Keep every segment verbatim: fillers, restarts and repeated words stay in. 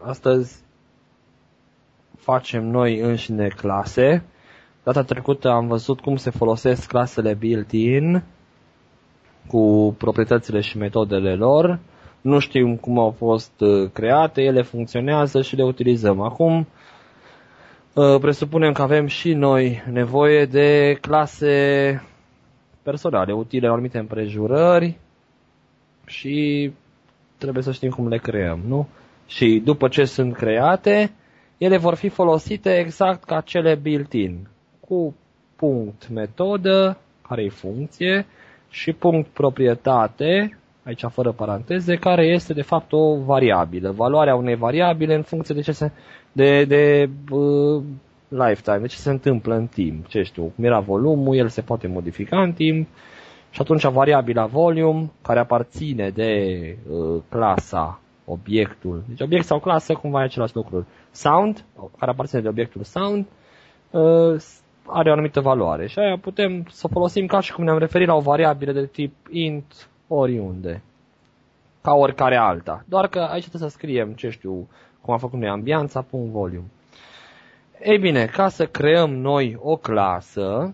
astăzi facem noi înșine clase. Data trecută am văzut cum se folosesc clasele built-in cu proprietățile și metodele lor. Nu știm cum au fost create, ele funcționează și le utilizăm. Acum presupunem că avem și noi nevoie de clase personale, utile în anumite împrejurări și trebuie să știm cum le creăm, nu? Și după ce sunt create, ele vor fi folosite exact ca cele built-in, cu punct metodă, care e funcție, și punct proprietate, aici fără paranteze, care este de fapt o variabilă, valoarea unei variabile în funcție de ce se de, de uh, lifetime, de ce se întâmplă în timp. Ce știu, cum era volumul, el se poate modifica în timp și atunci variabila volume, care aparține de uh, clasa obiectul, deci obiect sau clasă, cumva e același lucru. Sound, care aparține de obiectul sound, uh, are o anumită valoare și aia putem să o folosim ca și cum ne-am referit la o variabilă de tip int oriunde, ca oricare alta. Doar că aici trebuie să scriem, ce știu, cum am făcut noi, ambianța, punct volume. Ei bine, ca să creăm noi o clasă,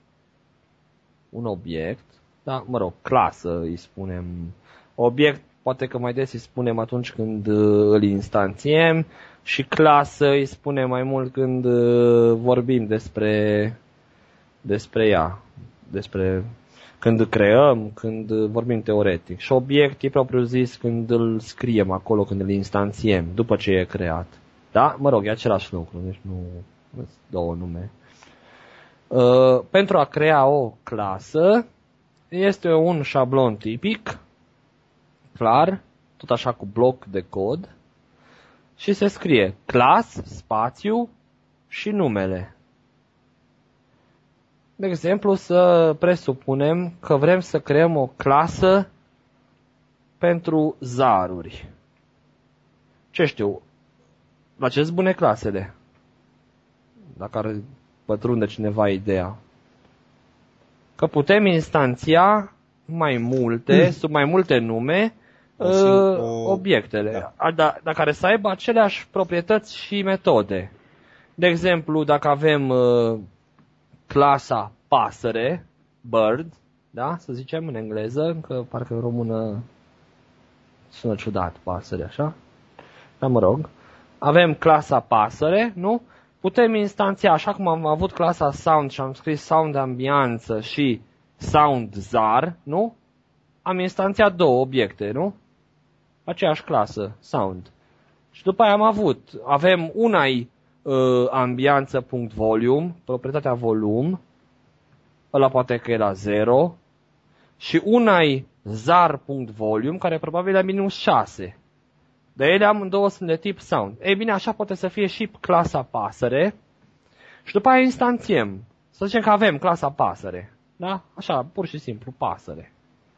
un obiect, da, mă rog, clasă îi spunem, obiect poate că mai des îi spunem atunci când îl instanțiem și clasă îi spunem mai mult când vorbim despre, despre ea, despre când creăm, când vorbim teoretic. Și obiect e propriu zis când îl scriem acolo, când îl instanțiem, după ce e creat. Da? Mă rog, e același lucru, deci nu două nume. Uh, pentru a crea o clasă este un șablon tipic, clar, tot așa cu bloc de cod, și se scrie class, spațiu și numele. De exemplu, să presupunem că vrem să creăm o clasă pentru zaruri. Ce știu, la ce bune clasele? Dacă ar pătrunde cineva ideea. Că putem instanția mai multe, mm. sub mai multe nume, uh, obiectele, da. Dar, dar care să aibă aceleași proprietăți și metode. De exemplu, dacă avem uh, clasa pasăre, bird, da, să zicem în engleză, că parcă în română sună ciudat pasăre, așa, dar mă rog, avem clasa pasăre, nu? Putem instanția, așa cum am avut clasa sound și am scris sound ambianță și sound zar, nu? Am instanțiat două obiecte, nu? Aceeași clasă, sound. Și după aia am avut, avem una-i uh, ambianță.volume, proprietatea volum, ăla poate că e la zero, și una-i zar.volume, care probabil e minus șase. Dar ele amândouă sunt de tip sound. Ei bine, așa poate să fie și clasa pasăre. Și după aia instanțiem. Să zicem că avem clasa pasăre. Da? Așa, pur și simplu, pasăre.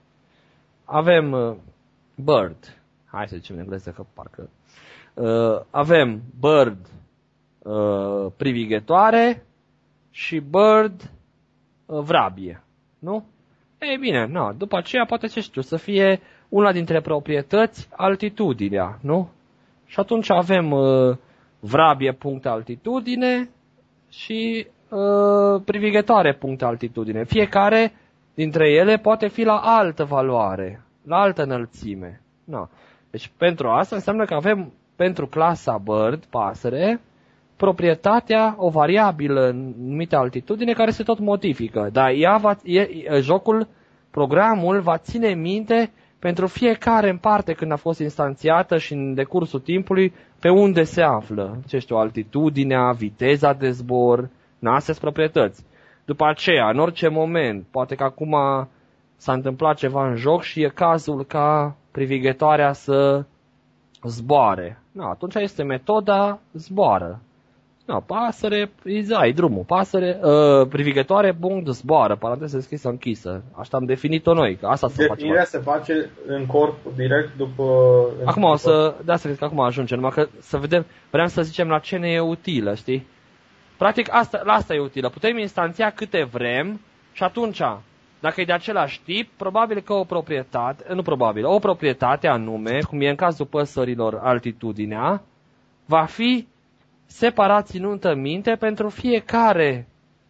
Avem uh, bird. Hai să zicem în engleză că parcă. Uh, avem bird uh, privighetoare și bird uh, vrabie. Nu? Ei bine, na, după aceea poate, ce știu, să fie una dintre proprietăți altitudinea, nu? Și atunci avem uh, vrabie.altitudine și uh, privighetoare.altitudine. Fiecare dintre ele poate fi la altă valoare, la altă înălțime. No. Deci pentru asta înseamnă că avem pentru clasa bird, pasăre, proprietatea, o variabilă numită altitudine care se tot modifică. Dar ea va, e, jocul, programul va ține minte pentru fiecare în parte când a fost instanțiată și în decursul timpului pe unde se află. Ce știu, altitudinea, viteza de zbor, astea proprietăți. După aceea, în orice moment, poate că acum s-a întâmplat ceva în joc și e cazul ca privighetoarea să zboare. Na, atunci este metoda zboară. Na, pasăre, ai drumul, pasăre, uh, privighetoare, punct, zboară, paranteză deschisă, închisă. Așa am definit-o noi, că asta se face. Definirea se face în corp direct după... Acum o să, da, să cred că acum ajunge, numai că să vedem, vreau să zicem la ce ne e utilă, știi? Practic, asta, la asta e utilă. Putem instanția câte vrem și atunci, dacă e de același tip, probabil că o proprietate, nu probabil, o proprietate anume, cum e în cazul păsărilor altitudinea, va fi separat ținută minte pentru fiecare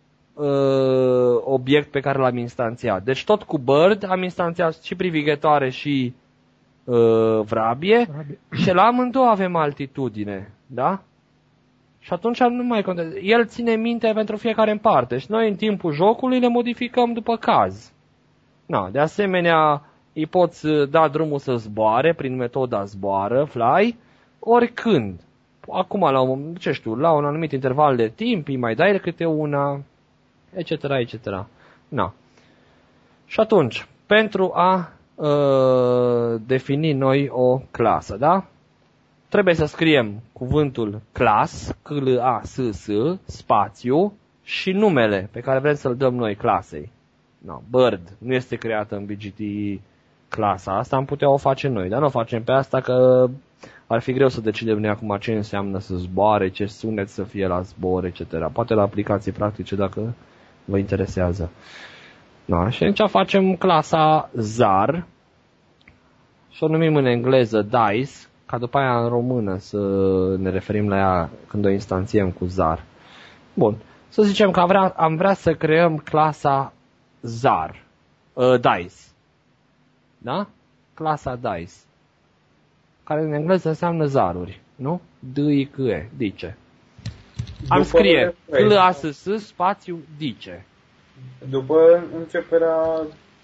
uh, obiect pe care l-am instanțiat. Deci tot cu bird am instanțiat și privighetoare și uh, vrabie, vrabie și la amândouă avem altitudine, da? Și atunci nu mai contează. El ține minte pentru fiecare în parte și noi în timpul jocului le modificăm după caz. Na, de asemenea, îi poți da drumul să zboare prin metoda zboară, fly, oricând. Acum, la un, ce știu, la un anumit interval de timp, îi mai dai câte una, et cetera, et cetera. Na. Și atunci, pentru a uh, defini noi o clasă, da? Trebuie să scriem cuvântul class, C L A S S, spațiu și numele pe care vrem să-l dăm noi clasei. No, bird nu este creată în B G T clasa asta, am putea o face noi, dar nu o facem pe asta că ar fi greu să decidem noi acum ce înseamnă să zboare, ce sunet să fie la zbor, et cetera. Poate la aplicații practice dacă vă interesează. No, și atunci facem clasa zar și o numim în engleză dice, ca după aia în română să ne referim la ea când o instanțiem cu zar. Bun, să zicem că am vrea, am vrea să creăm clasa zar, uh, dice, da? Clasa dice, care în engleză înseamnă zaruri, nu? D-I-C-E, dice. Am scrie C L A S S spațiu dice. După începerea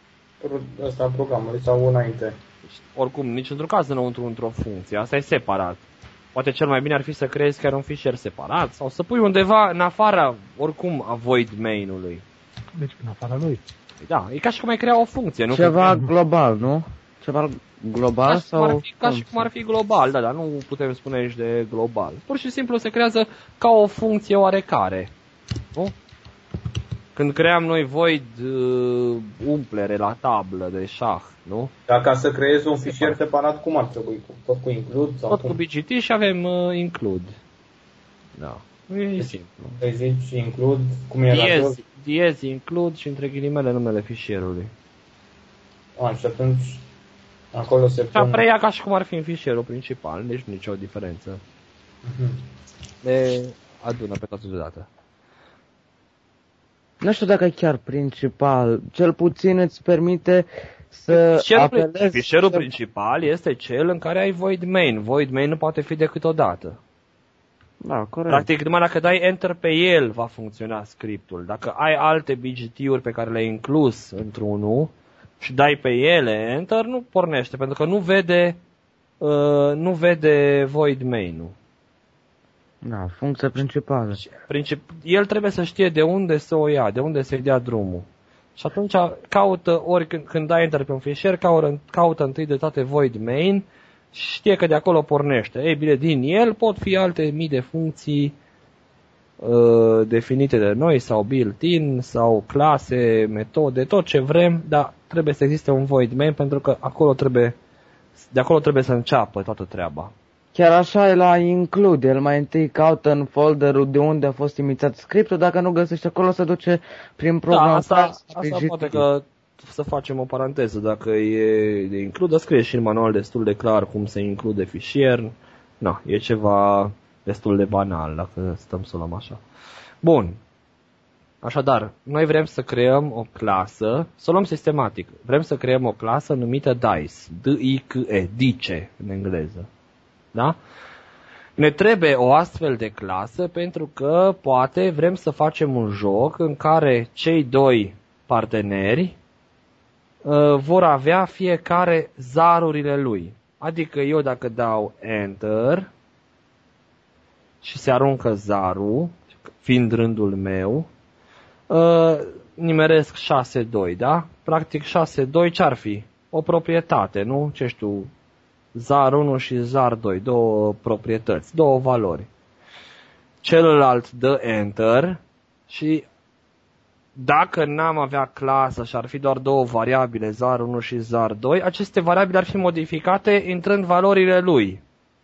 ăsta programului sau înainte? Oricum, nici într-un caz înăuntru într-o funcție, asta e separat. Poate cel mai bine ar fi să creezi chiar un fișier separat sau să pui undeva în afara, oricum, a void main-ului. Deci în afara lui. Da, e ca și cum ai crea o funcție, nu? Ceva global, nu? Ceva global ca sau... Ar fi, ca și cum ar fi global, da, dar nu putem spune aici de global. Pur și simplu se creează ca o funcție oarecare, nu? Când cream noi void uh, umplere la tablă de șah, nu? Dar ca să creezi un fișier separat, cum ar trebui? Tot cu include? Sau Tot cum? cu B G T și avem uh, include. Da. E simplu. Îi zici include, cum e diez, la diez include și între ghilimele numele fișierului. A, și atunci acolo se Și pun... preia ca și cum ar fi în fișierul principal, deci nicio diferență. Uh-huh. Le adună pe toată deodată. Nu știu dacă e chiar principal, cel puțin îți permite să Fișierul, apelezi... fișierul să... principal este cel în care ai void main. Void main nu poate fi decât o dată. Da, corect. Practic, numai dacă dai enter pe el va funcționa scriptul. Dacă ai alte B G T-uri pe care le-ai inclus într-unul și dai pe ele enter, nu pornește, pentru că nu vede, uh, nu vede void main-ul. Da, funcția principală. Princip- el trebuie să știe de unde să o ia, de unde să-i dea drumul. Și atunci caută, ori când, când dai enter pe un fișier, caută, caută întâi de toate void main și știe că de acolo pornește. Ei bine, din el pot fi alte mii de funcții uh, definite de noi sau built-in sau clase, metode, tot ce vrem, dar trebuie să existe un void main pentru că acolo trebuie, de acolo trebuie să înceapă toată treaba. Chiar așa e la include, el mai întâi caută în folderul de unde a fost inițiat scriptul, dacă nu găsește acolo se duce prin program. Da, asta, asta poate că să facem o paranteză, dacă e de include, scrie și în manual destul de clar cum se include fișier. Na, e ceva destul de banal dacă stăm să o luăm așa. Bun. Așadar, noi vrem să creăm o clasă, să o luăm sistematic. Vrem să creăm o clasă numită dice, D-I-C-E, dice în engleză. Da? Ne trebuie o astfel de clasă pentru că poate vrem să facem un joc în care cei doi parteneri uh, vor avea fiecare zarurile lui. Adică eu dacă dau enter și se aruncă zarul, fiind rândul meu, uh, nimeresc șase doi, da? Practic șase doi ce-ar fi? O proprietate, nu? Ce știu, zar unu și zar doi, două proprietăți, două valori. Celălalt dă enter și dacă n-am avea clasă și ar fi doar două variabile, zar unu și zar doi, aceste variabile ar fi modificate intrând valorile lui.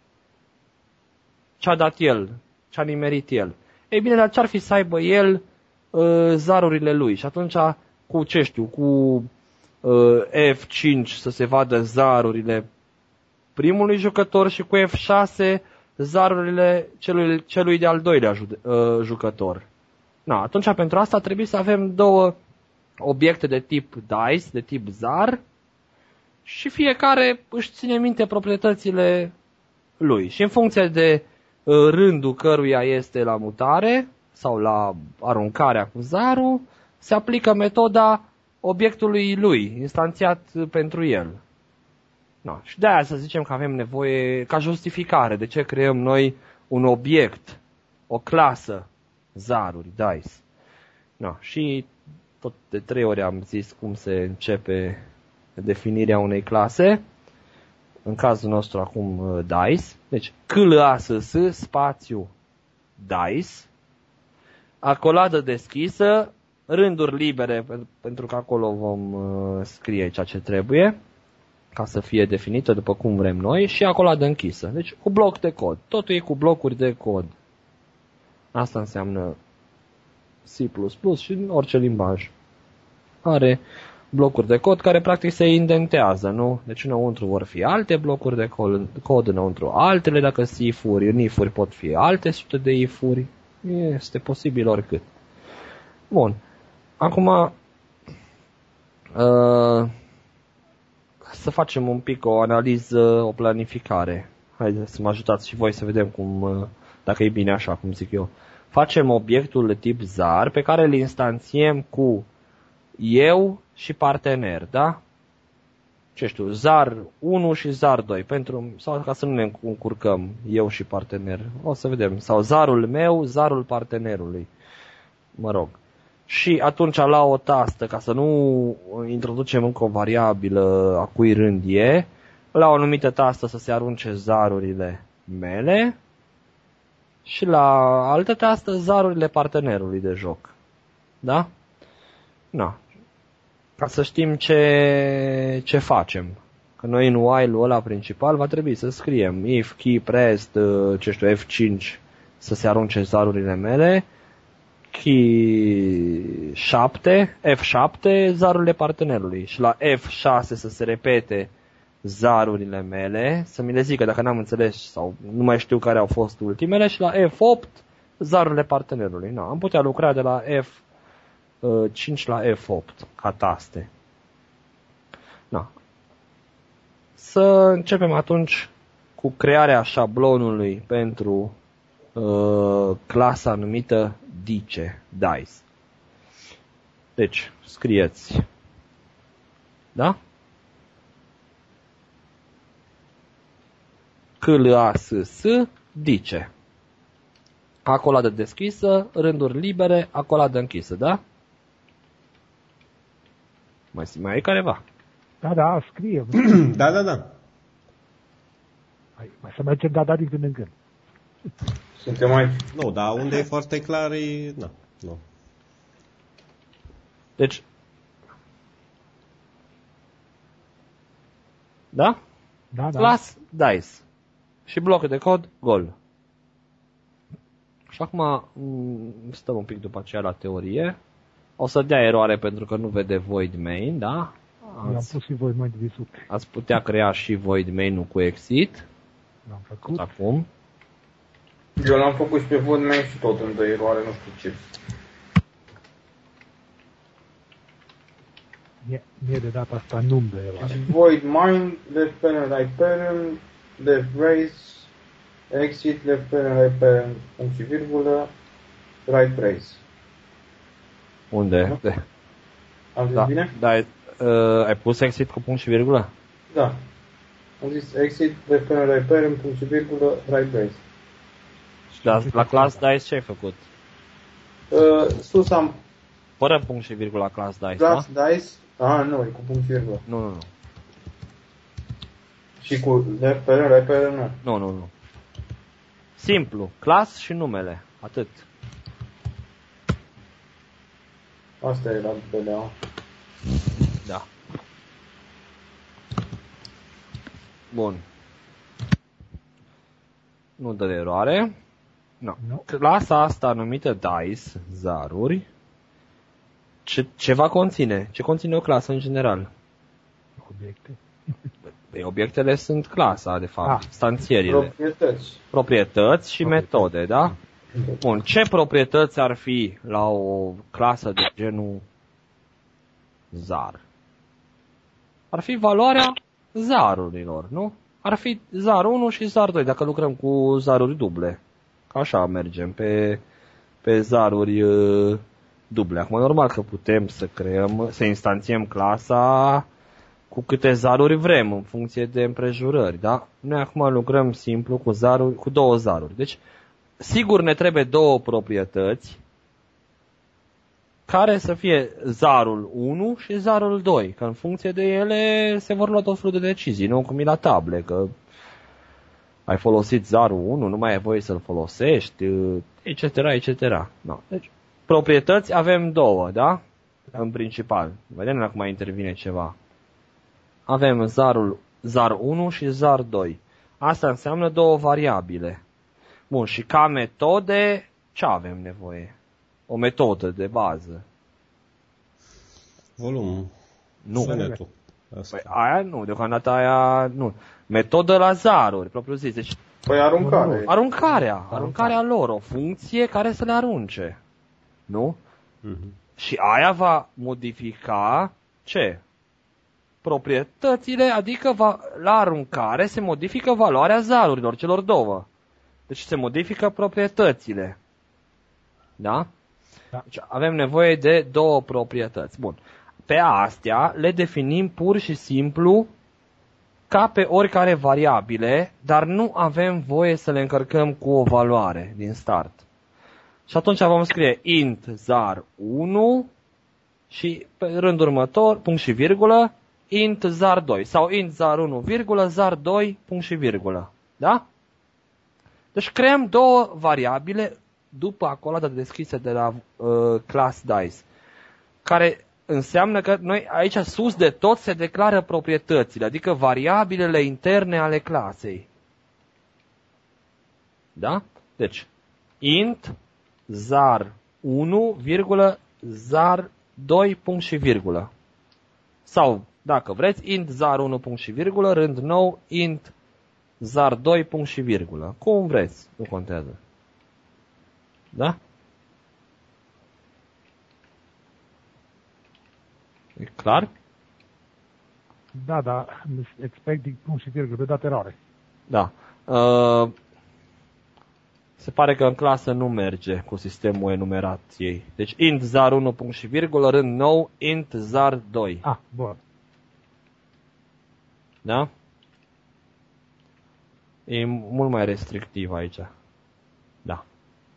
Ce-a dat el, ce-a nimerit el. Ei bine, dar ce-ar fi să aibă el uh, zarurile lui? Și atunci, cu ce știu, cu uh, F cinci să se vadă zarurile primului jucător și cu F șase zarurile celui, celui de-al doilea jude, uh, jucător. Na, atunci pentru asta trebuie să avem două obiecte de tip dice, de tip zar, și fiecare își ține minte proprietățile lui. Și în funcție de uh, rândul căruia este la mutare sau la aruncarea cu zarul, se aplică metoda obiectului lui, instanțiat pentru el. No. Și de aia să zicem că avem nevoie, ca justificare, de ce creăm noi un obiect, o clasă, zaruri, dice. No. Și tot de trei ori am zis cum se începe definirea unei clase. În cazul nostru acum dice. Deci C L A S S spațiu dice. Acoladă deschisă, rânduri libere, pentru că acolo vom uh, scrie ceea ce trebuie, ca să fie definită după cum vrem noi, și acoladă închisă. Deci cu bloc de cod. Totul e cu blocuri de cod. Asta înseamnă C plus plus și orice limbaj. Are blocuri de cod care practic se indentează, nu? Deci înăuntru vor fi alte blocuri de cod, cod înăuntru altele, dacă sunt if-uri, în if-uri pot fi alte sute de if-uri. Este posibil oricât. Bun. Acum uh, să facem un pic o analiză, o planificare. Haideți să mă ajutați și voi să vedem cum, uh, dacă e bine așa, cum zic eu. Facem obiectul de tip zar pe care îl instanțiem cu eu și partener, da? Ce știu, zar unu și zar doi, pentru, sau ca să nu ne încurcăm, eu și partener. O să vedem. Sau zarul meu, zarul partenerului. Mă rog. Și atunci la o tastă, ca să nu introducem încă o variabilă a cui rând e, la o anumită tastă să se arunce zarurile mele și la altă tastă zarurile partenerului de joc. Da? Na. Ca să știm ce, ce facem. Că noi în while-ul ăla principal va trebui să scriem if key pressed, ce știu, F cinci să se arunce zarurile mele, key șapte, F șapte, zarurile partenerului și la F șase să se repete zarurile mele, să mi le zică dacă n-am înțeles sau nu mai știu care au fost ultimele, și la F opt zarurile partenerului. No, am putea lucra de la F cinci la F opt ca taste. No. Să începem atunci cu crearea șablonului pentru uh, clasa numită dice, dice. Deci, scrieți. Da? C L A S S dice. Acoladă deschisă, rânduri libere, acoladă închisă, da? Mai, mai e careva? Da, da, scrie. Da, da, da. Hai, mai să mergem da-da din când în când. Suntem aici. Nu, dar unde e foarte clar e... Da, nu. Deci... Da? Da, da. Class dice. Și bloc de cod gol. Și acum stăm un pic după aceea la teorie. O să dea eroare pentru că nu vede void main, da? Eu am pus și void main de sub. Ați putea crea și void main-ul cu exit. L-am făcut. Acum. Eu l-am făcut și pe void main și tot îmi dă eroare, nu știu ce. Mie, mie de data asta nu-mi dă eroare. Void main, left parent, right parent, left brace, exit, left parent, right parent, punct și virgulă, right brace. Unde? De. Am zis Da, bine? da, uh, ai pus exit cu punct și virgulă? Da. Am zis exit, left parent, right parent, punct și virgulă, right brace. Și la, la class dice ce ai făcut? Uh, sus am Fără punct și virgulă la class dice, class da? dice. Ah, nu, e cu punct și virgulă. Nu, nu, nu. Și cu left parent, right parent, nu. Nu, nu, nu. Simplu. Class și numele. Atât. Asta e la pelea. Da. Bun. Nu dă de eroare. No. Nu. Clasa asta numită dice, zaruri, ce, ce va conține? Ce conține o clasă în general? Obiecte. Păi, obiectele sunt clasa, de fapt, Ah. stanțierile. Proprietăți. Proprietăți și Proprietăți. metode, da? Bun, ce proprietăți ar fi la o clasă de genul zar? Ar fi valoarea zarurilor, nu? Ar fi zar unu și zar doi, dacă lucrăm cu zaruri duble. Așa mergem, pe, pe zaruri uh, duble. Acum, normal că putem să creăm, să instanțiem clasa cu câte zaruri vrem, în funcție de împrejurări, da? Noi acum lucrăm simplu cu zaruri, cu două zaruri. Deci, sigur ne trebuie două proprietăți care să fie zarul unu și zarul doi, că în funcție de ele se vor lua tot felul de decizii, nu cum e la table, că ai folosit zarul unu, nu mai ai voie să-l folosești, et cetera, et cetera. No. Deci, proprietăți avem două, da? În principal. Vedem dacă mai intervine ceva. Avem zarul zar unu și zar doi. Asta înseamnă două variabile. Bun, și ca metode, ce avem nevoie? O metodă de bază. Volum. Nu. Sunetul. Asta. Păi aia nu, deocamdată aia nu. Metodă la zaruri, propriu zis. Deci Păi aruncare. aruncarea, aruncarea lor, o funcție care să le arunce. Nu? Mhm. Și aia va modifica ce? Proprietățile, adică va, la aruncare se modifică valoarea zarurilor, celor două. Deci se modifică proprietățile. Da? Da. Deci avem nevoie de două proprietăți. Bun. Pe astea le definim pur și simplu ca pe oricare variabile, dar nu avem voie să le încărcăm cu o valoare din start. Și atunci vom scrie int zar unu și pe rândul următor, punct și virgulă, int zar doi sau int zar unu, virgulă, zar doi, punct și virgulă. Da? Deci creăm două variabile după acolo descrise de la uh, class dice, care înseamnă că noi aici sus de tot se declară proprietățile, adică variabilele interne ale clasei. Da? Deci, int zar unu, virgulă, zar doi, punct și virgulă. Sau, dacă vreți, int zar unu, punct și virgulă, rând nou, int zar doi, punct și virgulă. Cum vreți, nu contează. Da? E clar? Da, da, expecting punct și virgulă, pe dat eroare. Da. Uh, se pare că în clasă nu merge cu sistemul enumerației. Deci int zar unu, punct și virgulă, rând nou, int zar doi. Ah, bun. Da? E mult mai restrictiv aici. Da.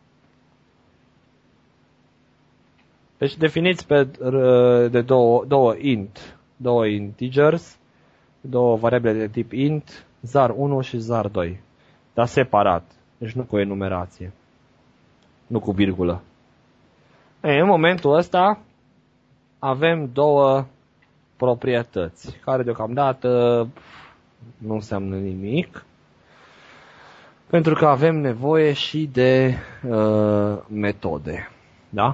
Deci definiți pe, de două, două int, două integers, două variabile de tip int, zar unu și zar doi. Dar separat. Deci nu cu enumerație. Nu cu virgulă. Ei, în momentul ăsta avem două proprietăți, care deocamdată nu înseamnă nimic, pentru că avem nevoie și de uh, metode. Da?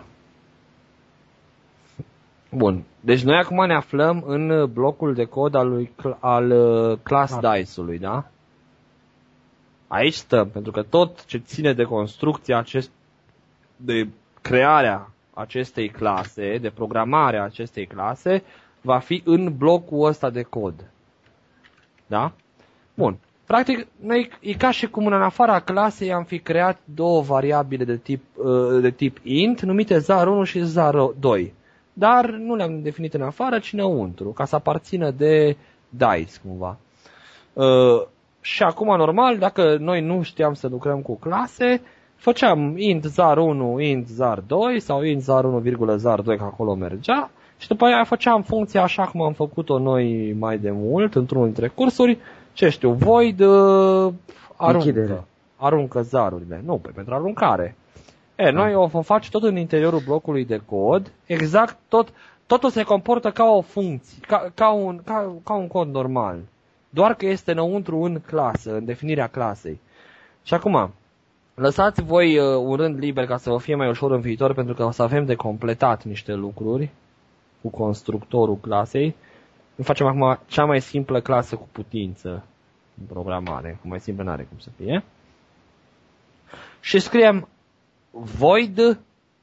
Bun. Deci noi acum ne aflăm în blocul de cod al, lui, al uh, class dice-ului, da? Aici stăm, pentru că tot ce ține de construcția acest, de crearea acestei clase, de programarea acestei clase, va fi în blocul ăsta de cod. Da? Bun. Practic, noi e ca și cum în afara clasei am fi creat două variabile de tip, de tip int, numite zar unu și zar doi. Dar nu le-am definit în afară, ci înăuntru, ca să aparțină de dice, cumva. Și acum, normal, dacă noi nu știam să lucrăm cu clase, făceam int zar unu, int zar doi sau int zar unu, virgulă, zar doi, că acolo mergea. Și după aia făceam funcția așa cum am făcut-o noi mai de mult, într-unul dintre cursuri, ce știu, void uh, aruncă, Închidere. aruncă zarurile. Nu, pe pentru aruncare. E, noi o vom face tot în interiorul blocului de cod, exact tot, totul se comportă ca o funcție, ca, ca, un, ca, ca un cod normal. Doar că este înăuntru în clasă, în definirea clasei. Și acum, lăsați voi uh, un rând liber ca să vă fie mai ușor în viitor, pentru că o să avem de completat niște lucruri cu constructorul clasei. Nu facem acum cea mai simplă clasă cu putință în programare, cu mai simplă n-are cum să fie. Și scriem void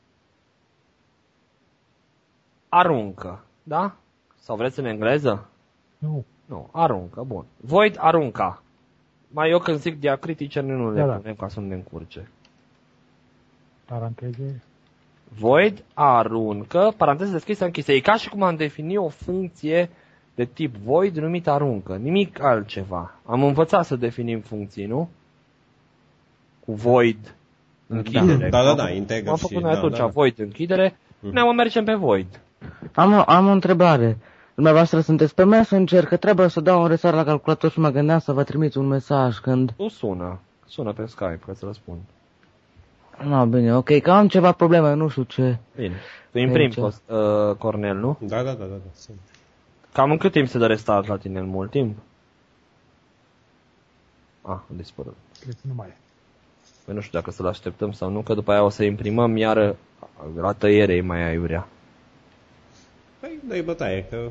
aruncă, da? Sau vreți în engleză? Nu. Nu, aruncă, bun. Void arunca. Mai eu când zic diacritice nu le Da, da. punem ca să nu ne încurce. Paranteze. Void aruncă, paranteză deschisă închisă. E ca și cum am definit o funcție de tip void numită aruncă. Nimic altceva. Am învățat să definim funcții, nu? Cu void închidere. Da, da, Am da, făcut- integer Am și- făcut da, noi atunci da, da. void închidere. Ne mă mergem pe void. Am, o- am o întrebare. Dumneavoastră sunteți pe Messenger, că trebuie să dau un reset la calculator și mă gândeam să vă trimit un mesaj când... Tu sună. Sună pe Skype ca să răspund. No, bine, ok, că am ceva probleme, nu știu ce. Bine. Tu imprimi, Aici. Cos- uh, Cornel, nu? Da, da, da, da, da. Sunt. Cam în cât timp se dă restart la tine? În mult timp? Ah, a dispărut. Cred că nu mai e. Păi nu știu dacă să-l așteptăm sau nu, că după aia o să imprimăm iar la tăiere e mai aiurea. Păi, dă-i bătaie, că...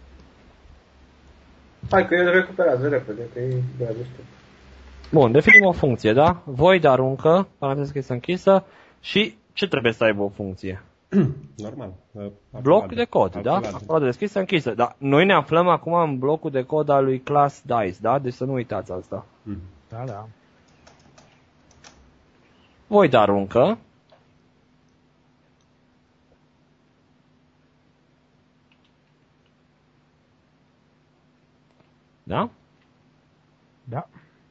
Hai că el recuperează repede, că e de deștept. Bun, definim o funcție, da? Void aruncă, paranteză scrisă închisă, și ce trebuie să aibă o funcție? Normal. uh, Bloc accolade. de cod, da? Accolade. Acolo deschisă, închisă. Da, noi ne aflăm acum în blocul de cod al lui Class Dice, da? Deci să nu uitați asta. Mhm. Da, da. Void aruncă. Da? Da.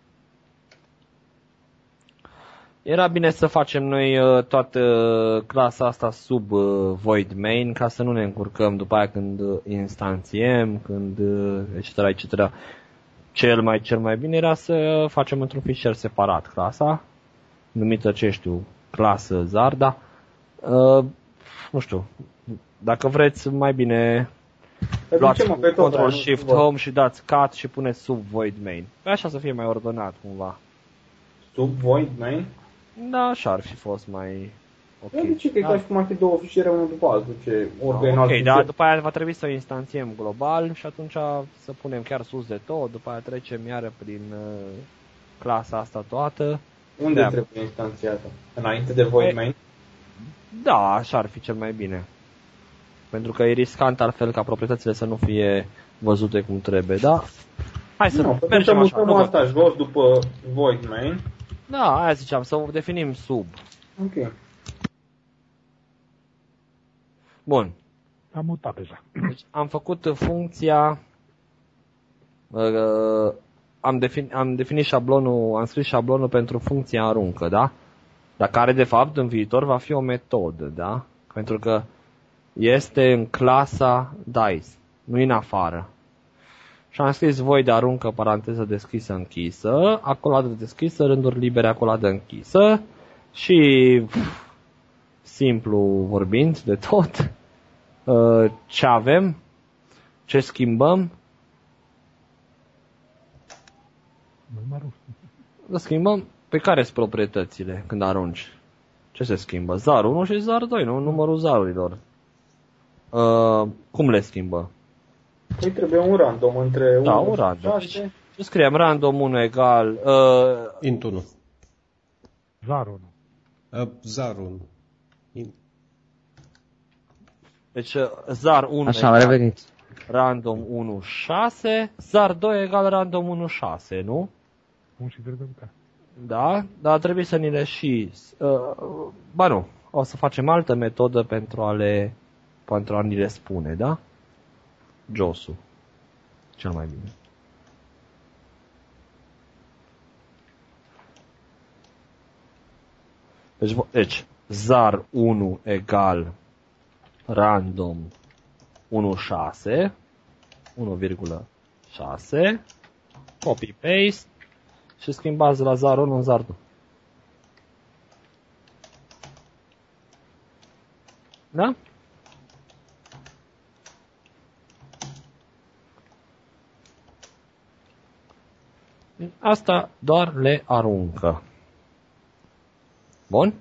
Era bine să facem noi uh, toată uh, clasa asta sub uh, void main ca să nu ne încurcăm după aia când uh, instanțiem, când uh, et cetera et cetera. Cel mai cel mai bine era să facem într-un fișier separat clasa, numită, ce știu, clasă Zarda. Uh, nu știu, dacă vreți mai bine Dar luați ducem-o pe tot, Control nu Shift văd. Home și dați cut și puneți sub void main. Așa să fie mai ordonat cumva. Sub void main? Da, așa ar fi fost mai ok. Eu zice că e Da. ca și cum ar fi două fișiere unul după altul, ce ori Da, în ok, alt dar fișier. după aia va trebui să o instanțiem global și atunci să punem chiar sus de tot, după aia trecem iară prin uh, clasa asta toată. Unde Da. trebuie instanțiată? Înainte de void E- main? Da, așa ar fi cel mai bine. Pentru că e riscant altfel ca proprietățile să nu fie văzute cum trebuie, da? Hai să Nu, atunci mergem așa. mutăm Nu, asta jos după void main. da, aia ziceam, să o definim sub. Ok. Bun. Am mutat deja. Deci am făcut funcția, uh, am, defin, am definit șablonul, am scris șablonul pentru funcția aruncă, da? Dar care de fapt în viitor va fi o metodă, da? Pentru că este în clasa Dice, nu în afară. Și am scris void aruncă, paranteză deschisă, închisă, acoladă deschisă, rânduri libere, acoladă închisă și pf, simplu vorbind de tot, uh, ce avem, ce schimbăm, Numărul. le schimbăm pe care sunt proprietățile când arunci. Ce se schimbă? Zar unu și zar doi, nu? Numărul zarurilor. Uh, cum le schimbă? Păi trebuie un random între Da, unu un și random. șase. Deci, ce scriem? Random unu egal... Uh, Int unu. Zarul nu. Uh, Zar unu. In- deci uh, zar unu Așa, am egal revenit. random unu șase, zar doi egal random unu șase, nu? Un și trebuie ca. Da, dar trebuie să ni le și... Uh, ba nu, o să facem altă metodă pentru a le pentru a ni le spune, da? Josu. Cel mai bine. Deci, vo- deci zar unu egal random unu șase, unu virgulă șase, copy-paste și schimbați de la zar unu în zar doi. Da? Asta doar le aruncă. Bun?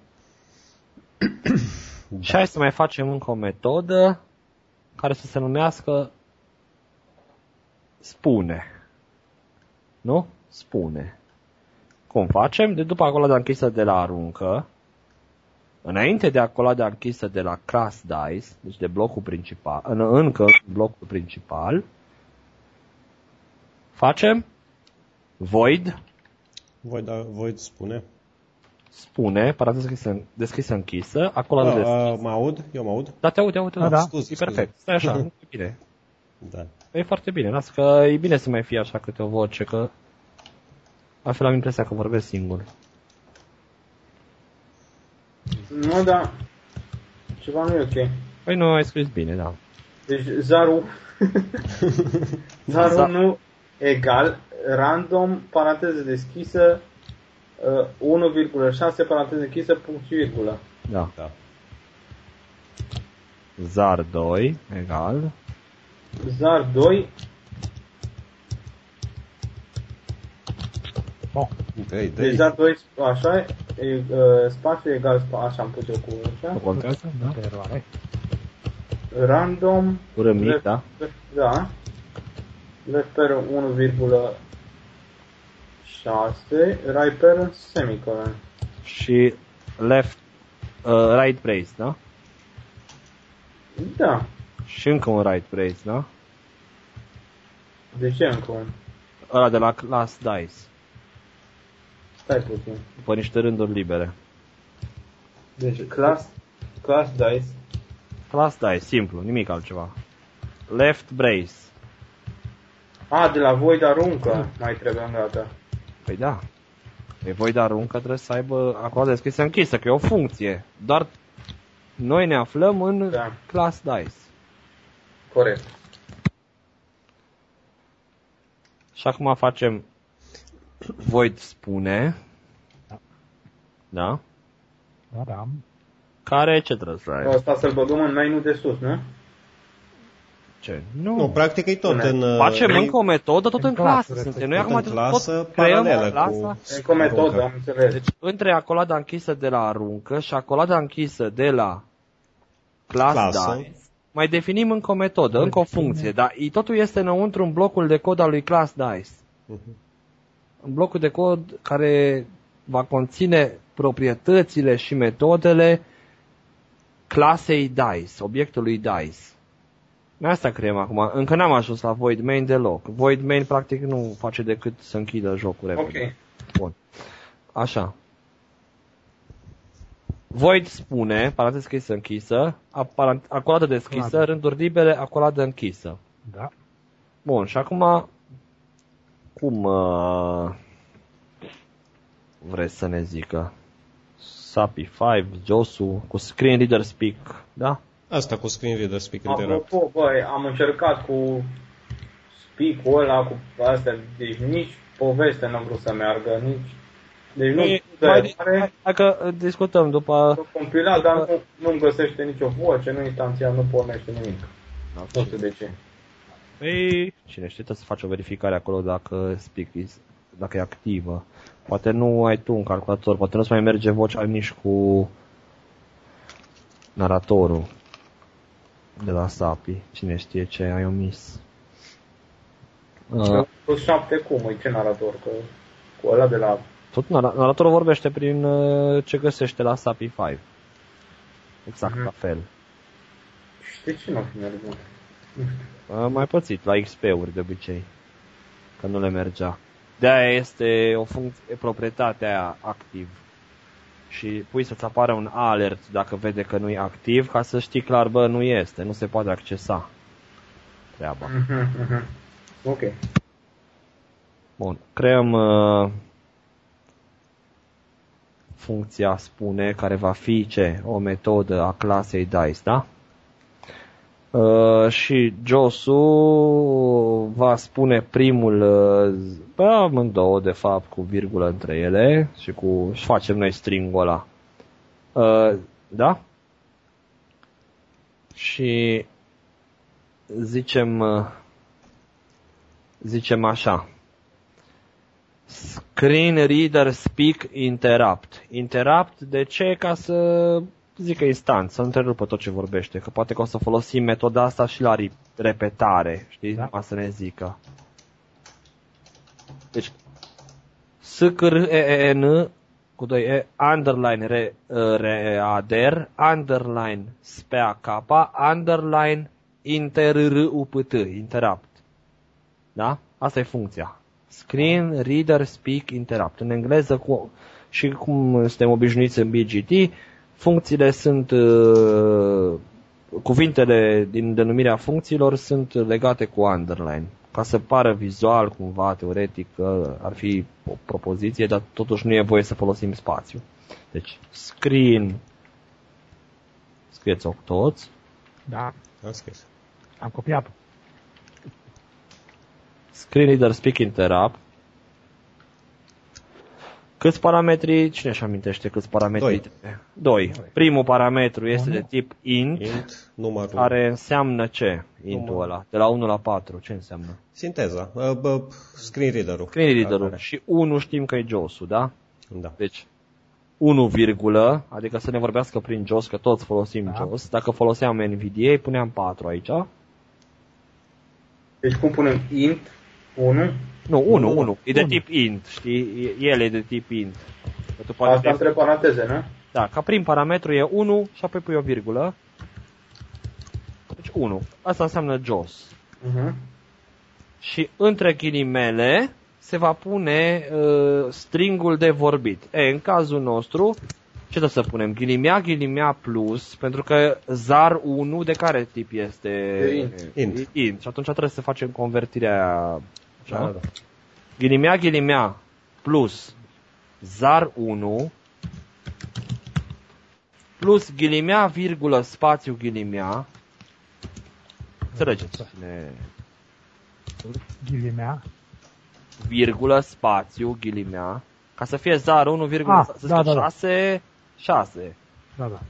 Și hai să mai facem încă o metodă care să se numească spune. Nu? Spune. Cum facem? De după acoloada închisă de la aruncă, înainte de acoloada închisă de la class dice, deci de blocul principal, în, încă blocul principal, facem void, Void, da, void spune. spune, paranteză deschisă, deschisă închisă, acoloada Da, deschisă. uh, mă aud? Eu mă aud? Da, te aud, te aud, te aud. Da, da. Scuze, E scuze. perfect, stai așa, e bine. Da. E foarte bine, lasă că e bine să mai fie așa câte o voce, că altfel am impresia că vorbesc singur. Nu, da. Ceva nu e ok. Păi nu, ai scris bine, da. Deci zarul zarul Za- unu egal random paranteză deschisă uh, unu virgulă șase paranteză închisă punct și virgulă. Da. Da. Zar doi egal. Zar doi Bun. Dă-i, deci dă-i. zar doi așa e, uh, spațiu egal spa, așa am pus eu cu Nu așa. contează, da. De eroare. Random Ură mic, left, da. da. Left parent unu virgulă șase right parent semicolon. Și left, uh, right brace, da? Da. Și încă un right brace, da? De ce încă un? Ăla de la class dice. Stai puțin. După niște rânduri libere. Deci class class dice Class dice, simplu, nimic altceva. Left brace. A, de la void aruncă mai trebuie în dată. Păi da. Păi voi de aruncă trebuie să aibă acolo deschisă închisă, că e o funcție. Doar noi ne aflăm în Da. class dice. Corect. Și acum facem void spune. Da? Da, da. Care ce trebuie să ai? Asta să-l băgăm în menu de sus, nu? Ce? Nu. Nu, practic e tot Bune. în... uh, Facem e încă o metodă, tot În în clasă, clasă suntem. Noi respectiv. acum Tot în clasă, tot creăm paralelă o clasă. cu- Încă o metodă, aruncă. am înțeles. Deci între acoloada închisă de la aruncă și acoloada închisă de la class Clasă. dice, mai definim încă o metodă, încă o funcție, dar e- totul este înăuntru în blocul de cod al lui class dice. Mhm. În blocul de cod care va conține proprietățile și metodele clasei dice, obiectului dice. Noi asta creăm acum. Încă n-am ajuns la void main deloc. Void main practic nu face decât să închidă jocul repede. Ok. Bun. Așa. Void spune, paranteză scrisă închisă, aparant- acoladă deschisă, Acoladă. rânduri libere, acoladă închisă. Da. Bun, și acum cum uh, vreți să ne zică? Sapi cinci, Josu, cu screen reader speak, da? Asta cu screen reader speak interact. Apropo, băi, am încercat cu speak-ul ăla, cu astea, deci nici poveste n-am vrut să meargă, nici... Deci nu Ei, de mai- are, Dacă discutăm după... compilat, dar nu, nu-mi găsește nicio voce, nu instanția, nu pornește nimic. Nu știu de ce. Păi, cine știe, trebuie să faci o verificare acolo dacă speak is, dacă e activă. Poate nu ai tu un calculator, poate nu-ți mai merge vocea nici cu naratorul de la Sapi. Cine știe ce ai omis. Uh, Plus șapte cum, e ce narator, că cu ăla de la... tot nar- naratorul vorbește prin uh, ce găsește la Sapi cinci. Exact Mhm. la fel. Și de ce nu fi mergând? Am mai pățit la X P-uri de obicei, că nu le mergea. De-aia este o funcție, proprietatea aia activ. Și pui să-ți apară un alert dacă vede că nu e activ, ca să știi clar, bă, nu este, nu se poate accesa treaba. Mhm, mhm. Ok. Bun, creăm uh, funcția spune, care va fi ce? O metodă a clasei dice, da? Uh, și Josu va spune primul, uh, bă, amândouă de fapt cu virgulă între ele și cu și facem noi stringul ăla. Uh, da? Și zicem uh, zicem așa. Screen reader speak interrupt. Interrupt de ce? Ca să zică instant, să întrerupă tot ce vorbește, că poate că o să folosim metoda asta și la repetare, știi? Da. Ca să ne zică. Deci, S C R E E N cu doi E, underline re, re A D R, underline S P A K, underline inter R U P T, interrupt. Da? Asta e funcția. Screen Reader Speak Interrupt. În engleză, cu, și cum suntem obișnuiți în B G T, funcțiile sunt, uh, cuvintele din denumirea funcțiilor sunt legate cu underline. Ca să pară vizual, cumva, teoretic, că ar fi o propoziție, dar totuși nu e voie să folosim spațiu. Deci, screen, scrieți-o toți. Da, Am scris. am copiat. Screen Reader Speak Interrupt. Câți parametri? Cine își amintește câți parametri? Doi. trebuie? Doi. Primul parametru este Unu. de tip int, Int, numărul. care înseamnă ce? Intul Număr. ăla. De la unu la patru. Ce înseamnă? Sinteza. Uh, bă, screen reader-ul. Screen reader-ul. Care- Și unu știm că e J O S-ul, da? Da. Deci unu virgulă, adică să ne vorbească prin J O S, că toți folosim Da. J O S. Dacă foloseam N V D A, puneam patru aici. Deci cum punem int unu? Nu, unu, Unu. unu. E de Unu. tip int, știi? El e de tip int. Că tu poate Asta fi- între paranteze, nu? Da, ca prim parametru e unu și apoi pui o virgulă. Deci unu. Asta înseamnă J O S. Uh-huh. Și între ghilimele se va pune uh, stringul de vorbit. E, în cazul nostru, ce trebuie să punem? Ghilimea, ghilimea plus, pentru că zar unu de care tip este? De int. Int. Int. Și atunci trebuie să facem convertirea. Da, da. Ghilimea, ghilimea plus zar unu plus ghilimea, virgulă, spațiu, ghilimea. Înțelegeți? Ne... Ghilimea. Virgulă, spațiu, ghilimea. Ca să fie zar unu, virgulă, Ah, să da, zic da, da. șase, șase. Da, da.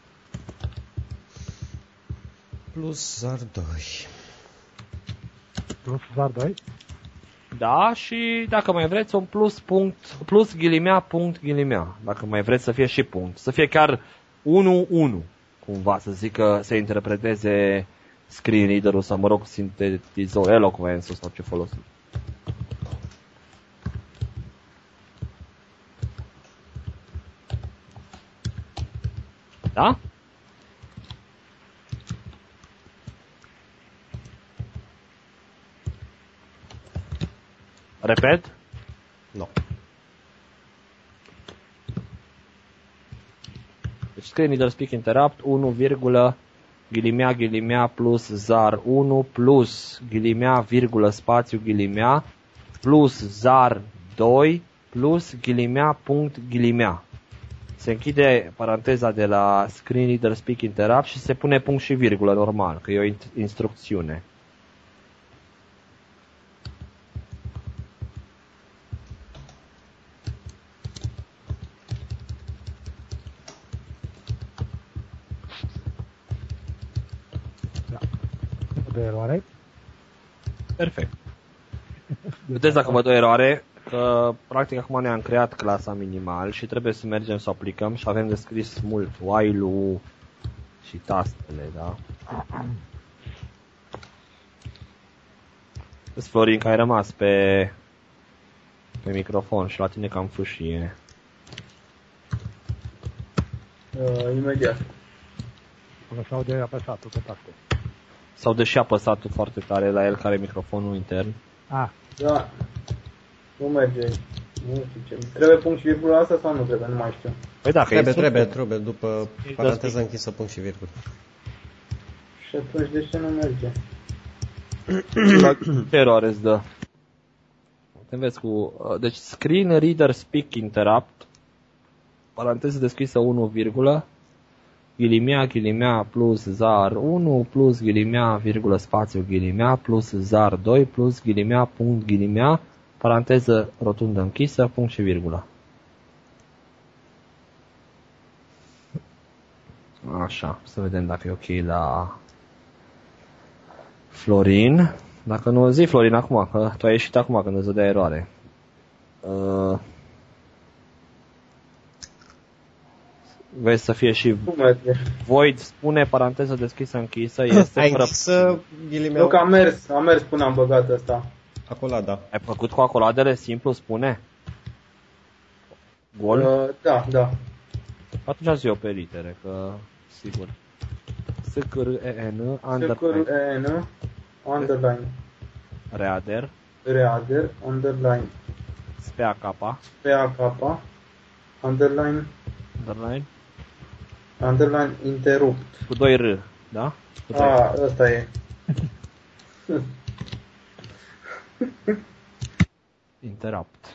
Plus zar doi. Plus zar doi. Da, și dacă mai vreți un plus punct, plus ghilimea, punct ghilimea. Dacă mai vreți să fie și punct. Să fie chiar unu unu. Cumva să zică, să interpreteze screen reader-ul sau, mă rog, sintetizor, eloquence sau ce folosim. Da? Repet? Nu. Deci screen reader speak interrupt unu, virgulă, ghilimea, ghilimea plus zar unu plus ghilimea, virgulă, spațiu, ghilimea plus zar doi plus ghilimea, punct, ghilimea. Se închide paranteza de la screen reader speak interrupt și se pune punct și virgulă normal, că e o instrucțiune. De eroare. Perfect. Vedeți dacă văd o eroare, că practic acum ne-am creat clasa minimal și trebuie să mergem să o aplicăm și avem de scris mult while-ul și tastele, da? Vezi, Florin, că ai rămas pe, pe microfon și la tine cam fâșie. Uh, imediat. Până s-au de apăsatul pe taste. Sau deși apăsatul foarte tare la el care e microfonul intern. Ah, Da. Nu merge. Nu știu ce. Trebuie punct și virgulă asta sau nu trebuie? Nu mai știu. Păi dacă Trebuie, e trebuie, trebuie, după It does paranteză închisă, punct și virgulă. Și atunci de ce nu merge? ce eroare îți dă? Te vezi cu... uh, Deci screen reader speak interrupt, paranteză deschisă unu, virgulă, ghilimea, ghilimea plus zar unu plus ghilimea, virgulă, spațiu, ghilimea plus zar doi plus ghilimea, punct, ghilimea, paranteză rotundă închisă, punct și virgulă. Așa, să vedem dacă e ok la Florin. Dacă nu, zi Florin acum, că tu ai ieșit acum când îți dădea eroare. Uh, vezi să fie și Nu merge. void, spune paranteză deschisă închisă, este Ai fără... închis uh, ghilimea. Eu că am mers, am mers până am băgat asta. Acolada. Ai făcut cu acoladele simplu, spune? Gol? Uh, da, da. Atunci zi eu pe litere, că sigur. S C R E N, underline, S-C-R-E-N, underline, reader, reader, underline, S P A K, P-A-K, underline, underline, underline, interupt. cu doi R, da? Cu doi R. A, ăsta e. Interrupt.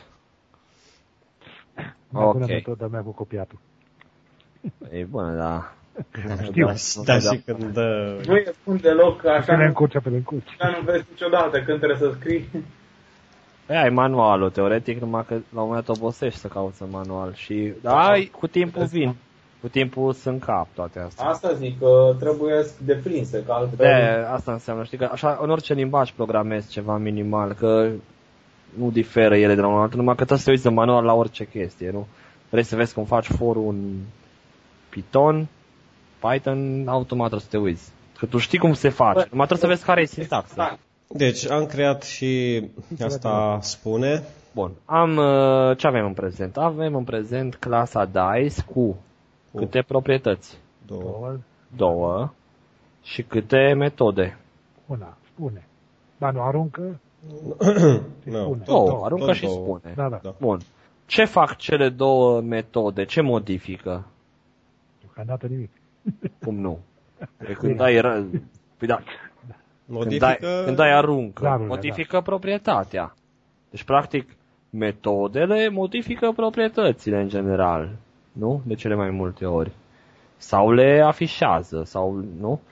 Mai bună Ok. metoda mea cu copiatul. E bună, da. Știu. Da, și- da, și când dă... Nu e bun deloc, că așa Pe le nu, încurci, pe le încurci. așa nu vezi niciodată când trebuie să scrii. Păi ai manualul, teoretic, numai că la un moment dat obosești să cauți în manual și... Da, ai, cu timpul vin. Cu timpul sunt cap toate astea. Asta zic, că trebuie deprinse, că altfel... De, asta înseamnă, știi că așa, în orice limbaj programezi ceva minimal, că nu diferă ele de la un altul, numai că trebuie să te uiți în manual la orice chestie, nu? Vrei să vezi cum faci for-ul în Python, Python, automat trebuie să te uiți. Că tu știi cum se face, Bă, numai trebuie să vezi care e sintaxa. Deci am creat și asta spune. Bun, am, uh, ce avem în prezent? Avem în prezent clasa Dice cu câte proprietăți? Două. Două, Două. Și câte metode? una, spune. Dar nu aruncă, Nu. spune. Două, aruncă tot și două. spune. Da, da. Da. Bun. Ce fac cele două metode? Ce modifică? Deocamdată nimic. Cum nu? Păi când dai, ră- păi da, când Modifică... dai, când dai aruncă, Darurile, modifică proprietatea. Deci, practic, metodele modifică proprietățile în general. Nu? De cele mai multe ori. Sau le afișează, sau nu?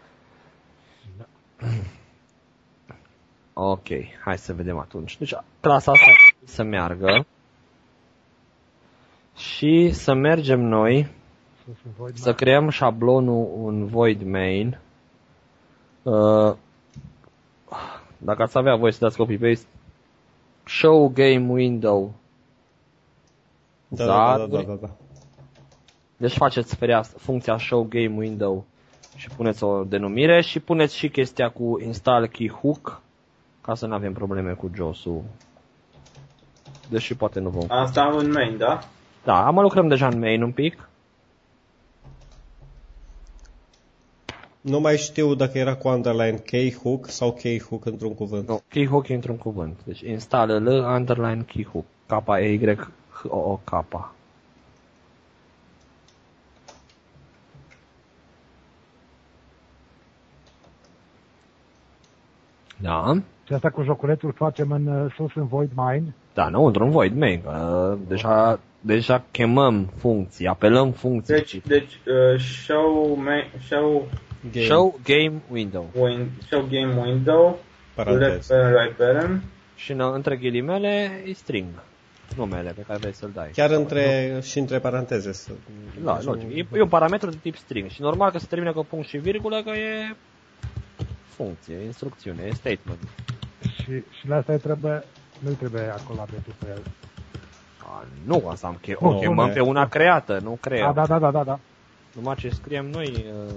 Ok, hai să vedem atunci. Deci, clasa asta să meargă. Și să mergem noi Să se voi să creăm șablonul un void main. Uh, dacă ați avea voi să dați copy-paste, show game window. Da, da, da, da, da, da. Deci faceți fereastra, funcția show game window și puneți o denumire și puneți și chestia cu install keyhook ca să nu avem probleme cu J O S-ul. Deși poate nu vom. Asta în main, da? Da, am lucrăm deja în main un pic. Nu mai știu dacă era cu underline keyhook sau keyhook într-un cuvânt. Nu, keyhook e într-un cuvânt. Deci install-l underline keyhook. K-Y H O O K. Da. Și asta cu joculetul facem în uh, sus în void mine. Da, nu, într-un void main. Că deja, deja chemăm funcții, apelăm funcții. Deci, deci uh, show, main, show, Game. Show game window. win, show game window, Paranteză. left parent, right parent. Și în, între ghilimele e string. Numele pe care vrei să-l dai. Chiar între, și între paranteze. Să... Da, logic. E, e un parametru de tip string și normal că se termină cu punct și virgulă, că e funcție, e instrucțiune, e statement. Și, și la asta îi trebuie, nu-i trebuie acolabetul pe el. A, nu, asta am che- Nu, o chemăm nu. pe una creată, nu Da, creăm. da, da, da, da, da. Numai ce scriem noi, uh,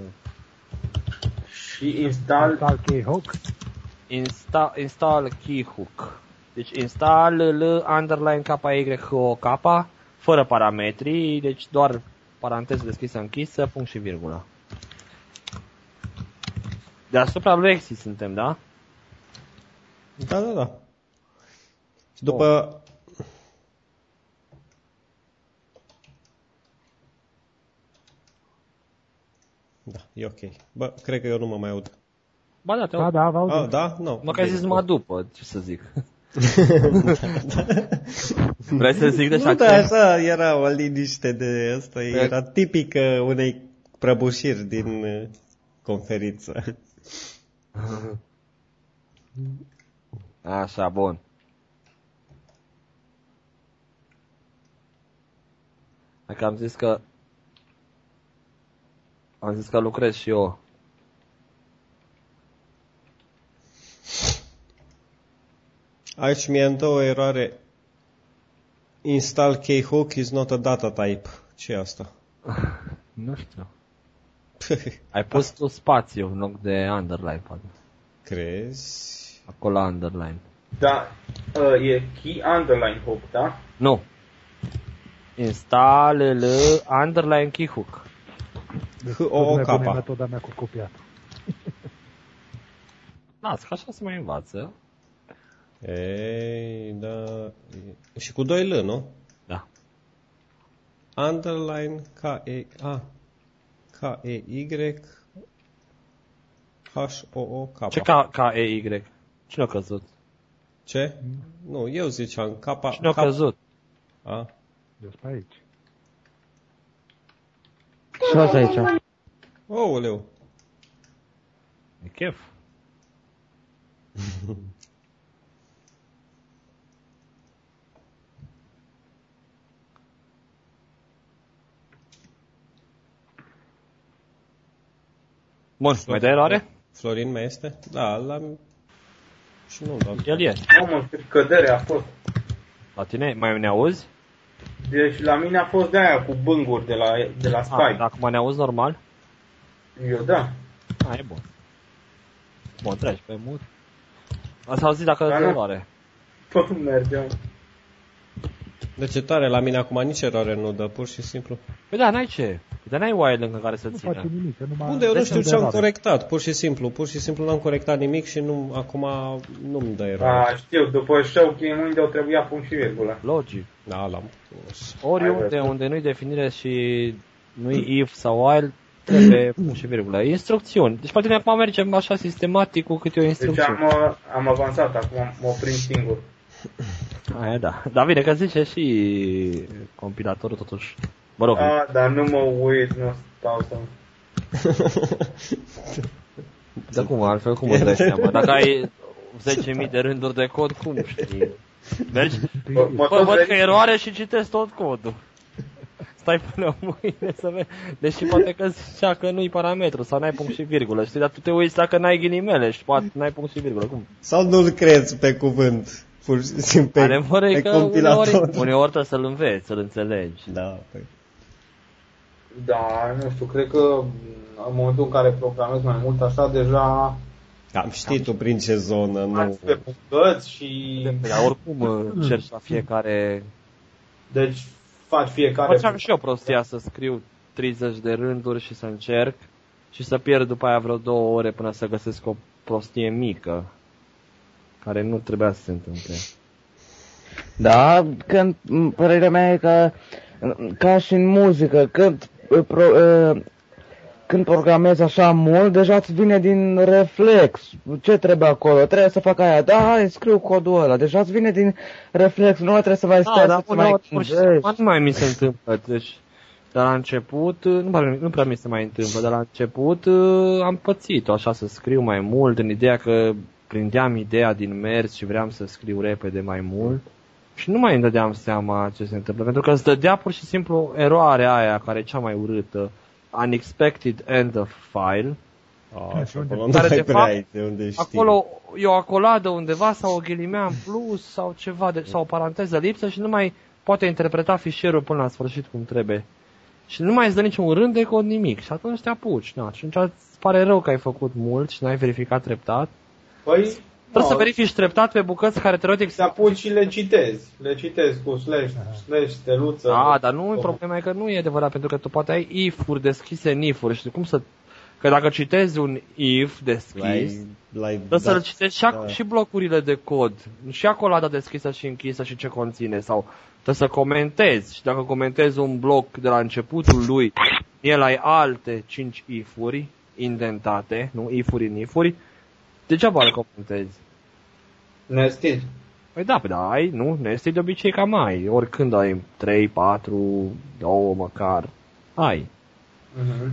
Și install, Install keyhook. insta- install keyhook. Deci install l underline K Y H O K fără parametri, deci doar paranteză deschisă închisă, punct și virgulă. Deasupra lui Exi suntem, da? Da, da, da. Și după... Da, e ok. Bă, cred că eu nu mă mai aud. Ba da, te Da, da, vă aud. Ah, da? Nu. mă că ai Bine. zis numai după, ce să zic. Vrei să zic de Nu, da, așa era o liniște de asta. Era tipică unei prăbușiri din uh, conferință. Așa, bun. Dacă am zis că am zis că lucrez și eu. Aici mi-e în două eroare. Install keyhook is not a data type. Ce e asta? Nu știu. Ai pus tu spațiu în loc de underline, poate. Crezi? Acolo la underline. Da, uh, e key underline hook, da? Nu. Instală underline keyhook. Deci, H O tot O mai K. bună e metoda mea cu copiatul. Las, că așa se mai învață. Ei, da. Și cu doi L, nu? Da. Underline K E A K E Y H O O K. Ce K E Y? Cine a căzut? Ce? Nu, eu ziceam K. Cine a căzut? A. Eu sunt aici. Și asta aici. Ouleu. E chef. Bun, mai dai eroare? Florin mai este? Da, la... Și nu, da. El e. Mamă, cât cădere a fost. La tine, mai ne auzi? Deci la mine a fost de aia cu bânguri de la, de la Ah, Skype. acum ne auzi normal? Eu da. Ah, e bun. Bun, treci pe mut. Ați auzit dacă Da, dă nu. eroare. Tot mergeam. De ce tare, la mine acum nici eroare nu dă, pur și simplu. Păi da, n-ai ce. Dar n-ai oaie lângă care să Nu țină. face nimic, că numai... Unde eu nu deci știu de ce am eroare. corectat, pur și simplu. Pur și simplu n-am corectat nimic și nu, acum nu-mi dă eroare. A, știu, după show game unde o trebuia punct și virgulă. Logic. Da, l-am pus. Oriunde unde nu-i definire și nu-i if sau while, trebuie punct și virgulă. Instrucțiuni. Deci poate acum mergem așa sistematic cu câte o Deci instrucțiune. am, uh, am avansat, acum mă prind singur. Aia da. Dar bine că zice și compilatorul totuși. Mă rog. A, dar nu mă uit, nu stau să... Dar cum, altfel cum îți dai seama? Dacă ai zece mii de rânduri de cod, cum știi? Mergi? Mă, mă Bă, tot văd că verific. eroare și citesc tot codul. Stai până mâine să vezi. Deși poate că zicea că nu-i parametru sau n-ai punct și virgulă, știi? Dar tu te uiți dacă n-ai ghilimele și poate n-ai punct și virgulă. Cum? Sau nu-l crezi pe cuvânt, pur și simplu pe, Adevărul e pe că compilator. uneori, uneori trebuie să-l înveți, să-l înțelegi. Da, păi. Da, nu știu, cred că în momentul în care programezi mai mult așa, deja Am știi tu prin ce zonă, nu... ați pe bucăți și... Dar oricum încerci la fiecare... Deci faci fiecare... Făceam și eu prostia să scriu treizeci de rânduri și să încerc și să pierd după aia vreo două ore până să găsesc o prostie mică care nu trebuia să se întâmple. Da, când, părerea mea e că, ca și în muzică, când, pro, când programezi așa mult, deja îți vine din reflex. Ce trebuie acolo? Trebuie să fac aia. Da, hai, scriu codul ăla. Deja îți vine din reflex. Nu mai trebuie să mai stai Da, să dar mai pur și gândești. simplu nu mai mi se întâmplă. Deci, de la început, nu prea, nu prea mi se mai întâmplă. De la început am pățit-o așa să scriu mai mult, în ideea că prindeam ideea din mers și vreau să scriu repede mai mult. Și nu mai îmi dădeam seama ce se întâmplă, pentru că îți dădea pur și simplu eroarea aia, care e cea mai urâtă, unexpected end of file. A, și acolo Care, nu de mai prea fapt, ai de unde știi. Acolo e o acoladă undeva sau o ghilimea în plus sau ceva, de, sau o paranteză lipsă și nu mai poate interpreta fișierul până la sfârșit cum trebuie. Și nu mai îți dă niciun rând de cod, nimic. Și atunci te apuci. Na. Și atunci îți pare rău că ai făcut mult și n-ai verificat treptat. Păi, Trebuie să verifici treptat pe bucăți care teoretic să apuci și le citezi. Le citezi cu slash, slash, steluță. Da, dar nu, problema e că nu e adevărat, pentru că tu poate ai if-uri deschise în if-uri și cum să... Că dacă citezi un if deschis, L-ai, l-ai trebuie să-l dat, citești și, da. și blocurile de cod, și acolada deschisă și închisă și ce conține, sau trebuie să comentezi, și dacă comentezi un bloc de la începutul lui, el ai alte cinci if-uri indentate, nu, if-uri în if-uri, degeaba le comentezi. Nested. Păi da, păi da, ai, nu, nested de obicei cam ai, oricând ai trei, patru, doi măcar, ai. Mhm.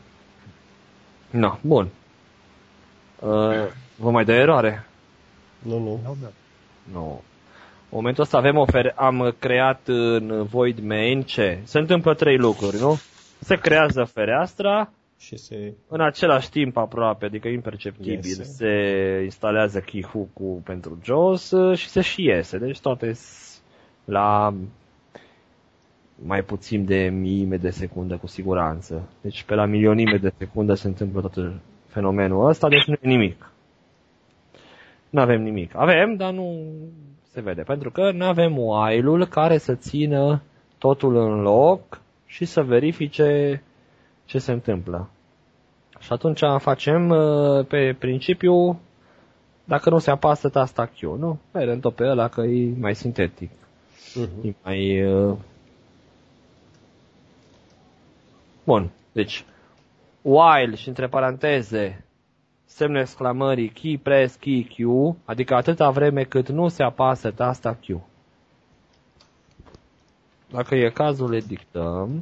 Na, bun. Uh, vă mai dă eroare? Nu, nu. Nu, da. Nu. În momentul ăsta avem o fer- am creat în void main ce? Se întâmplă trei lucruri, nu? Se creează fereastra, Și se... în același timp aproape, adică imperceptibil, Iese. se instalează keyhook-ul pentru jos și se și iese. Deci toate s- la mai puțin de miime de secundă cu siguranță. Deci pe la milionime de secundă se întâmplă tot fenomenul ăsta, deci nu e nimic. Nu avem nimic. Avem, dar nu se vede. Pentru că nu avem while-ul care să țină totul în loc și să verifice ce se întâmplă. Și atunci facem pe principiu, dacă nu se apasă tasta Q, nu? Mergem tot pe ăla că e mai sintetic. Uh-huh. E mai... Uh... Bun, deci while și între paranteze semnul exclamării key press key Q, adică atâta vreme cât nu se apasă tasta Q. Dacă e cazul, le dictăm.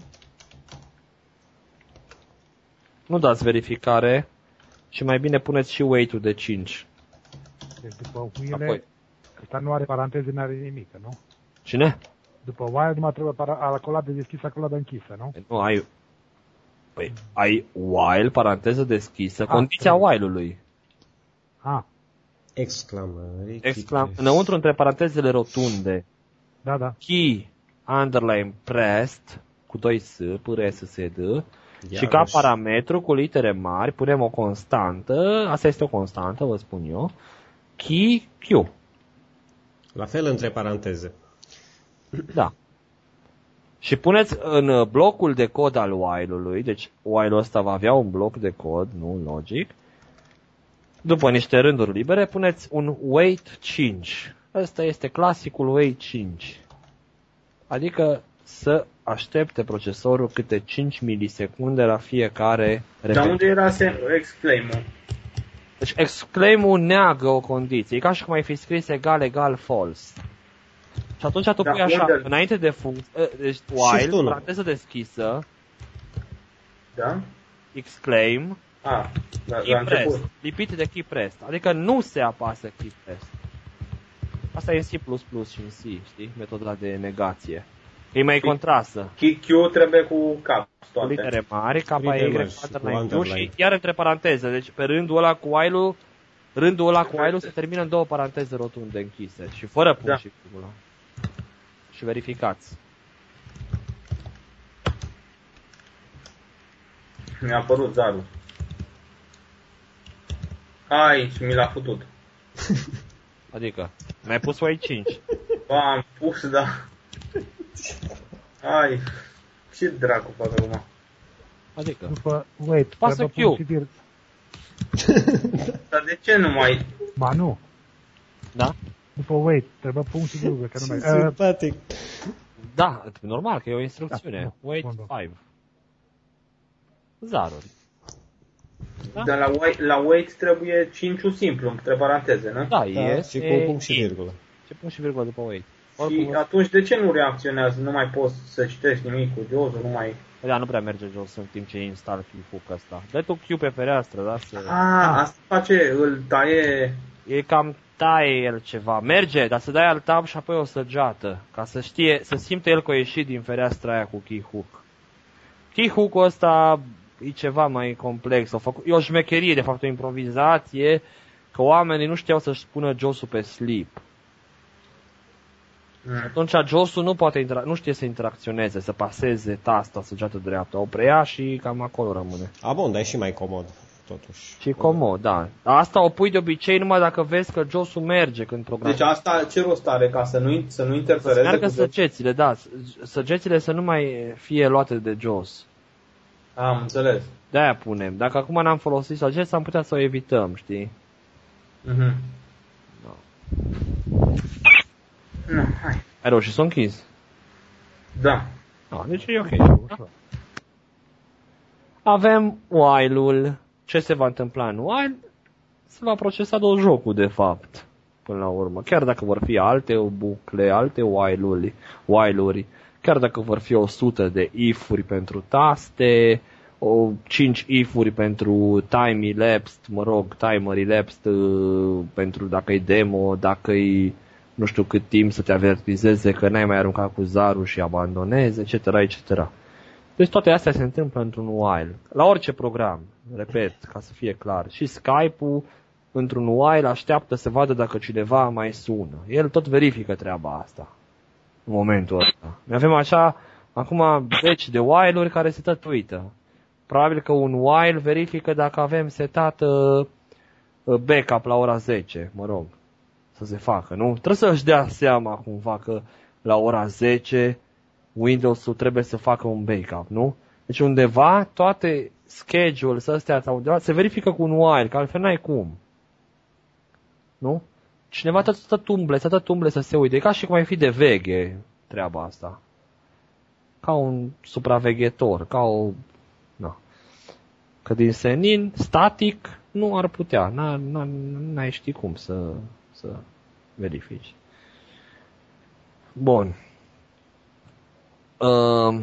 Nu dați verificare și mai bine puneți și weight-ul de cinci. Deci după while, ăsta nu are paranteze, nu are nimic, nu? Cine? După while numai trebuie acolo de deschisă, acolo de închisă, nu? Nu, ai... Păi, ai while, paranteză deschisă, ah, condiția while-ului. Ah. Exclamări. Exclam... Înăuntru, între parantezele rotunde. Da, da. Key, underline, pressed, cu doi S, P R S S D. Și ca parametru, cu litere mari, punem o constantă, asta este o constantă, vă spun eu, key Q. La fel între paranteze. Da. Și puneți în blocul de cod al while-ului, deci while-ul ăsta va avea un bloc de cod, nu logic, după niște rânduri libere, puneți un wait cinci. Ăsta este clasicul wait cinci. Adică să aștepte procesorul câte cinci milisecunde la fiecare repetiție. Dar unde era exclaim-ul? Deci exclaim-ul neagă o condiție. E ca și cum ai fi scris egal, egal, false. Și atunci tu da, pui așa, unde? Înainte de funcție, deci while, paranteză deschisă, da? exclaim, ah, da, key press, lipit de key press. Adică nu se apasă key press. Asta e în C plus plus și în C, știi? Metoda de negație. E mai contrasă. Q trebuie cu cap. Cu litere mari, K, Y, underline, și iar între paranteze. Deci pe rândul ăla cu while-ul, rândul ăla cu while-ul se termină în două paranteze rotunde închise. Și fără punct da. Și virgulă. Și verificați. Mi-a apărut zarul. Ai, și mi l-a futut. Adică, mi-ai pus o cinci. Ba, am pus, da. Ai, ce dracu fac acum? Adică, după, wait, pasă Q. Dar de ce nu mai... Ba nu. Da? După wait, trebuie punct și virgulă, că nu mai... Simpatic. Da, normal, că e o instrucțiune. Da, wait cinci. Zaruri. Da? Dar la wait, la wait trebuie cinci simplu, între paranteze, nu? Da, da e... Și cu punct și virgulă. Și punct și virgulă după wait. Și atunci de ce nu reacționează? Nu mai poți să citești nimic cu jos, nu mai... Da, nu prea merge jos în timp ce install Q-hook ăsta. Dă tu Q pe fereastră, da? Să... Ah, asta face, îl taie... E cam taie el ceva. Merge, dar să dai alt tab și apoi o săgeată. Ca să știe, să simte el că a ieșit din fereastra aia cu keyhook. Keyhook-ul ăsta e ceva mai complex. O făcut, e o șmecherie, de fapt, o improvizație, că oamenii nu știau să-și pună josul pe sleep. Mm. Atunci josul nu poate intera- nu știe să interacționeze, să paseze tasta săgeată dreaptă. O preia și cam acolo rămâne. A, bun, dar e și mai comod, totuși. Și comod, da. Asta o pui de obicei numai dacă vezi că josul merge când programezi. Deci asta ce rost are? Ca să nu, să nu interfereze? Să meargă săgețile, da. Săgețile să nu mai fie luate de jos. Am înțeles. De-aia punem. Dacă acum n-am folosit săgeți, am putea să o evităm, știi? Mhm. No. No, hai. Ai reușit să o închizi? Da. Ah, deci e ok. Avem while-ul. Ce se va întâmpla în while? Se va procesa tot jocul, de fapt, până la urmă. Chiar dacă vor fi alte bucle, alte while-uri, while-uri, chiar dacă vor fi o sută de if-uri pentru taste, o cinci if-uri pentru time elapsed, mă rog, timer elapsed pentru dacă e demo, dacă e nu știu cât timp să te avertizeze că n-ai mai aruncat cu zarul și abandonezi, et cetera, et cetera. Deci toate astea se întâmplă într-un while. La orice program, repet, ca să fie clar. Și Skype-ul, într-un while, așteaptă să vadă dacă cineva mai sună. El tot verifică treaba asta. În momentul ăsta. Noi avem așa, acum, zeci de while-uri care se tot uită. Probabil că un while verifică dacă avem setat uh, backup la ora zece, mă rog. să se facă, nu? Trebuie să-și dea seama cumva că la ora zece Windows-ul trebuie să facă un backup, nu? Deci undeva toate schedules astea sau se verifică cu un while, că altfel n-ai cum. Nu? Cineva tot stă tumble, stă tumble să se uite. E ca și cum ai fi de veghe treaba asta. Ca un supraveghetor, ca o... Na. Că din senin, static, nu ar putea. N-ai ști cum să, să verifici. Bun. Uh,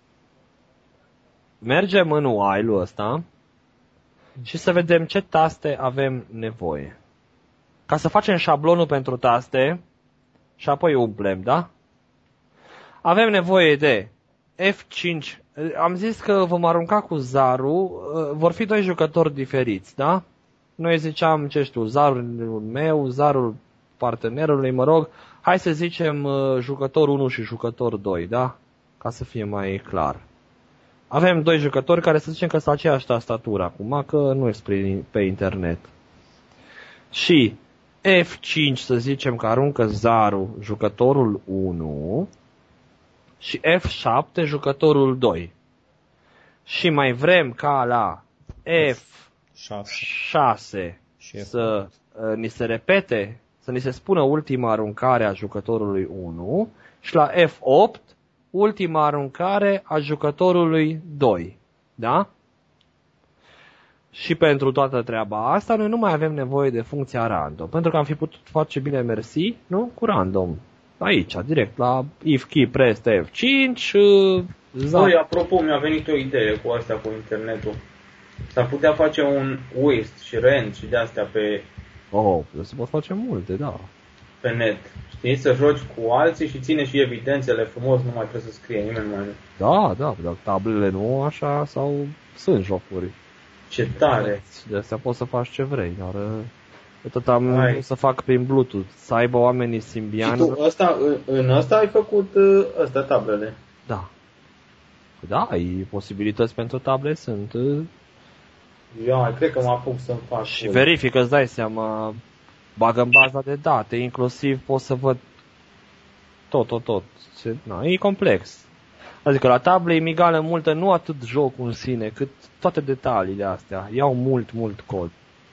mergem în while-ul ăsta și să vedem ce taste avem nevoie. Ca să facem șablonul pentru taste și apoi umplem, da? Avem nevoie de F cinci. Am zis că vom arunca cu zarul. Vor fi doi jucători diferiți, da? Noi ziceam, ce știu, zarul meu, zarul partenerului, mă rog. Hai să zicem jucător unu și jucător doi, da? Ca să fie mai clar. Avem doi jucători care să zicem că sunt aceeași tastatură acum, că nu e pe internet. Și F cinci să zicem că aruncă zarul jucătorul unu și F șapte jucătorul doi. Și mai vrem ca la F șase să uh, ni se repete, să ni se spună ultima aruncare a jucătorului unu și la F opt ultima aruncare a jucătorului doi. Da? Și pentru toată treaba asta noi nu mai avem nevoie de funcția random, pentru că am fi putut face bine mersi, nu? Cu random. Aici, direct, la if key pressed F cinci. Băi, apropo, mi-a venit o idee cu asta, cu internetul. S-ar putea face un whist și rent și de-astea pe... Oh, se pot face multe, da. Pe net. Știi, să joci cu alții și ține și evidențele frumos, nu mai trebuie să scrie nimeni mai mult. Da, da, dar tablele nu așa sau sunt jocuri. Ce tare! De astea poți să faci ce vrei, dar tot am Hai. să fac prin Bluetooth, să aibă oamenii Symbian. Și tu ăsta, în ăsta ai făcut ăsta tablele? Da. Da, ai posibilități pentru table, sunt. Eu mai cred că mă apuc să-mi fac. Și verifică, îți dai seama, bagă în baza de date, inclusiv pot să văd tot, tot, tot. Na, e complex. Adică la table e migală multă, nu atât jocul în sine, cât toate detaliile astea. Iau mult, mult cod.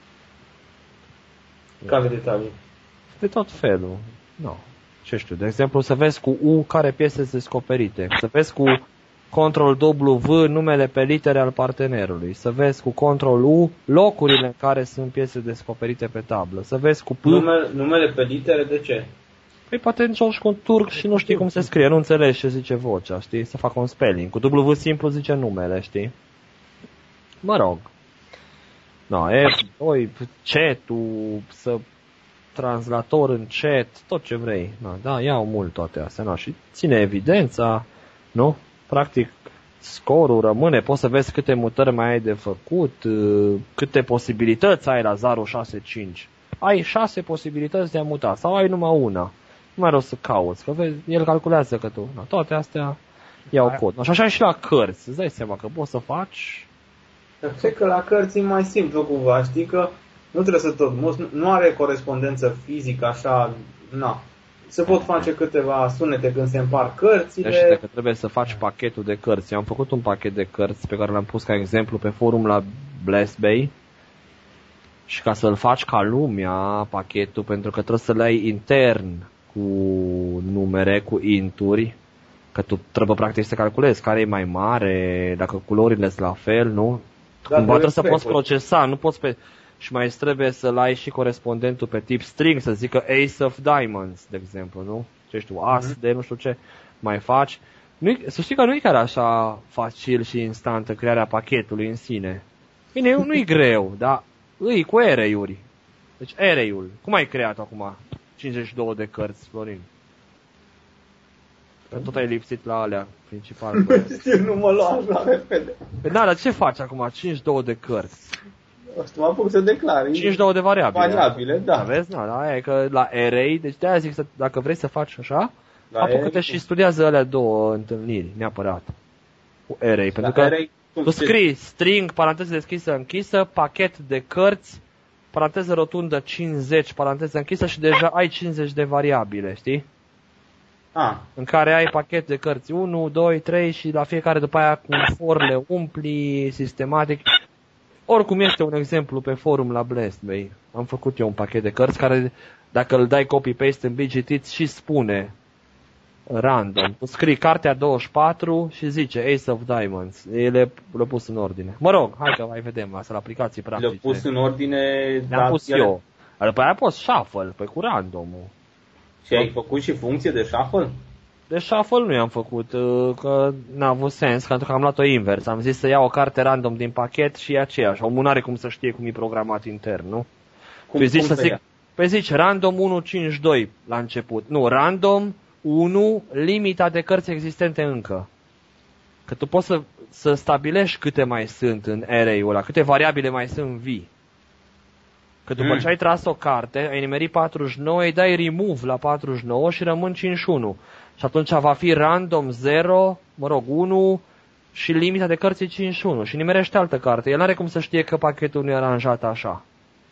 Care detalii? De tot felul. No. Ce știu, de exemplu, să vezi cu U care piese sunt descoperite. Să vezi cu control W numele pe litere al partenerului. Să vezi cu control U locurile în care sunt piese descoperite pe tablă. Să vezi cu P... Numele, numele pe litere de ce? Păi poate joci cu un turc și nu știi cum se scrie, nu înțelegi ce zice vocea, știi? Să facă un spelling. Cu W simplu zice numele, știi? Mă rog. No, F doi, chat-ul, să translator în chat, tot ce vrei. No, da, iau mult toate astea. No, și ține evidența, nu? Practic, scorul rămâne, poți să vezi câte mutări mai ai de făcut, câte posibilități ai la zero șase cinci. Ai șase posibilități de a muta sau ai numai una. Nu mai rost să cauți, că vezi, el calculează că tu. No, toate astea iau cod. No, și așa și la cărți, îți dai seama că poți să faci. Cred că la cărți e mai simplu cumva, știi că nu trebuie să tot, nu are corespondență fizică așa, na. Se pot face câteva sunete când se împar cărțile. Deci că trebuie să faci pachetul de cărți. Eu am făcut un pachet de cărți pe care l-am pus ca exemplu pe forum la Blast Bay. Și ca să-l faci ca lumea, pachetul, pentru că trebuie să-l ai intern cu numere, cu inturi, că tu trebuie practic să calculezi care e mai mare, dacă culorile sunt la fel, nu? Da, cumva trebuie să poți procesa, nu poți pe... Și mai trebuie să-l ai și corespondentul pe tip string, să zică Ace of Diamonds, de exemplu, nu? Ce știu, as mm-hmm. de nu știu ce mai faci. Nu, să știi că nu e chiar așa facil și instantă crearea pachetului în sine. Bine, nu e greu, dar îi cu array-uri. Deci array-ul. Cum ai creat acum cincizeci și două de cărți, Florin? Că tot ai lipsit la alea principal. Nu mă lua așa repede. Da, dar ce faci acum? cincizeci și două de cărți. Asta mă apuc să declar. cincizeci și două de variabile. Variabile, da. Da, vezi? Da, da, e că la array, deci de-aia zic să, dacă vrei să faci așa, apucă-te și studiază alea două întâlniri, neapărat. Cu array, pentru că array, tu scrii string, paranteză deschisă, închisă, pachet de cărți, paranteză rotundă cincizeci, paranteză închisă și deja ai cincizeci de variabile, știi? Ah. În care ai pachet de cărți unu, doi, trei și la fiecare după aia cu for le umpli sistematic. Oricum este un exemplu pe forum la Blast Bay. Am făcut eu un pachet de cărți care dacă îl dai copy-paste în B G T și spune random. Tu scrii cartea douăzeci și patru și zice Ace of Diamonds. Le, le-a pus în ordine. Mă rog, hai că mai vedem asta la aplicații practice. Le-a pus în ordine... Le-am pus eu. După aia a pus shuffle, pe cu randomul. Și ai făcut și funcție de shuffle? De shuffle nu i-am făcut, că n-a avut sens, pentru că am luat-o invers. Am zis să iau o carte random din pachet și e aceeași. Omul n-are cum să știe cum e programat intern, nu? Cum, păi zici, cum să să zic, păi zici random unu cinci doi la început. Nu, random unu, limita de cărți existente încă. Că tu poți să, să stabilești câte mai sunt în array-ul ăla, câte variabile mai sunt vii. Că după mm. ce ai tras o carte, ai nimerit patruzeci și nouă, îi dai remove la patruzeci și nouă și rămân cincizeci și unu. Și atunci va fi random zero, mă rog, unu și limita de cărți e cincizeci și unu. Și nimerește altă carte. El n-are cum să știe că pachetul nu e aranjat așa.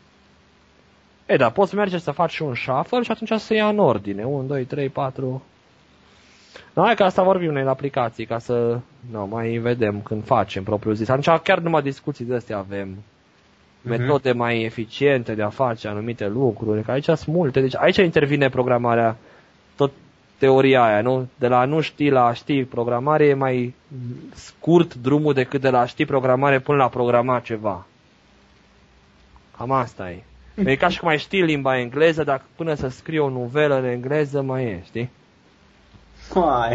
E, da, poți merge să faci și un shuffle și atunci să ia în ordine. unu, doi, trei, patru... No, hai că asta vorbim noi în aplicații, ca să no, mai vedem când facem propriu zis. Atunci chiar numai discuții de astea avem. Metode mai eficiente de a face anumite lucruri, că aici sunt multe. Deci aici intervine programarea, tot teoria aia, nu? De la a nu ști la a ști programare e mai scurt drumul decât de la a ști programare până la programa ceva. Cam asta e. E ca și cum mai știi limba engleză, dar până să scrii o novelă în engleză mai e, știi? Hai.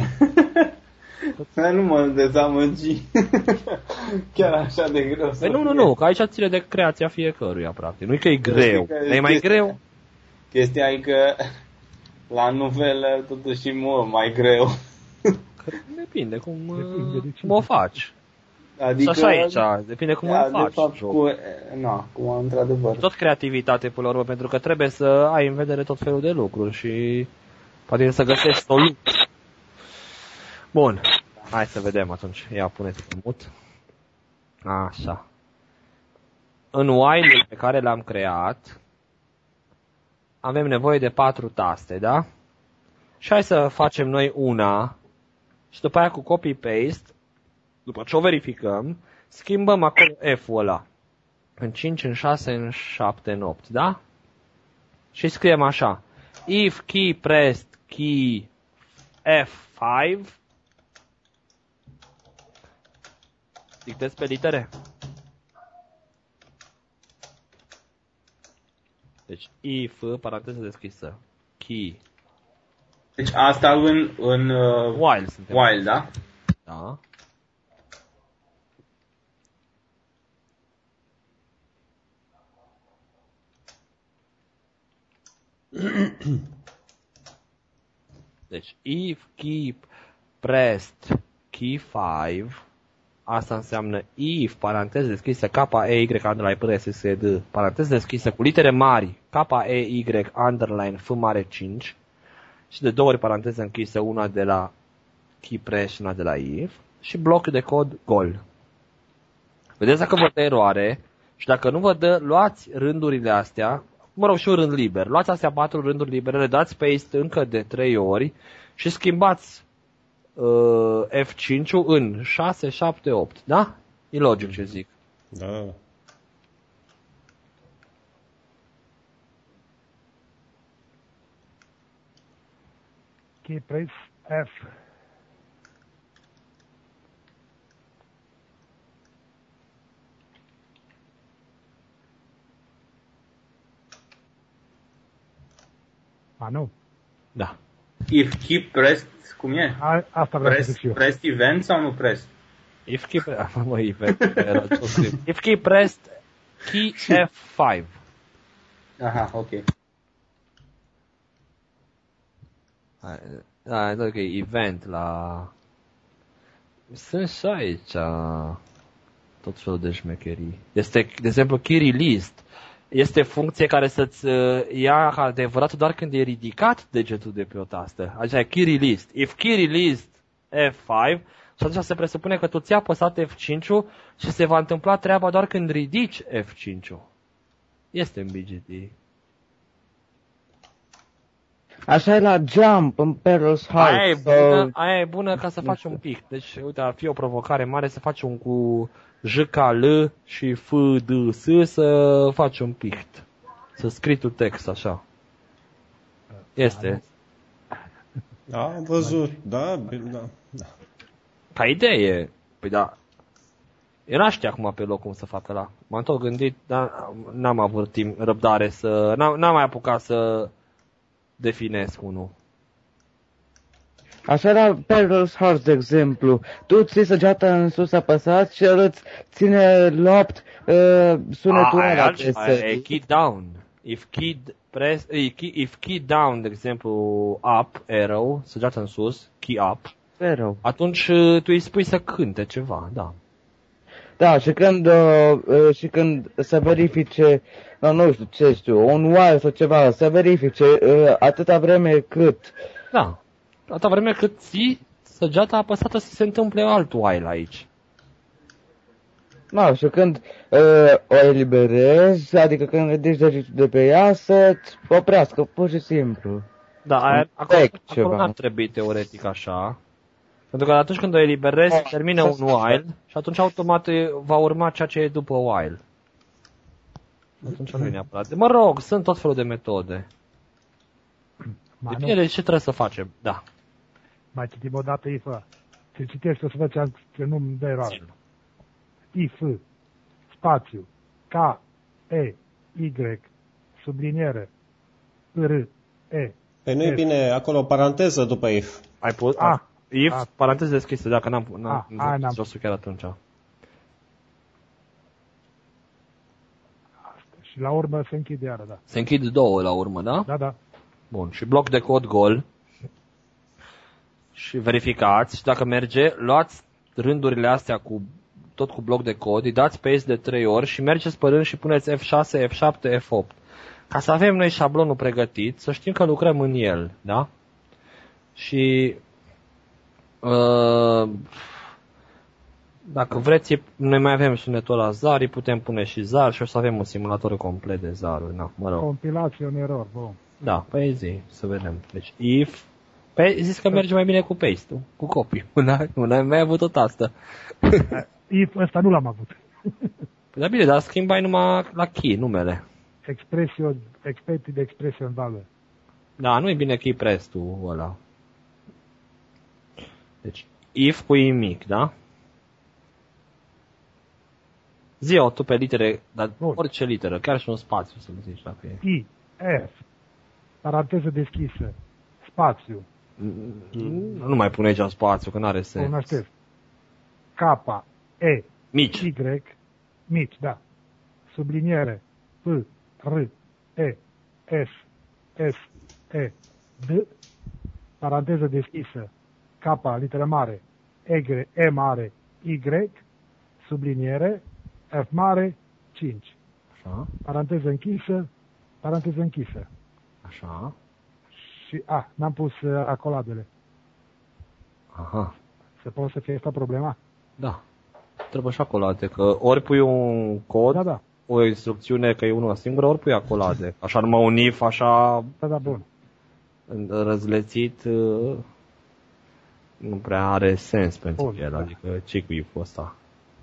Nu mă dezamăgi. Chiar așa de greu să păi nu, nu, nu, că aici ține de creația fiecăruia, practic. Nu-i că e greu, e mai greu. Chestia e că la novelă totuși e mult mai greu. Depinde cum, depinde cum o faci. Adică, și așa aici, depinde cum da, îl faci. De fapt, cu, na, cu într-adevăr. Tot creativitate până la urmă, pentru că trebuie să ai în vedere tot felul de lucruri și poate să găsești soluții. Bun, hai să vedem atunci. Ia, puneți pe mut. Așa. În while-ul pe care l-am creat, avem nevoie de patru taste, da? Și hai să facem noi una și după aia cu copy-paste, după ce o verificăm, schimbăm acolo F-ul ăla. În cinci, în șase, în șapte, în opt, da? Și scriem așa. If key pressed key F cinci. Dictez pe litere. Deci if, paranteză deschisă, key. Deci asta în, în uh, while suntem. While, da? Da. Deci if key pressed key cinci, asta înseamnă if, paranteză deschisă, K E Y underline P R S S D, paranteză deschisă cu litere mari, K E Y underline F mare cinci și de două ori paranteză închisă, una de la key press și una de la if și bloc de cod gol. Vedeți dacă vă dă eroare și dacă nu vă dă, luați rândurile astea, mă rog și un rând liber, luați astea patru rânduri libere, le dați paste încă de trei ori și schimbați uh, F cinci în șase, șapte, opt, da? E logic ce zic. Da. Key press F. A, nu. Da. If keep pressed, cum e? A, asta vreau Press, să zic și eu. pressed event sau nu pressed? If key pressed, mă, if key pressed key F cinci. Aha, ok. Da, e ok, event la... Sunt și aici tot felul de șmecherii. Este, de exemplu, key released. Este funcție care să-ți ia adevărat doar când e ridicat degetul de pe o tastă. Așa e key released. If key released F cinci, și atunci se presupune că tu ți-ai apăsat F cinci și se va întâmpla treaba doar când ridici F cinci. Este în B G T. Așa e la Jump, în Perils Heart. Aia e sau... bună, aia e bună ca să faci un pic. Deci, uite, ar fi o provocare mare să faci un cu J K L și F D S să faci un pict. Să scrii tu text așa. Este. Da, am văzut. Da, da, da. Ca idee. Păi da. Era știa acum pe loc cum să facă ăla. M-am tot gândit, dar n-am avut timp, răbdare să... N-am, n-am mai apucat să definesc unul. Așa la Perils Heart, de exemplu. Tu ții săgeata în sus apăsat și el îți ține lopt uh, sunetul Ah, ăla. aia, aia e key down. If key, press, if key down, de exemplu, up, arrow, săgeata în sus, key up, Arrow. atunci uh, tu îi spui să cânte ceva, da. Da, și când, uh, uh, și când să verifice, uh, nu știu ce știu, un while sau ceva, să verifice uh, atâta vreme cât. Da. Atâta vreme cât ții săgeata apăsată să se întâmple alt while aici. Da, și când uh, o eliberezi, adică când ridici degetul de pe ea, să-ți oprească, pur și simplu. Da, aia, acolo, Corect, acolo ceva. n-ar trebui teoretic așa. Pentru că atunci când o eliberezi, termină un while și atunci automat va urma ceea ce e după while. Atunci nu e neapărat. Mă rog, sunt tot felul de metode. Depinde de ce trebuie să facem, da. Mai citim o dată if. Ți citești o să vezi ce nu-mi dă eroare. If, spațiu, K, E, Y, subliniere, R, E. Păi nu-i F. bine acolo o paranteză după if. Ai pus? Ah, If, ah. paranteză deschisă, dacă n-am, n-am, Ah, n-am, aia n-am. jos chiar atunci. Și la urmă se închide iară, da. Se închid două la urmă, da? Da, da. Bun, și bloc de cod gol. Și verificați și dacă merge, luați rândurile astea cu tot cu bloc de cod, îi dați paste de trei ori și mergeți pe rând și puneți F șase, F șapte, F opt. Ca să avem noi șablonul pregătit, să știm că lucrăm în el, da? Și uh, dacă vreți, noi mai avem sunetul la zar, îi putem pune și zar și o să avem un simulator complet de zaruri, na, mă rog. Compilație în error, bun. Da, păi zi, să vedem. Deci, if... Păi zis că merge mai bine cu paste-ul, cu copy. Nu ai mai avut tot asta. If ăsta nu l-am avut. Da bine, dar schimbai numai la key, numele. Expression, expected expression value. Da, nu e bine key press-ul ăla. Deci, if cu i mic, da? Zi-o tu pe litere, dar Bun. orice literă, chiar și un spațiu să-l zici dacă e. I, F, paranteză deschisă, spațiu, Nu mai pune aici spațiu, că n-are sens. cunoașteți, K, E, Mici. Y, mici, da, subliniere, P, R, E, S, S, E, D, paranteză deschisă, K, literă mare, E, E mare, Y, subliniere, F mare, cinci, Așa, paranteză închisă, paranteză închisă. așa, Și, a, n-am pus uh, acoladele. aha, Se poate să fie asta problema? da. Trebuie și acolade, că ori pui un cod, Da, da, o instrucțiune că e una singură, ori pui acolade. Așa numai un if, așa da, da, bun. răzlețit, uh, nu prea are sens pentru Bun, el, da. adică ce cu if-ul ăsta.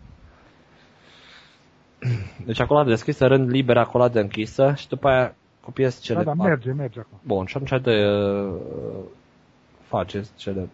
Deci acolade deschisă, rând liber, acolade închisă și după aia copiezi cele Da, da, patru. merge, merge acum. Bun, și atunci de uh, faceți cele...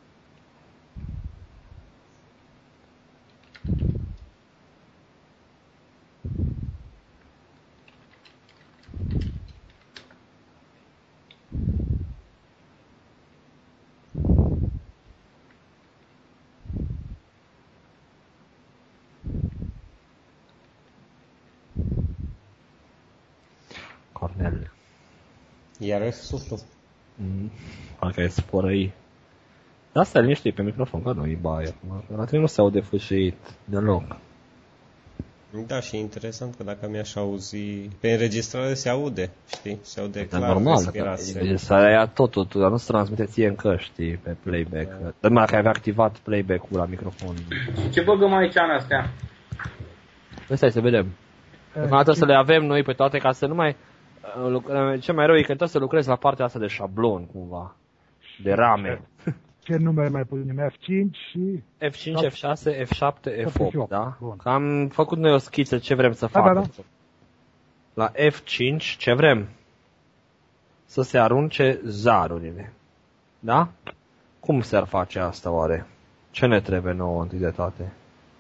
Cornel. Iarăși suflu. Mm, parcă e sporăi. Dar stai liniștit pe microfon, că nu e baie acum. La tine nu se aude fâșit deloc. Da, și interesant că dacă mi-aș auzi... Pe înregistrare se aude, știi? Se aude Dar clar normal, respirație. să ia totul, dar nu se transmite ție în căști pe playback. Dar numai că ai activat playback-ul la microfon. Ce băgăm aici în astea? Păi stai să vedem. Deocamdată să le avem noi pe toate ca să nu mai... Ce mai rău e că trebuie să lucrezi la partea asta de șablon, cumva. De rame. Ce numere mai punem? F cinci și... F cinci, F șase, F șapte, F opt, da? Bun. Că am făcut noi o schiță ce vrem să Da, facem. da, da. La F cinci, ce vrem? Să se arunce zarurile. Da? Cum s-ar face asta oare? Ce ne trebuie nouă întâi de toate?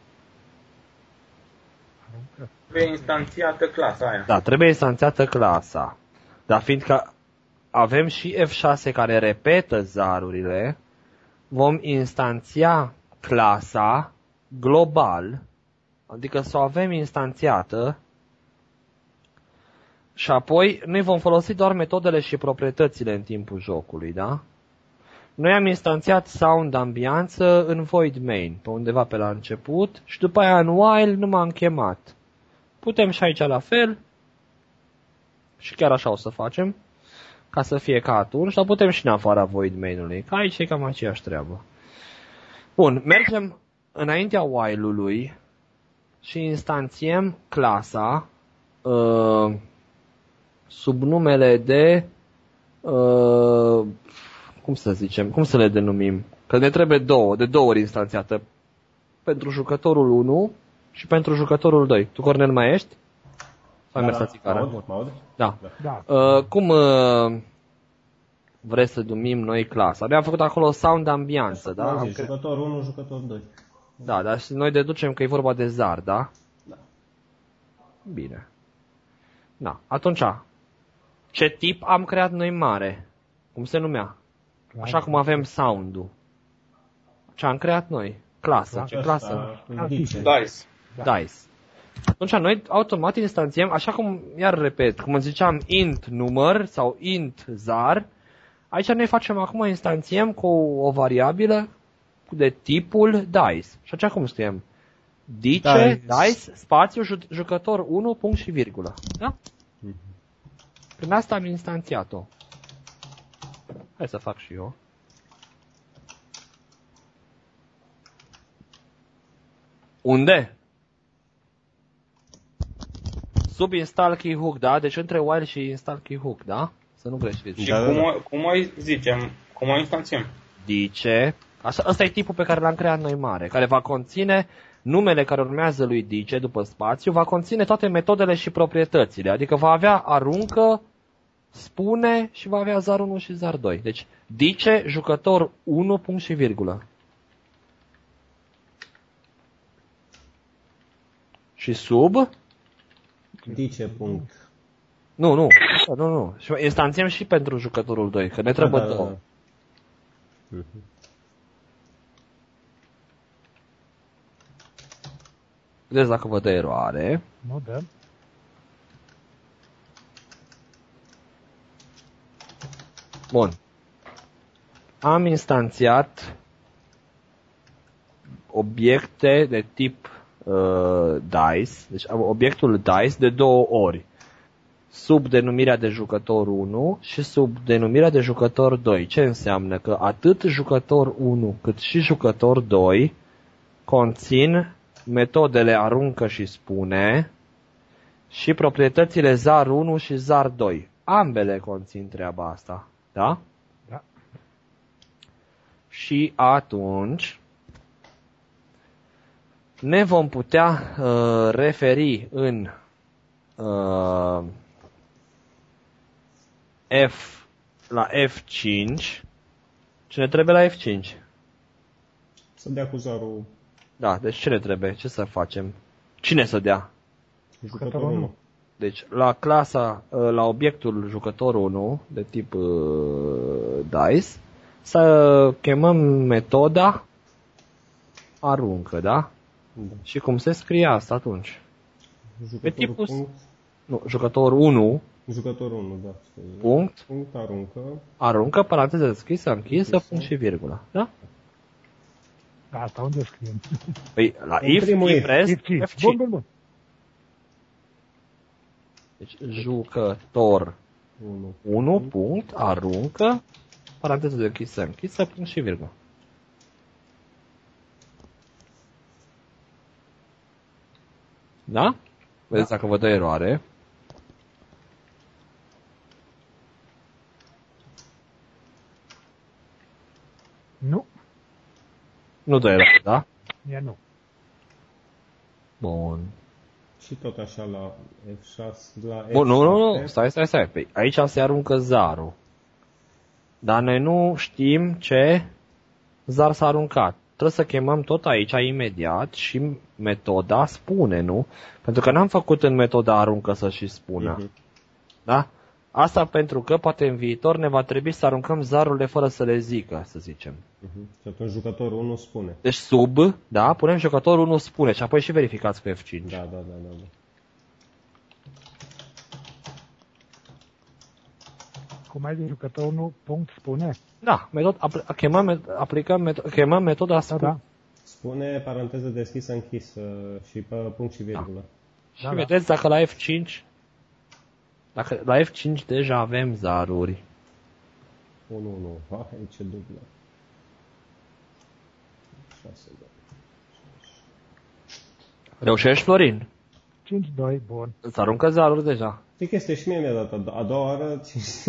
Trebuie instanțiată clasa aia. Da, trebuie instanțiată clasa. Dar fiindcă avem și F șase care repetă zarurile, vom instanția clasa global, adică să o avem instanțiată și apoi noi vom folosi doar metodele și proprietățile în timpul jocului, da? Noi am instanțiat sound ambianță în void main, pe undeva pe la început, și după aia în while nu m-am chemat. Putem și aici la fel, și chiar așa o să facem, ca să fie ca atunci, dar putem și în afara void main-ului, că aici e cam aceeași treabă. Bun, mergem înaintea while-ului și instanțiem clasa uh, sub numele de, uh, cum să zicem, cum să le denumim? Că ne trebuie două, de două ori instanțiată, pentru jucătorul unu și pentru jucătorul doi. Tu, Cornel, mai ești? Sau ai mers la țicară? Da. Da. Uh, cum uh, vreți să numim noi clasa? Noi am făcut acolo sound ambianță, da? Am cre- Jucător unu, jucător doi. Da, dar și noi deducem că e vorba de zar, da? Da. Bine. Da, atunci, ce tip am creat noi mare? Cum se numea? Așa cum avem sound-ul. Ce am creat noi? Clasă. Ce clasă? Dice. Dice. Dice. Atunci noi automat instanțiem, așa cum, iar repet, cum ziceam int număr sau int zar, aici noi facem acum, instanțiem cu o variabilă de tipul dice. Și așa cum scriem? Dice, Dice. dice, spațiu, ju- jucător unu, punct și virgulă. Da? Prin asta am instanțiat-o. Hai să fac și eu. Unde? Sub install keyhook, da? Deci între while și install keyhook, da? Să nu greșiți. Și Da, da, cum, da. o, cum o zicem, cum o instanțiem? Dice, așa, ăsta e tipul pe care l-am creat noi mare, care va conține numele care urmează lui dice după spațiu, va conține toate metodele și proprietățile, adică va avea aruncă, spune și va avea zar unu și zar doi. Deci dice, jucător unu, punct și virgulă. Și sub, Dice punct. nu, nu, nu, nu, și instanțiem și pentru jucătorul doi, că ne trebuie Da, da, două. da. Mhm. Vedeți dacă vă dă eroare. Nu dă. Bun. Am instanțiat obiecte de tip uh, dice, deci am obiectul dice de două ori, sub denumirea de jucător unu și sub denumirea de jucător doi. Ce înseamnă? Că atât jucător unu cât și jucător doi conțin metodele aruncă și spune și proprietățile zar unu și zar doi. Ambele conțin treaba asta, da? Da. Și atunci ne vom putea uh, referi în uh, F la F cinci. Ce ne trebuie la F cinci? Să dea cu zarul Da, deci ce ne trebuie? Ce să facem? Cine să dea? jucătorul unu. Deci la clasa, la obiectul jucător unu de tip uh, dice, să chemăm metoda aruncă, da? Da. Și cum se scrie asta atunci? Jucătorul tipul- punct. Nu, jucător unu, Jucătorul unu, da. punct, Punct aruncă. aruncă, paranteză deschisă, închisă, punct și virgulă, da? Da, asta unde scriem? Păi la În if, primul if. if, rest, F cinci. F cinci. Bun, bun, bun. Deci jucător unu. unu, punct, aruncă, paranteză deschisă, închisă, punct și virgulă. Da? Vedeți dacă vă dă eroare. Nu, Nu dă eroare, da? e nu. Bun. Și tot așa la F șase, la F șapte. Bun, nu, nu, nu, stai, stai, stai. Păi aici se aruncă zarul. Dar noi nu știm ce zar s-a aruncat. Trebuie să chemăm tot aici imediat și metoda spune, nu? Pentru că n-am făcut în metoda aruncă să și spună. Mhm. Da? Asta pentru că poate în viitor ne va trebui să aruncăm zarurile fără să le zică, să zicem. Mhm. Și atunci jucătorul unu spune. Deci sub, da, punem jucătorul unu spune și apoi și verificați cu F cinci. Da, da, da, da. da. Cum ai zis, jucătorul nu, punct, spune. Da, metod, apl- chemăm, met- aplicăm, met- chemăm metoda Da, spune. da. Spune paranteză deschisă, închisă și pe punct și virgulă. Și Da, da. vedeți dacă la F cinci, dacă la F cinci deja avem zaruri. unu unu. Hai, ce dublă. șase doi. Reușești, Florin? cinci doi, bun. Îți aruncă zaruri deja. Știi că este și mie mi-a dat a, do- a doua oară.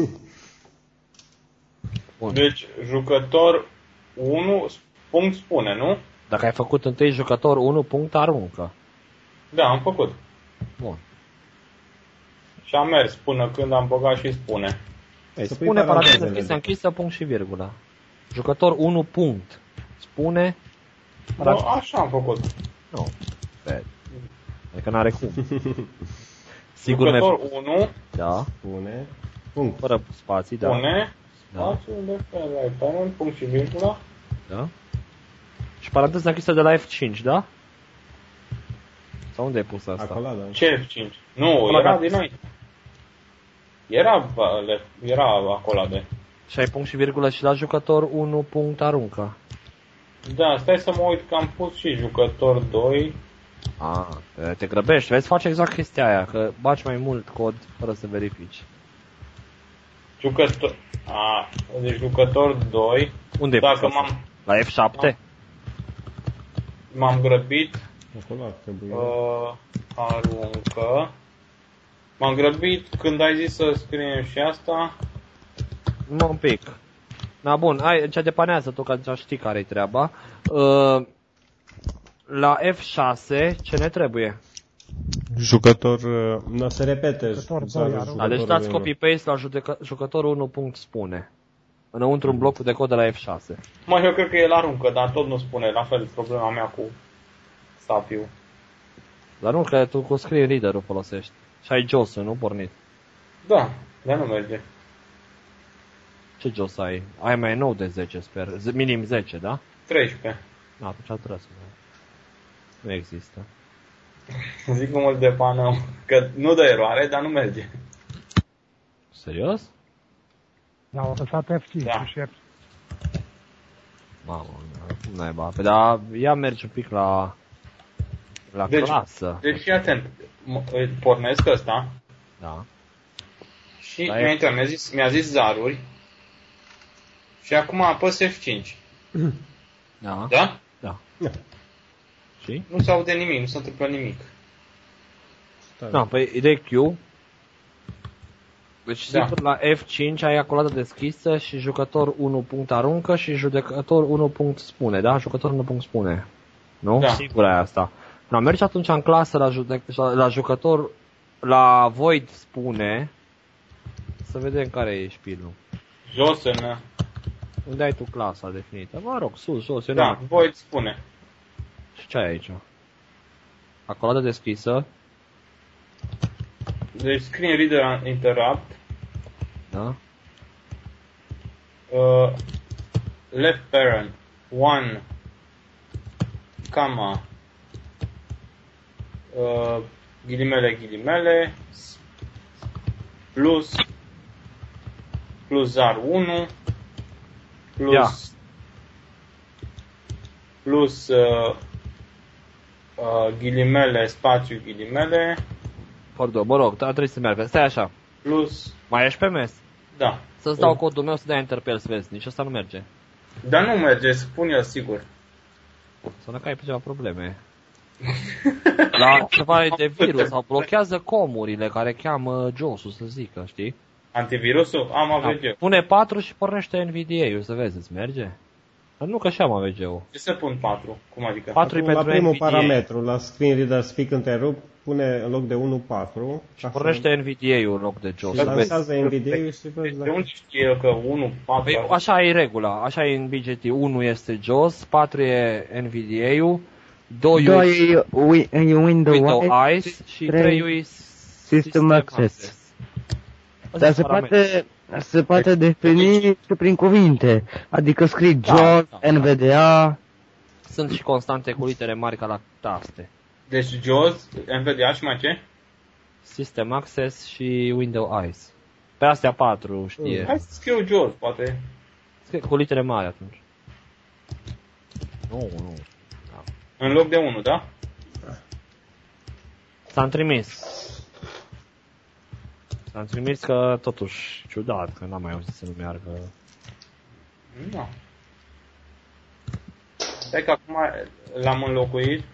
Bun. Deci, jucător unu, punct spune, nu? Dacă ai făcut întâi jucător unu, punct aruncă. Da, am făcut. Bun. Și am mers până când am băgat și spune. Ei, să pui Spune paranteză parantezele. deschisă, închisă, punct și virgulă. Jucător unu, punct. Spune. Nu, așa am făcut. Nu. Pe. Adică n-are cum. Sigur ne Jucător unu, Da. Spune. Punct. Fără spații, da. spune, Da. spațiu de pe right parent, punct și virgulă. Da. Și paranteza închisă de la F cinci, da? Sau unde ai pus asta? Acolo, da. Ce F cinci? Nu, Acolo era de- dinainte. Era, bă, era acolo de. Și ai punct și virgulă și la jucător unu, punct aruncă. Da, stai să mă uit că am pus și jucător doi. A, te grăbești, vezi, face exact chestia aia, că bagi mai mult cod fără să verifici. Jucător... A, deci jucător doi. Unde ai Dacă pus asta? m-am, La F șapte? m-am grăbit, Acolo ar trebui. uh, aruncă. M-am grăbit când ai zis să scriem și asta. Mă un pic. Na bun, hai, ce depanează tu, că deja știi care-i treaba. Uh, la F șase, ce ne trebuie? Jucător... Nu, se repete. Jucător zarul doi, aruncă. Da, deci jucătorului dați unu. copy-paste la judecă, jucătorul unu, punct spune. Înăuntru un bloc de cod de la F șase. Mă, eu cred că el aruncă, dar tot nu spune. La fel, problema mea cu Sapiu. Dar nu, că tu cu screen reader-ul folosești. Și ai jos nu pornit. Da, dar nu merge. Ce jos ai? Ai mai nou de zece, sper. Z- minim zece, da? treisprezece. Da, atunci trebuie să... Nu există. Zic cum îl depanăm. Că nu dă eroare, dar nu merge. Serios? Da, au lăsat F cinci Da. și F... Mamă, cum naiba. Păi da, ia mergi un pic la... La Deci- clasă. Deci fii atent. M- îl pornesc ăsta Da. și Da, mi-a, e- intrat, mi-a, zis, mi-a zis zaruri. Și acum apăs F cinci. Da? Da? Da. Da. Și? Nu se aude nimic, nu se întâmplă nimic. Da, păi de Q. Deci Da. sigur la F cinci ai acolo deschisă și jucător unu punct aruncă și judecător unu punct spune, da? Jucător unu punct spune. Nu? Da. Sigur ai asta. No, mergi atunci în clasă la, judec- la, la jucător, la void spune, să vedem care e șpilul. Jos în... Unde ai tu clasa definită? Mă rog, sus, jos, eu Da, n-am. Void spune. Și ce ai aici? Acolo de deschisă, Deci screen reader interrupt. da? Uh, left parent one comma uh, ghilimele ghilimele s- plus plus zar unu plus Ia. plus uh, uh, ghilimele spațiu ghilimele Pardon, mă rog, trebuie să meargă. Stai așa. plus Mai ești pe mes? da. Să-ți dau codul meu să dai enter pe el să vezi. Nici asta nu merge. Dar nu merge, spun eu sigur. Să nu că ai pe ceva probleme. La ceva de virus sau blochează comurile care cheamă JAWS-ul, să zică, știi? Antivirusul? Am A V G. Da. Pune patru și pornește N V D A-ul, să vezi, îți merge? Dar nu că și am A V G-ul. Ce să pun patru? Cum adică? patru e La pentru primul N V D A. parametru, la screen reader speak întrerup, pune în loc de unu patru. Și pornește N V D A-ul în loc de JAWS. Și să vezi. lansează N V D A-ul și vezi De dacă... unde știe el că unu, patru... Păi, așa e regula, așa e în B G T. unu este JAWS, patru e N V D A-ul, doi Doi e wi- e Windows, Windows Eyes și trei trei e System Access. Dar se poate, se poate defini și prin cuvinte, adică scrii Da, JAWS, da, N V D A, Sunt și constante cu litere mari ca la taste. Deci JAWS, N V D A și mai ce? System Access și Windows Eyes. Pe astea patru știe. Hai să scriu JAWS, poate. Scrie cu litere mari atunci. Nu, nu. În loc de unu, da? S-am trimis. S-am trimis că totuși ciudat, că n-am mai auzit să nu meargă. Nu. Stai că acum l-am înlocuit.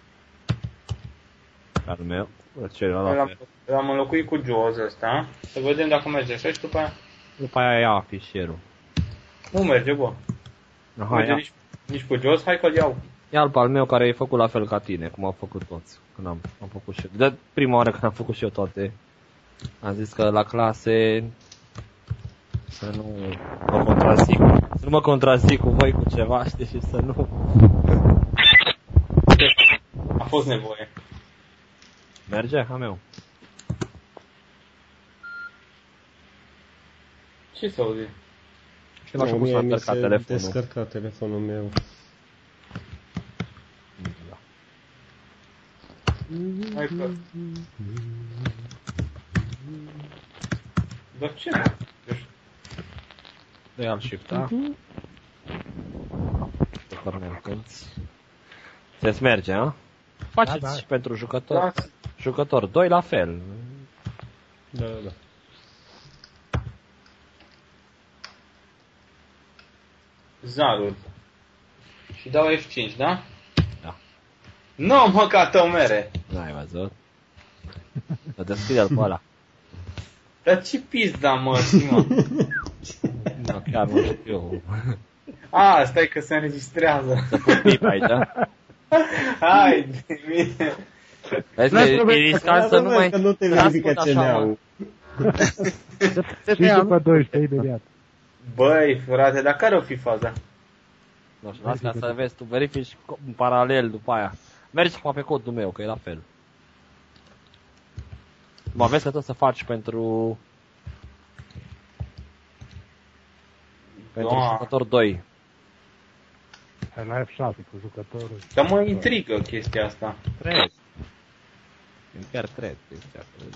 Care meu? Ce era la L-am, fel. l-am înlocuit cu JAWS ăsta. Să vedem dacă merge așa și după aia... După aia ia fișierul. Nu merge, bă. Nu Aha, merge ia. nici, nici cu JAWS. Hai că-l iau. Ia al al meu care e făcut la fel ca tine, cum au făcut toți. Când am, am făcut și eu. De prima oară când am făcut și eu toate. Am zis că la clase să nu mă contrazic. Să nu mă contrazic cu voi cu ceva, știi, și să nu... A fost nevoie. Merge? A meu. Ce să auzi? Știu așa cum s-a mi încărcat se telefonul. descărca telefonul meu. Da. Hai că... Dar ce? Dă alt shift, da? Pe Cornel Cânț. Se-ți merge, a? Faceți Da, da. și pentru jucător. Da. Jucător doi la fel. Da, da, da. Zarul. Și dau F cinci, da? Da. Nu, mă, ca tăumere. N-ai văzut? Să deschide-l pe ăla. Dar ce pizda, mă, mă. Nu, chiar nu știu. A, stai că se înregistrează. Să pun pip aici, da? Hai, de mine. Vezi N-ai că e probleme, riscant să nu mai... Că nu te să verifică ascult C N așa, mă. A-ul. Și după doisprezece imediat. Băi, frate, dar care o fi faza? Nu știu, las ca să vezi, tu verifici în paralel după aia. Mergi acum pe codul meu, că e la fel. Mă vezi că tot să faci pentru... Pentru Da. jucător doi. Hai la F șase cu jucătorul. Dar mă intrigă chestia asta. Cred. Eu chiar cred. Eu chiar cred.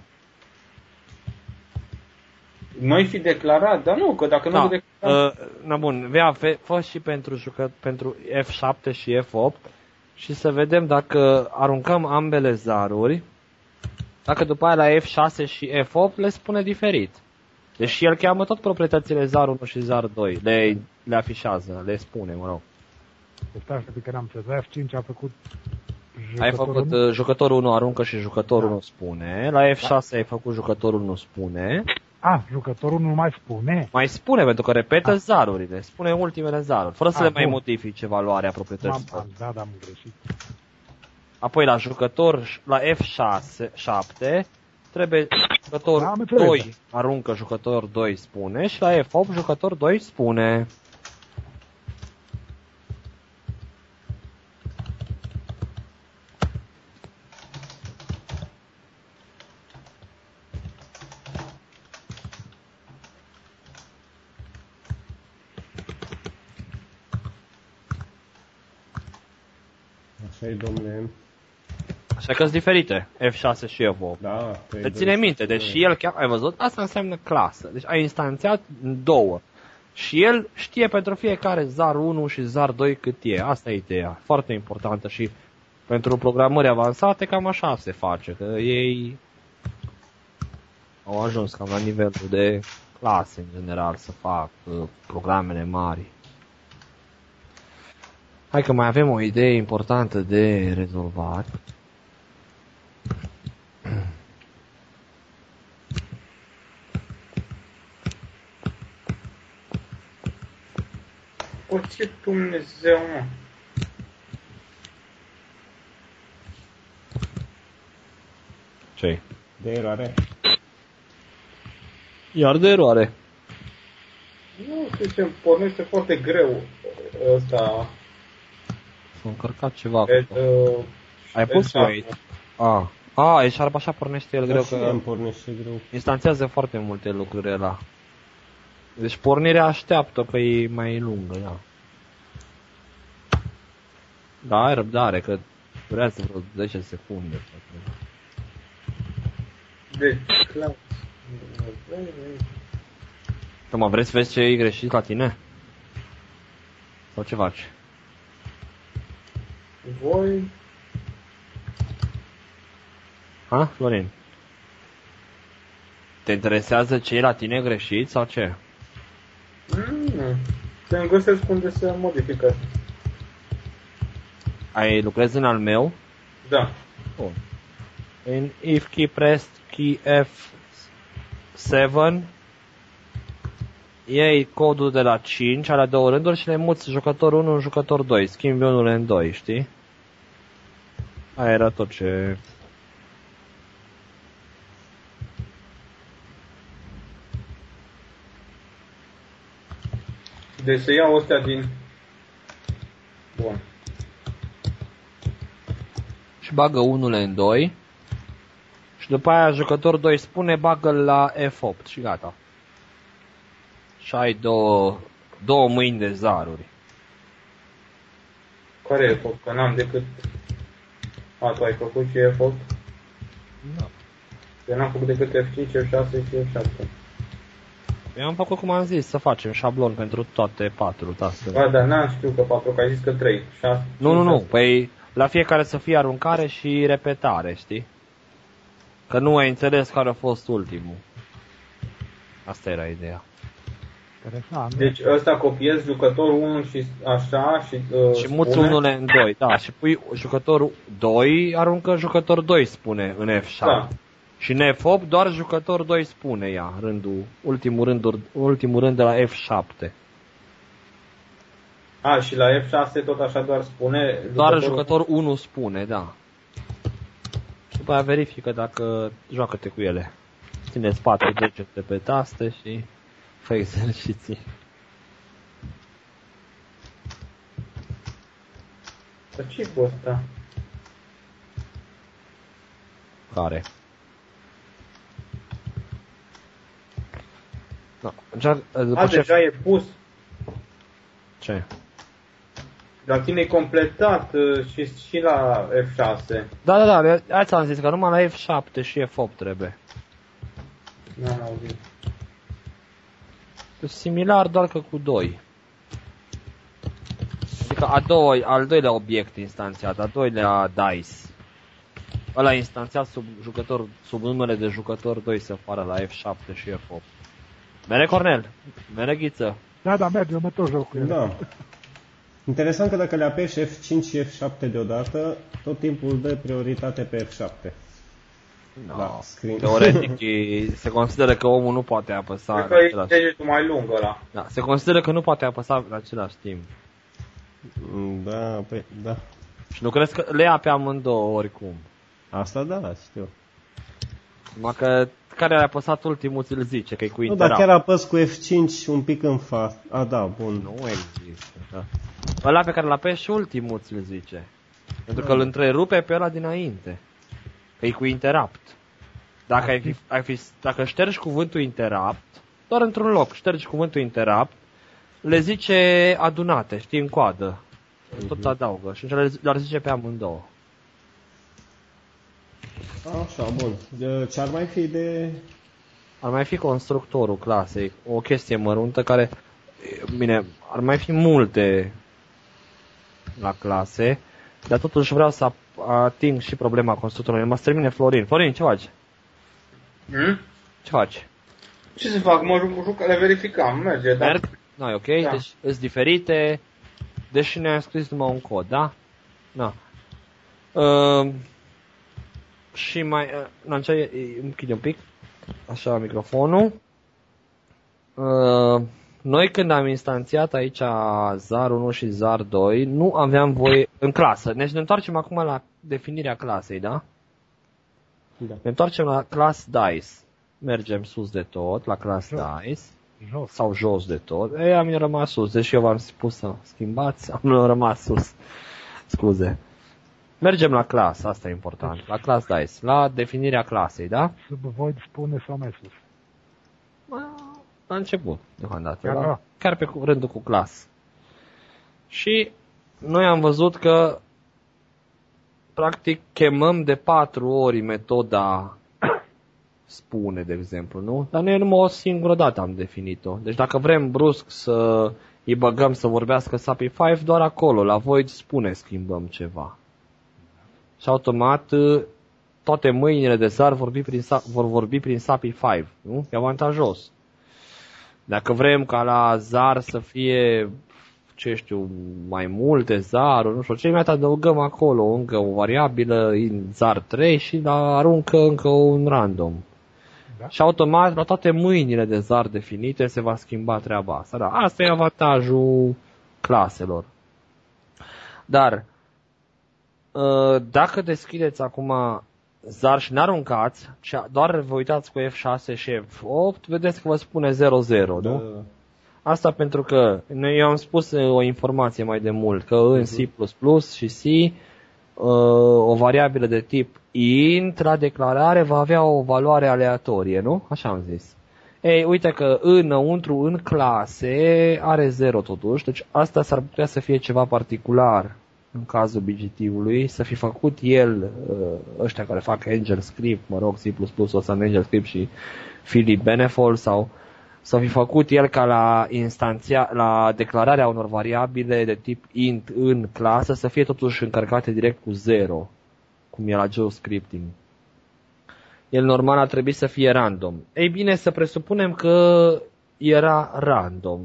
Noi fi declarat, dar nu, că dacă nu Da, fi declarat... uh, na bun, vea, fe, fă și pentru, jucă, pentru F șapte și F opt și să vedem dacă aruncăm ambele zaruri, dacă după aia la F șase și F opt le spune diferit. Deci el cheamă tot proprietățile zar unu și zar doi, le, le afișează, le spune, mă rog. Deci stai așa că n-am înțeles. La F cinci a făcut Ai jucătorul făcut unu? uh, jucătorul unu aruncă și jucătorul Da. nu spune, la F șase ai făcut jucătorul nu spune, A, jucătorul nu mai spune. mai spune pentru că repetă Ah. zarurile, spune ultimele zaruri, fără să Ah, le mai bun. modifice valoarea M-am, proprietăților. am, da, da, am greșit. Apoi la jucător, la F șase, șapte, trebuie jucător Am înțeles. doi aruncă, jucător doi spune și la F opt jucător doi spune. Așa e, domnule. Așa că sunt diferite, F șase și F opt. Da. Te ține minte, deci el chiar, ai văzut, asta înseamnă clasă. Deci ai instanțiat două. Și el știe pentru fiecare zar unu și zar doi cât e. Asta e ideea. Foarte importantă și pentru programări avansate cam așa se face. Că ei au ajuns cam la nivelul de clase în general să fac uh, programele mari. Hai că mai avem o idee importantă de rezolvat. O, ce Dumnezeu, mă. Ce? De eroare. Iar de eroare. Nu știu ce pornește foarte greu ăsta. S-a încărcat ceva Ed, acolo. uh, Ai pus Ed wait. A, a, e șarp, așa pornește el greu Dar și mie că îmi pornește greu. instanțează foarte multe lucruri ăla. Deci pornirea așteaptă că e mai lungă, da. Da, ai răbdare, că durează vreo zece secunde. Deci, clar. Mă, vrei să vezi ce e greșit la tine? Sau ce faci? Voi... Ha, Florin? Te interesează ce e la tine greșit sau ce? Mm, să-mi găsesc unde să modifică. Ai lucrezi în al meu? Da. Bun. În if key pressed key F șapte iei codul de la cinci, alea două rânduri și le muți jucător unu în jucător doi. Schimbi unul în doi, știi? Aia era tot ce... Deci să iau astea din... Bun. Și bagă unul în doi. Și după aia jucător doi spune, bagă la F opt și gata. Și ai două, două mâini de zaruri. Care e foc? Că n-am decât... A, tu ai făcut și e foc? Da. Eu n-am făcut decât F cinci, F șase și F șapte. Eu am făcut cum am zis, să facem șablon pentru toate patru tastele. Ba, dar n-am știu că patru, că ai zis că trei. șase, Nu, nu, nu, șase. păi la fiecare să fie aruncare și repetare, știi? Că nu ai înțeles care a fost ultimul. Asta era ideea. Interesant. Deci ăsta copiez jucătorul unu și așa și... Uh, Și muți spune- unul în doi, da, și pui jucătorul doi, aruncă jucător doi spune în F șapte. Da. Și în F opt doar jucător doi spune ea, rândul, ultimul rând, ultimul rând de la F șapte. A, și la F șase tot așa doar spune... Doar jucător unu spune, da. Și după aia verifică dacă joacă-te cu ele. Ține-ți patru degete pe taste și fă exerciții. Dar ce cu ăsta? Care? No, încearcă, după A, ce... deja e pus. Ce? La tine e completat uh, și, și la F șase. Da, da, da, hai ți-am zis că numai la F șapte și F opt trebuie. N-am auzit. E similar, doar că cu doi. Adică a doua, al doilea obiect instanțiat, al doilea dice. Ăla instanțiat sub jucător, sub numele de jucător doi se fară la F șapte și F opt. Mere Cornel, mere Ghiță. Da, da, merge, mă tot joc cu el. Da. Interesant că dacă le apeși F cinci și F șapte deodată, tot timpul dă prioritate pe F șapte. No. La screen. Teoretic e- se consideră că omul nu poate apăsa Cred în că e același degetul mai lung ăla. da, se consideră că nu poate apăsa în același timp. Da, păi, da. Și nu crezi că le ia pe amândouă oricum. Asta da, știu. Numai că care a apăsat ultimul ți-l zice, că e cu Nu, interact. dar chiar apăs cu F cinci un pic în fa. A, da, bun. Nu există, da. Ăla pe care l apeși și ultimul ți-l zice. Pentru că îl întrerupe pe ăla dinainte. Că e cu interrupt. Dacă, ai fi, ai fi, dacă ștergi cuvântul interrupt, doar într-un loc ștergi cuvântul interrupt, le zice adunate, știi, în coadă. Tot adaugă și le le zice pe amândouă. Așa, bun. De- Ce ar mai fi de... Ar mai fi constructorul clasei, o chestie măruntă care, bine, ar mai fi multe la clase, dar totuși vreau să ating și problema constructorului. Mă termine Florin. Florin, ce faci? Hmm? Ce faci? Ce să fac? Mă juc, juc le verificam, merge, dar... Merg? Nu, e ok, Da. deci sunt diferite, Deși ne-a scris numai un cod, da? Da. Uh, și mai... Uh, nu, ce închide un pic. Așa, microfonul. Uh, noi când am instanțiat aici zar unu și zar doi, nu aveam voie în clasă. Deci ne întoarcem acum la definirea clasei, da? Da. Ne întoarcem la class dice. Mergem sus de tot, la class Jos. dice. Jos. Sau jos de tot. Ei, am rămas sus. Deși eu v-am spus să schimbați, am rămas sus. Scuze. Mergem la clasă, asta e important. La class dice. La definirea clasei, da? Sub void spune sau mai sus. La început, deocamdată. Chiar, La, da. chiar pe cu- rândul cu clasă. Și noi am văzut că practic chemăm de patru ori metoda spune, de exemplu, nu? Dar noi numai o singură dată am definit-o. Deci dacă vrem brusc să îi băgăm să vorbească S A P I cinci, doar acolo, la void spune schimbăm ceva. Și automat toate mâinile de zar vorbi prin, vor vorbi prin S A P I cinci, nu? E avantajos. Dacă vrem ca la zar să fie, ce știu, mai multe zaruri, nu știu, ce mai adăugăm acolo încă o variabilă în zar trei și la aruncă încă un random. Da. Și automat la toate mâinile de zar definite se va schimba treaba asta. Da, asta e avantajul claselor. Dar dacă deschideți acum zar și n-aruncați, doar vă uitați cu F șase și F opt, vedeți că vă spune zero zero, nu? Da. Asta pentru că noi eu am spus o informație mai de mult, că în C plus plus și C o variabilă de tip int la declarare va avea o valoare aleatorie, nu? Așa am zis. Ei, uite că înăuntru, în clase, are zero totuși, deci asta s-ar putea să fie ceva particular în cazul bigitivului, să fi făcut el, ăștia care fac AngelScript, mă rog, C plus plus, o să am AngelScript și Philip Benefol, sau să fi făcut el ca la instanția, la declararea unor variabile de tip int în clasă să fie totuși încărcate direct cu zero, cum e la geoscripting. El normal ar trebui să fie random. Ei bine, să presupunem că era random.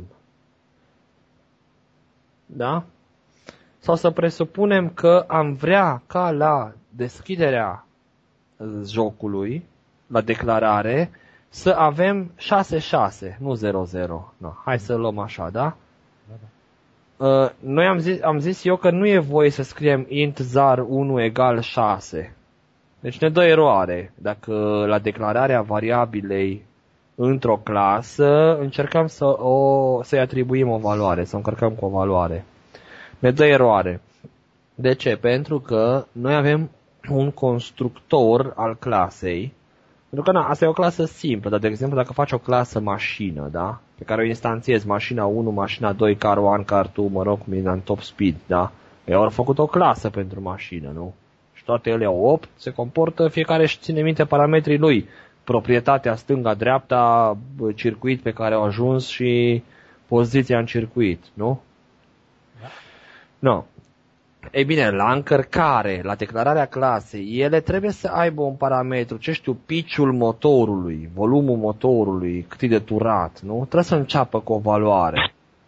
Da? Sau să presupunem că am vrea ca la deschiderea jocului, la declarare, să avem șase șase, nu zero zero. No, hai să luăm așa, da? Uh, noi am zis, am zis eu că nu e voie să scriem int zar unu egal șase. Deci ne dă eroare. Dacă la declararea variabilei într-o clasă încercăm să o, să-i atribuim o valoare, să o încărcăm cu o valoare. Ne dă eroare. De ce? Pentru că noi avem un constructor al clasei. Pentru că na, asta e o clasă simplă, dar de exemplu dacă faci o clasă mașină, da? Pe care o instanțiezi, mașina unu, mașina doi, car unu, car doi, mă rog, cum e în top speed, da? Ei au făcut o clasă pentru mașină, nu? Și toate ele au opt, se comportă, fiecare își ține minte parametrii lui. Proprietatea stânga-dreapta, circuit pe care au ajuns și poziția în circuit, nu? Da. Nu. Ei bine, la încărcare, la declararea clasei, ele trebuie să aibă un parametru, ce știu, pitch-ul motorului, volumul motorului, cât e de turat, nu? Trebuie să înceapă cu o valoare.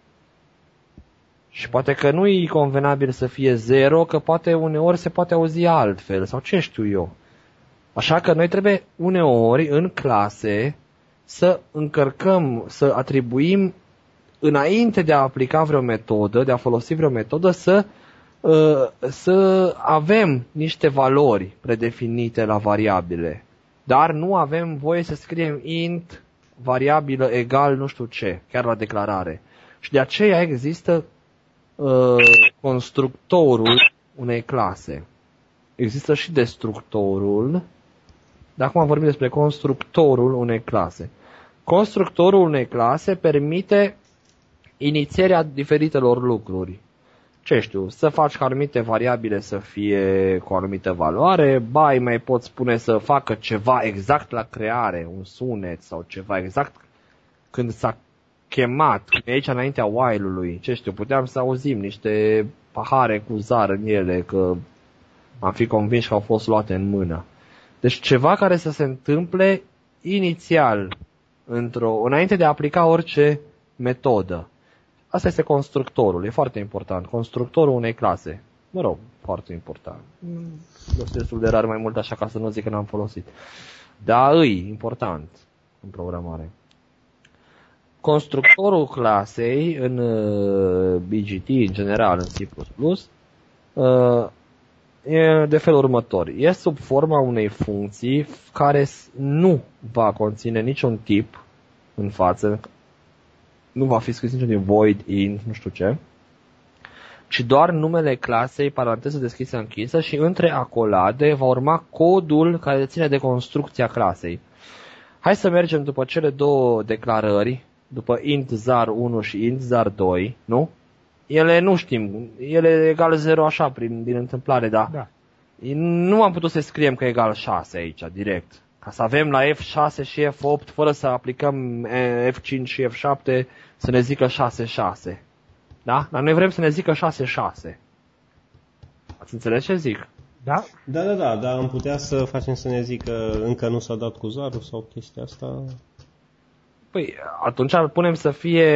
Și poate că nu e convenabil să fie zero, că poate uneori se poate auzi altfel, sau ce știu eu. Așa că noi trebuie uneori în clase să încărcăm, să atribuim, înainte de a aplica vreo metodă, de a folosi vreo metodă, să să avem niște valori predefinite la variabile, dar nu avem voie să scriem int variabilă egal nu știu ce, chiar la declarare. Și de aceea există uh, constructorul unei clase. Există și destructorul, dar acum vorbim despre constructorul unei clase. Constructorul unei clase permite inițierea diferitelor lucruri. Ce știu, să faci ca anumite variabile să fie cu o anumită valoare, ba îi mai poți spune să facă ceva exact la creare, un sunet sau ceva exact când s-a chemat, aici înaintea while-ului, ce știu, puteam să auzim niște pahare cu zar în ele, că am fi convins că au fost luate în mână. Deci ceva care să se întâmple inițial, într-o, înainte de a aplica orice metodă. Asta este constructorul, e foarte important. Constructorul unei clase. Mă rog, foarte important. Este destul de rar mai mult așa ca să nu zic că n-am folosit. Dar îi important în programare. Constructorul clasei în B G T, în general, în C plus plus, e de felul următor. E sub forma unei funcții care nu va conține niciun tip în față, nu va fi scris niciun din void, int, nu știu ce, ci doar numele clasei, paranteză deschisă închisă și între acolade va urma codul care ține de construcția clasei. Hai să mergem după cele două declarări, după int zar unu și int zar doi, nu? Ele nu știm, ele e egal zero așa prin, din întâmplare, dar Da. nu am putut să scriem că e egal șase aici, direct. Ca să avem la F șase și F opt, fără să aplicăm F cinci și F șapte, să ne zică șase șase. Da? Dar noi vrem să ne zică șase șase. Ați înțeles ce zic? Da? Da, da, da, dar am putea să facem să ne zică încă nu s-a dat cu zarul sau chestia asta? Păi, atunci punem să fie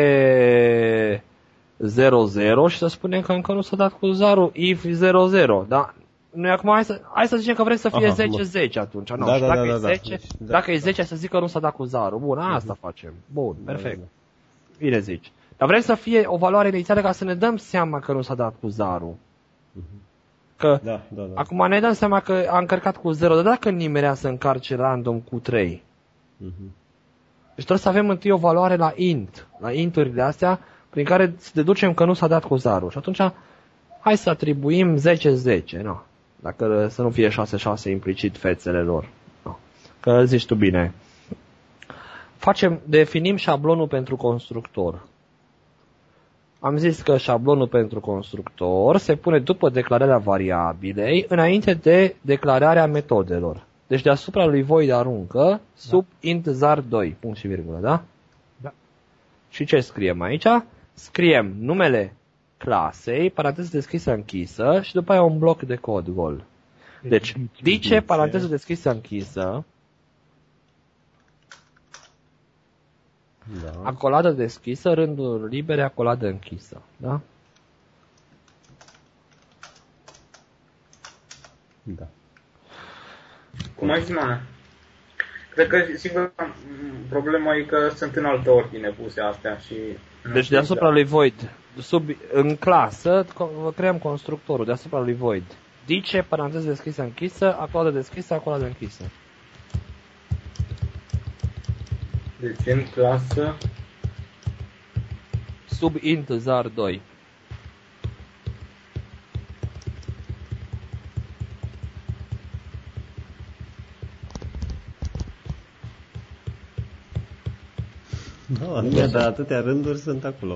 zero zero și să spunem că încă nu s-a dat cu zarul if zero zero, da? Noi acum hai să, hai să zicem că vrem să fie Aha, zece zece atunci, nu? Da, Și da, dacă, da, e da, da. zece, Deci, da. dacă e zece să zic că nu s-a dat cu zarul. Bun, asta uh-huh. facem. Bun, perfect. Da, da, da. Bine zici. Dar vrem să fie o valoare inițială ca să ne dăm seama că nu s-a dat cu zarul. Că Da, da, da. acum ne dăm seama că a încărcat cu zero, dar dacă nimerea să încarce random cu trei? Uh-huh. Deci trebuie să avem întâi o valoare la int, la inturile astea, prin care să deducem că nu s-a dat cu zarul. Și atunci, hai să atribuim zece zece, nu? Dacă să nu fie șase șase implicit fețele lor. No. Că zici tu bine. Facem, definim șablonul pentru constructor. Am zis că șablonul pentru constructor se pune după declararea variabilei, înainte de declararea metodelor. Deci deasupra lui void aruncă sub da. int zar doi, punct și virgulă, da? Da. Și ce scriem aici? Scriem numele clasei, paranteză deschisă închisă și după aia un bloc de cod gol. Deci, dice, paranteză deschisă închisă, da. acoladă deschisă, rândul libere, acoladă închisă, da? Da. Cum ai zis, Mane? Cred că singura problema e că sunt în altă ordine puse astea și... Deci deasupra lui void, sub, în clasă, creăm constructorul deasupra lui void. Dice, paranteză deschisă închisă, acoladă deschisă, acoladă închisă. Deci în clasă... Sub int zar doi. Da, da, dar atâtea rânduri sunt acolo.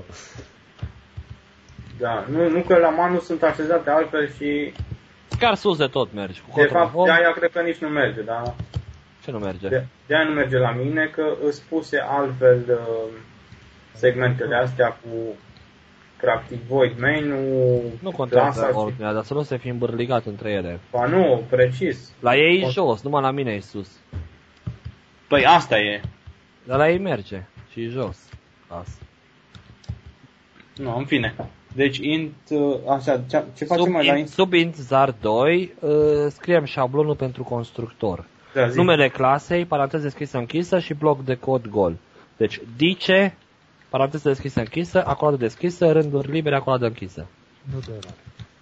Da, nu, nu că la Manu sunt așezate altfel și... Chiar sus de tot mergi. Cu de fapt, de aia cred că nici nu merge, da? Ce nu merge? De, de aia nu merge la mine, că îți puse altfel uh, segmentele astea cu practic void main, nu contează ordinea, dar să nu se fi îmbârligat între ele. Ba nu, precis. La ei e jos, numai la mine e sus. Păi asta e. Dar la ei merge și e jos. Asta. Nu, în fine. Deci int, așa, ce, ce facem sub mai int, la int? Sub int zar doi uh, scriem șablonul pentru constructor. Da, numele clasei, paranteză deschisă închisă și bloc de cod gol. Deci dice, paranteză deschisă închisă, acoladă deschisă, rânduri libere, acoladă închisă. Nu de eroare.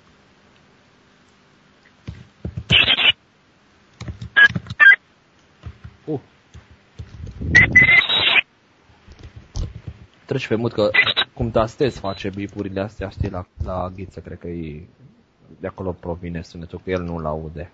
Uh. Treci pe mut că cum tastez face bipurile astea, știi, la, la ghiță, cred că e, de acolo provine sunetul, că el nu-l aude.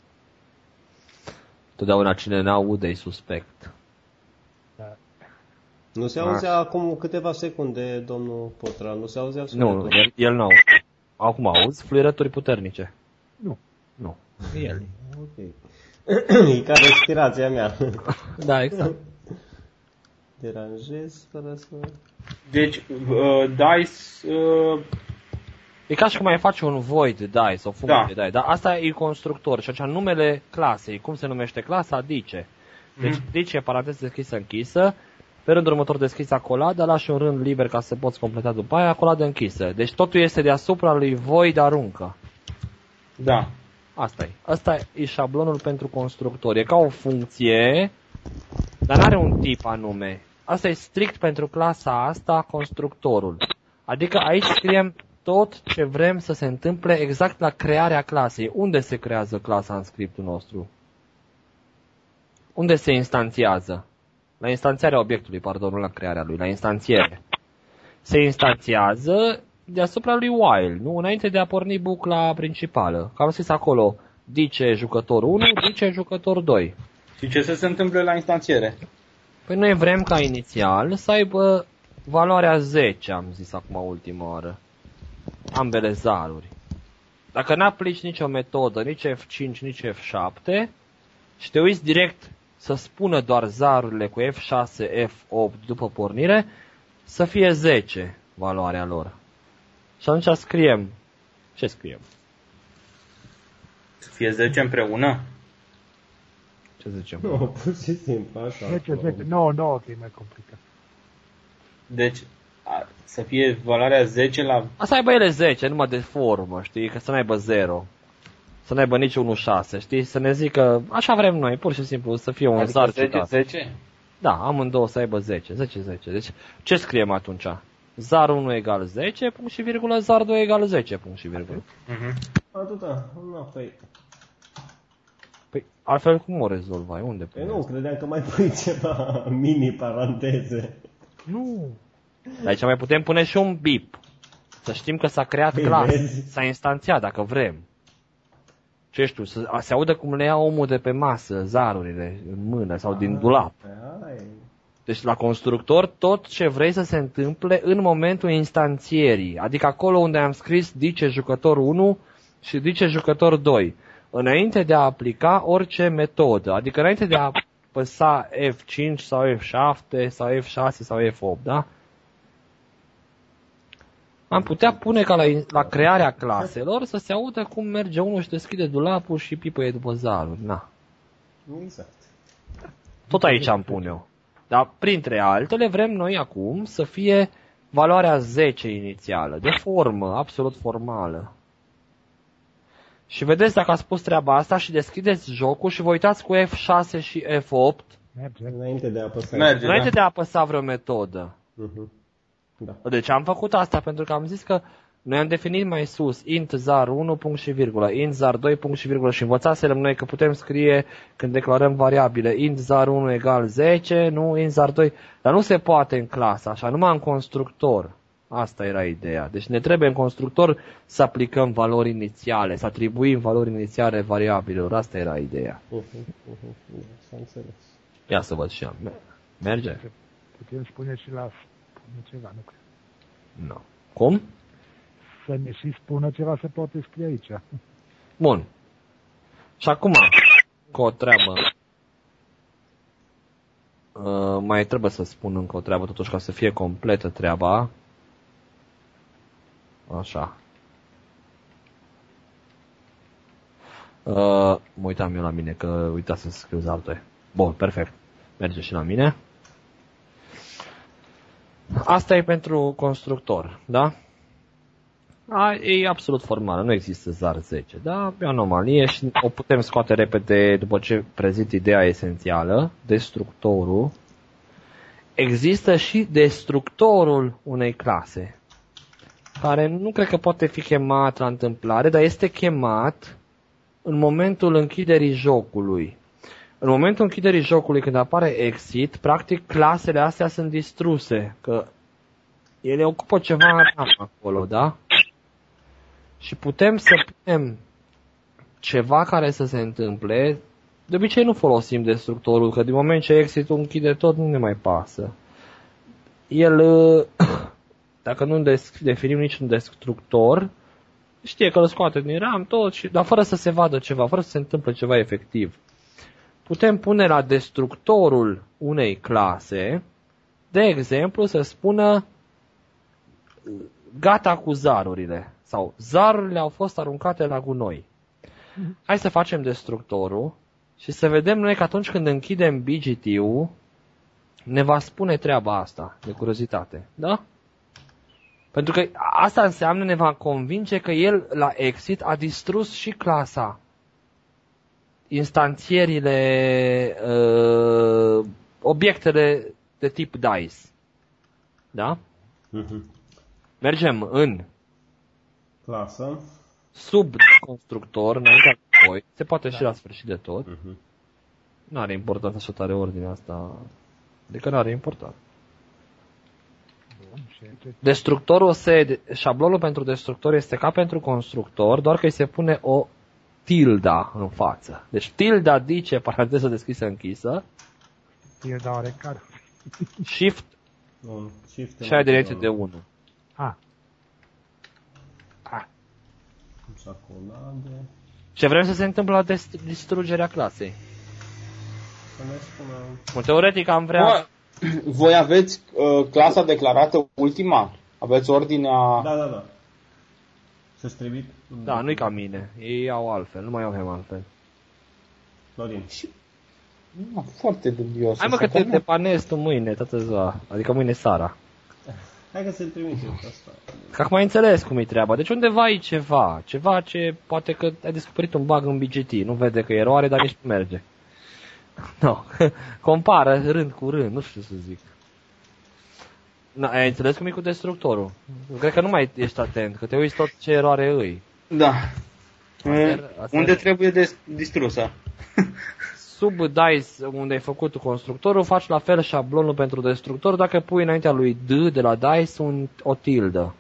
Totdeauna cine n-aude e suspect. Da. Nu se auzea acum câteva secunde, domnul Potra, nu se auzea sunetul. Nu, el, el n-aude. Acum auzi fluierături puternice. Nu. Nu. El. Ok. E ca respirația mea. Da, exact. Deranjez fără să... Deci, uh, dice... Uh... E ca și cum ai face un void dice, o funcție Da. dice, dar asta e constructor și atunci numele clasei, cum se numește clasa, dice. Deci Mm. dice, paranteză deschisă închisă, pe rândul următor deschizi acoladă, lași un rând liber ca să poți completa după aia, acoladă închisă. Deci totul este deasupra lui void aruncă. Da. Asta e. Asta e șablonul pentru constructor. E ca o funcție, dar nu are un tip anume. Asta e strict pentru clasa asta, constructorul. Adică aici scriem tot ce vrem să se întâmple exact la crearea clasei. Unde se creează clasa în scriptul nostru? Unde se instanțiază? La instanțiarea obiectului, pardon, nu la crearea lui, la instanțiere. Se instanțiază deasupra lui while, nu? Înainte de a porni bucla principală. Că am scris acolo, dice jucător unu, dice jucător doi. Și ce să se întâmple la instanțiere? Păi noi vrem ca inițial să aibă valoarea zece, am zis acum ultima oară. Ambele zaruri. Dacă n-aplici nicio metodă, nici F cinci, nici F șapte, și te uiți direct să spună doar zarurile cu F șase, F opt după pornire, să fie zece valoarea lor. Și atunci scriem. Ce scriem? Să fie zece împreună? Ce zicem? Nu, pur și simplu, așa. zece, zece, nouă, nouă, că e mai complicat. Deci, a, să fie valoarea zece la... A să aibă ele zece, numai de formă, știi? Că să n-aibă zero. Să n-aibă nici unu șase, știi? Să ne zică, așa vrem noi, pur și simplu, să fie un Adică zar zece, citat. zece? Da, amândouă să aibă zece, zece, zece. Deci, ce scriem atunci? Zar unu egal zece, punct și virgulă, zar doi egal zece, punct și virgulă. Uh-huh. Atâta, nu, păi... Păi, altfel cum o rezolvai? Unde Păi pui? nu, credeam că mai pui ceva mini-paranteze. Nu, Dar aici mai putem pune și un bip. Să știm că s-a creat Păi, clasă, vezi? s-a instanțiat, dacă vrem. Ce știu, să a, se audă cum le ia omul de pe masă, zarurile, în mână sau din dulap. Ai, Deci la constructor tot ce vrei să se întâmple în momentul instanțierii. Adică acolo unde am scris dice jucător unu și dice jucător doi. Înainte de a aplica orice metodă. Adică înainte de a apăsa F cinci sau F șapte sau F șase sau F opt, da? Am putea pune ca la, la crearea claselor să se audă cum merge unul și deschide dulapul și pipăie după zaruri. Na. exact. Tot aici am pune eu. Dar printre altele vrem noi acum să fie valoarea zece inițială, de formă, absolut formală. Și vedeți dacă a spus treaba asta și deschideți jocul și vă uitați cu F șase și F opt, merge. Înainte de a apăsa. Merge. înainte da. de a apăsa vreo metodă. Mhm. Da. Deci am făcut asta pentru că am zis că noi am definit mai sus int zar unu, punct și virgulă, int zar doi, punct și virgulă și învățaserăm noi că putem scrie când declarăm variabile int zar unu egal zece, nu int zar doi, dar nu se poate în clasă așa, numai în constructor. Asta era ideea. Deci ne trebuie în constructor să aplicăm valori inițiale, să atribuim valori inițiale variabilelor. Asta era ideea. Mhm, mhm, da, s-a înțeles. Ia să văd și am. Merge? Putem spune și la spune ceva, nu cred. Nu. Cum? Să ne și spună ceva se poate scrie aici. Bun. Și acum, cu o treabă. Uh, mai trebuie să spun încă o treabă, totuși, ca să fie completă treaba. Așa. Uh, mă uitam eu la mine, că uita să scriu zartoi. Bun, perfect. Merge și la mine. Asta e pentru constructor, da? A, e absolut formală, nu există zar zece, da? E o anomalie și o putem scoate repede după ce prezint ideea esențială, destructorul. Există și destructorul unei clase, care nu cred că poate fi chemat la întâmplare, dar este chemat în momentul închiderii jocului. În momentul închiderii jocului, când apare exit, practic clasele astea sunt distruse, că ele ocupă ceva RAM acolo, da? Și putem să punem ceva care să se întâmple. De obicei nu folosim destructorul, că din moment ce exit-ul închide tot, nu ne mai pasă. El, dacă nu definim niciun destructor, știe că îl scoate din RAM tot, și, dar fără să se vadă ceva, fără să se întâmple ceva efectiv. Putem pune la destructorul unei clase, de exemplu, să spună gata cu zarurile sau zarurile au fost aruncate la gunoi. Hai să facem destructorul și să vedem noi că atunci când închidem B G T-ul, ne va spune treaba asta, de curiozitate, da? Pentru că asta înseamnă, ne va convinge că el la exit a distrus și clasa. Instanțierile, uh, obiectele de tip dice. Da? Mhm. Mergem în Clasă. sub constructor, înaintea voi, se poate da. și la sfârșit de tot. Mhm. Nu are importanță să tare ordinea asta. Adică nu are importanță. Destructorul se, șablonul pentru destructor este ca pentru constructor, doar că îi se pune o tilda în față. Deci tilda dice, paranteză deschisă închisă. Tilda are care? Shift Bun. Shift și ai direcție de unu. Ah, Jacolade. Ce vrem să se întâmple la dest- distrugerea clasei? Să ne spună... Bun, teoretic am vrea... Bă, voi aveți uh, clasa declarată ultima? Aveți ordinea... Da, da, da. Se strivit? Da, nu-i ca mine. Ei au altfel, nu mai avem altfel. Florin. Nu, foarte dubios. Hai mă că te depanezi tu mâine, toată ziua. Adică mâine seara. Hai că se trimite asta. Că acum ai înțeles cum e treaba. Deci undeva e ceva. Ceva ce poate că ai descoperit un bug în B G T. Nu vede că e eroare, dar nici nu merge. No. Compară rând cu rând, nu știu ce să zic. Na, ai înțeles cum e cu destructorul? Cred că nu mai ești atent, că te uiți tot ce eroare îi. Da. Asta, asta Unde trebuie des- distrusă? Sub dice unde ai făcut constructorul, faci la fel șablonul pentru destructor dacă pui înaintea lui D de la dice un, o tildă.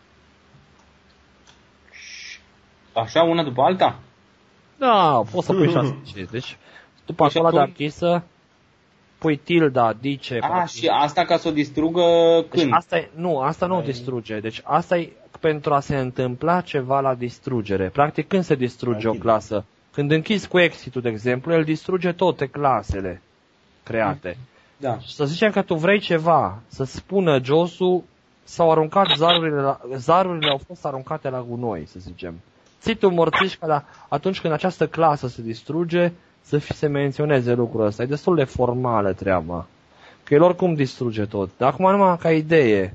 Așa, una după alta? Da, poți să pui și asta. Deci, după Așa acolo de cum- închisă, pui tilda, dice... A, și asta ca să o distrugă Deci când? asta e, nu, asta nu o distruge. Deci asta e pentru a se întâmpla ceva la distrugere. Practic când se distruge o clasă? Când închizi cu exit-ul, de exemplu, el distruge toate clasele create. Da. Și să zicem că tu vrei ceva, să spună Josu, s-au aruncat zarurile, la, zarurile au fost aruncate la gunoi, să zicem. Ții tu morțișca, dar atunci când această clasă se distruge, să fi, se menționeze lucrul ăsta. E destul de formală treaba. Că el oricum distruge tot. Dar acum numai ca idee.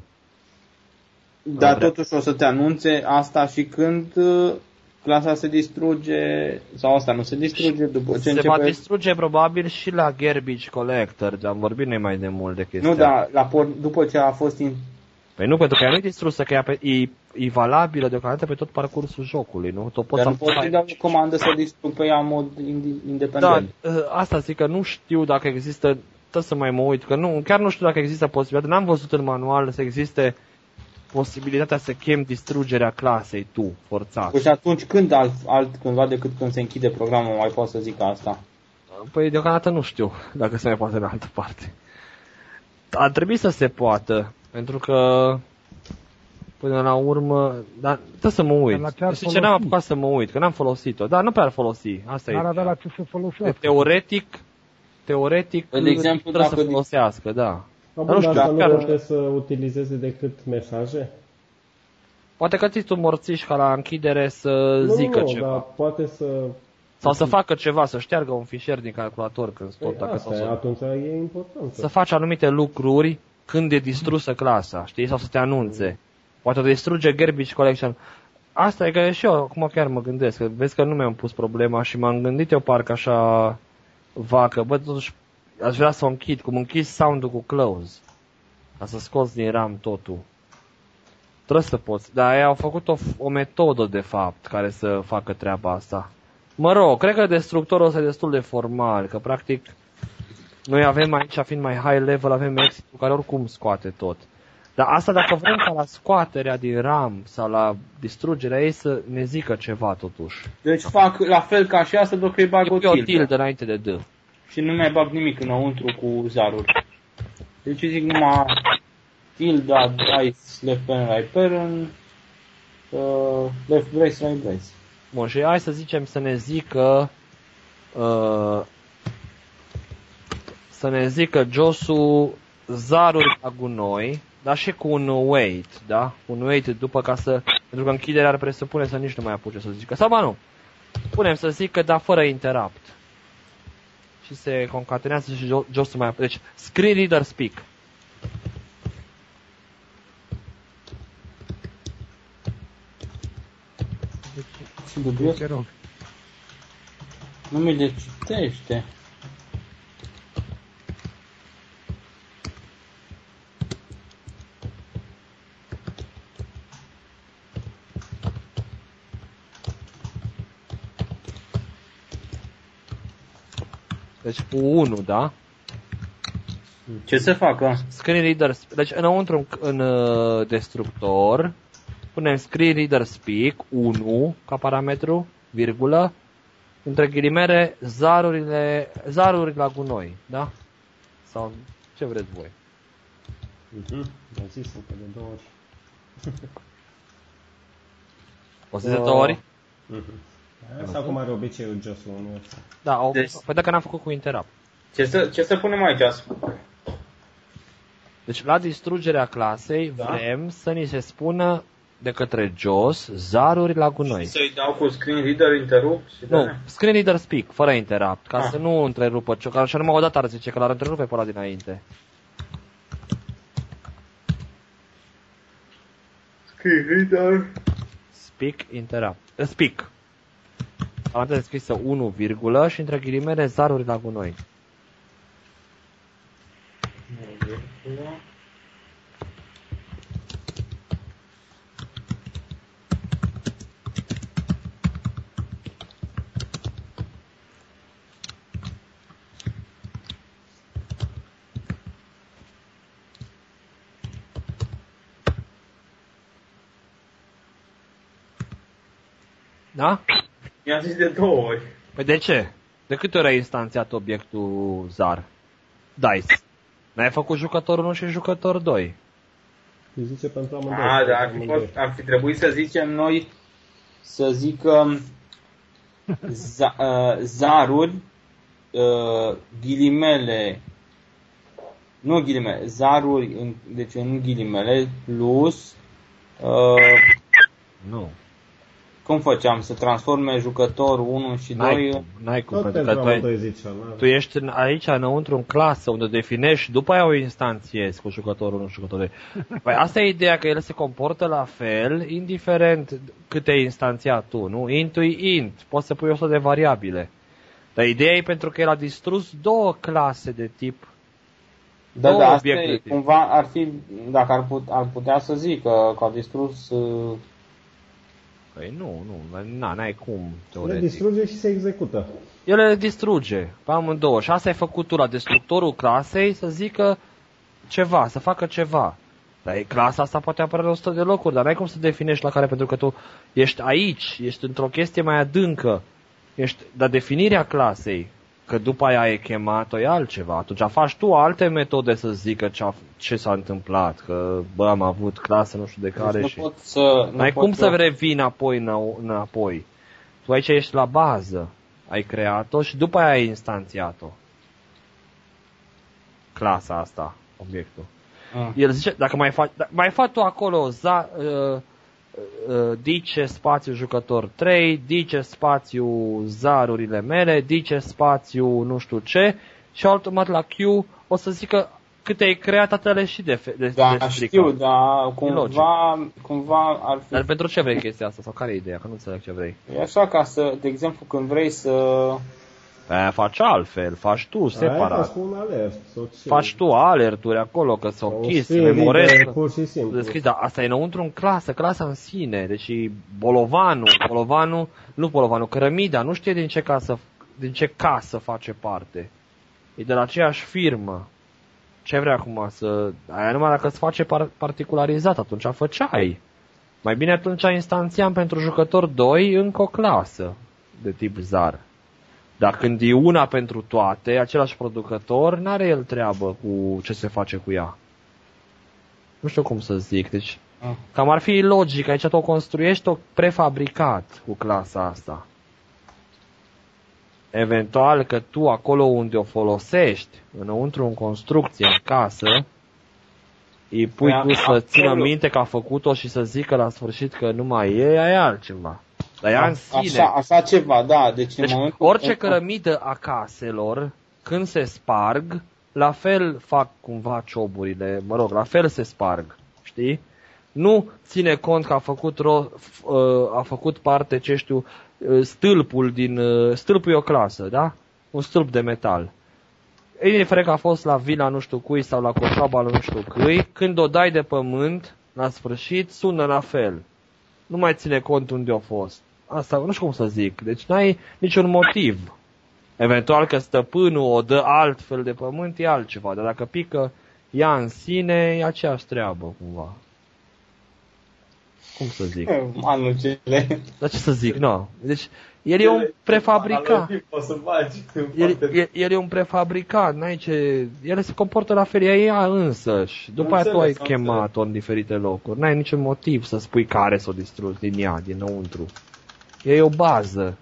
Dar totuși o să te anunțe asta și când uh, clasa se distruge, sau asta nu se distruge după ce Se începe... va distruge probabil și la Garbage Collector, am vorbit noi mai de mult de chestia. Nu, dar la por- după ce a fost... In... Păi nu, pentru că ea nu e distrusă, că ea pe, e, e valabilă deocamdată pe tot parcursul jocului, nu? Tot poți Dar nu să poți să-i dau o comandă să distrug pe ea în mod ind- independent. Da, asta zic că nu știu dacă există, tot să mai mă uit, că nu, chiar nu știu dacă există posibilitatea, n-am văzut în manual să existe posibilitatea să chem distrugerea clasei tu, forțat. Păi și atunci când alt, alt cândva decât când se închide programul mai pot să zic asta? Păi deocamdată nu știu dacă se mai poate în altă parte. Ar trebui să se poată, pentru că până la urmă, dar trebuie să mă uit. Dar la ce ar Deci ce n-am folosi? apucat să mă uit, că n-am folosit-o, dar nu pe ar folosi, asta n-ar e. avea la ce să folosească. Teoretic, teoretic, De exemplu, trebuie dacă să folosească, da. Dar Dar nu nu știu, știu, nu chiar- poate să utilizeze decât mesaje? Poate că ții tu morțiși ca la închidere să zică nu, ceva. dar poate să... Sau să facă ceva, să șteargă un fișier din calculator când tot, Păi dacă asta, sau să, atunci e important. să faci anumite lucruri când e distrusă clasa, știi? Sau să te anunțe. Poate o distruge Garbage Collection. Asta e că și eu acum chiar mă gândesc, că vezi că nu mi-am pus problema și m-am gândit eu parcă așa vacă, bă, totuși aș vrea să o închid, cum închid sound-ul cu close, ca să scoți din RAM totul. Trebuie să poți, dar ei au făcut o, o metodă de fapt care să facă treaba asta. Mă rog, cred că destructorul ăsta e destul de formal, că practic noi avem aici, fiind mai high level, avem exit-ul care oricum scoate tot. Dar asta dacă vrem ca la scoaterea din RAM sau la distrugerea ei să ne zică ceva totuși. Deci fac la fel ca și asta, doar că îi bag o E o tildă. tildă înainte de D. Și nu mai bag nimic înăuntru cu zaruri. Deci zic numai tilda, dice, left parent, right parent, uh, left brace, right brace. Bun, și hai să zicem să ne zică uh, să ne zică Josu zaruri la gunoi, dar și cu un wait, da? Un wait după ca să, pentru că închiderea ar presupune să nici nu mai apuce să zică. Sau ba nu, punem să zică, dar fără interrupt. Și și se concatenează și jo- josul mai apare. Deci, screen reader speak. Ce dubios. Te rog. Nu mi le citește. Deci cu unu, da? Ce să facă? Screen reader, deci înăuntru în, în uh, destructor punem screen reader speak unu ca parametru, virgulă, între ghilimele zarurile, zaruri la gunoi, da? Sau ce vreți voi? Mhm, am zis încă de două ori. O să zic două ori? Mhm. Sau cum are obiceiul josul unui ăsta. Da, o, Deci- păi dacă n-am făcut cu interrupt. Ce să, ce să punem aici? Deci la distrugerea clasei Da. vrem să ni se spună de către jos zaruri la gunoi. Să-i dau cu screen reader interrupt și Nu, de-aia? screen reader speak, fără interrupt, ca Ah. să nu întrerupă, că așa numai o dată ar zice că l-ar întrerupe pe ăla dinainte. Screen reader. Speak, interrupt. Uh, speak. Paranteză scrisă unu, virgulă și între ghilimele zaruri la gunoi. Da? I-am zis de două ori. Păi de ce? De câte ori ai instanțiat obiectul zar? Dice. N-ai făcut jucător unu și jucător doi. Îi zice pentru amândoi. A, dar ar fi, amândoi. fost, ar fi trebuit să zicem noi, să zică za, uh, zaruri, uh, ghilimele, nu ghilimele, zaruri, în, deci în ghilimele, plus, uh, Nu. cum făceam, să transforme jucătorul unu și N-ai doi? cum, n-ai cum, Tot pentru pentru că tu, ai, amândoi zicea. n-are. tu ești în, aici înăuntru în clasă unde definești, după aia o instanțiezi cu jucătorul unu și jucătorul doi. Păi asta e ideea, că el se comportă la fel, indiferent cât ai instanțiat tu, nu? Int-ui int, poți să pui o sută de variabile. Dar ideea e pentru că el a distrus două clase de tip. Da, două da, asta obiecte de e, tip. cumva ar fi, dacă ar, put, ar putea să zic că, că au distrus, uh, Păi nu, nu, na, n-ai cum, Le teoretic. distruge și se execută. El le distruge pe amândouă și asta ai făcut tu la destructorul clasei să zică ceva, să facă ceva. Dar e- clasa asta poate apărea la o sută de locuri, dar n-ai cum să definești la care, pentru că tu ești aici, ești într-o chestie mai adâncă. Ești, dar definirea clasei, că după aia e chemat-o, e altceva. Atunci faci tu alte metode să zică ce, a, ce s-a întâmplat, că bă, am avut clasă nu știu de care nu și... pot să... Nu N-ai pot cum să revii înapoi, înă- înapoi. Tu aici ești la bază. Ai creat-o și după aia ai instanțiat-o. Clasa asta, obiectul. Ah. El zice, dacă mai faci, da- mai faci tu acolo za, uh, uh, dice spațiu jucător trei, dice spațiu zarurile mele, dice spațiu nu știu ce și automat la Q o să zică câte ai creat atele și de, de, Da, de știu, dar logic. cumva, cumva ar fi... Dar pentru ce vrei chestia asta? Sau care e ideea? Că nu înțeleg ce vrei. E așa ca să, de exemplu, când vrei să... Aia faci altfel, faci tu Aia separat. cu un alert. Sau ce? Faci tu alerturi acolo, că s-au O închis, serie memorezi. de- pur și simplu. Deschis, dar asta e înăuntru în clasă, clasa în sine. Deci bolovanul, bolovanul, nu bolovanul, cărămida, nu știe din ce casă, din ce casă face parte. E de la aceeași firmă. Ce vrea acum să... Aia numai dacă îți face par- particularizat, atunci făceai. Mai bine atunci instanțiam pentru jucător doi încă o clasă de tip zar. Dar când e una pentru toate, același producător, n-are el treabă cu ce se face cu ea. Nu știu cum să zic, deci Ah. cam ar fi logic, aici tu o construiești o prefabricat cu clasa asta. Eventual că tu acolo unde o folosești, înăuntru în construcție, în casă, îi pui Păi, tu să țină acolo- minte că a făcut-o și să zică la sfârșit că nu mai e, aia e altceva. Dar ea în sine. Așa, așa ceva, da. Deci, Deci în momentul orice în- cărămidă a caselor când se sparg, la fel fac cumva cioburile, mă rog, la fel se sparg, știi? Nu ține cont că a făcut, ro, a făcut parte, ce știu, stâlpul din, stâlpul e o clasă, da? Un stâlp de metal. Indiferent că a fost la vila nu știu cui sau la coșoaba nu știu cui, când o dai de pământ, la sfârșit, sună la fel. Nu mai ține cont unde a fost. Asta nu știu cum să zic, deci n-ai niciun motiv. Eventual că stăpânul o dă altfel de pământ e altceva, dar dacă pică ea în sine, e aceeași treabă cumva. Cum să zic? Manucele. Dar ce să zic, nu. Deci, el e un prefabricat. El, el, el e un prefabricat, n-ai ce... El se comportă la fel, ea însăși. După aia tu ai chemat-o în diferite locuri. N-ai niciun motiv să spui care s-o distrus din ea, dinăuntru. E o bază.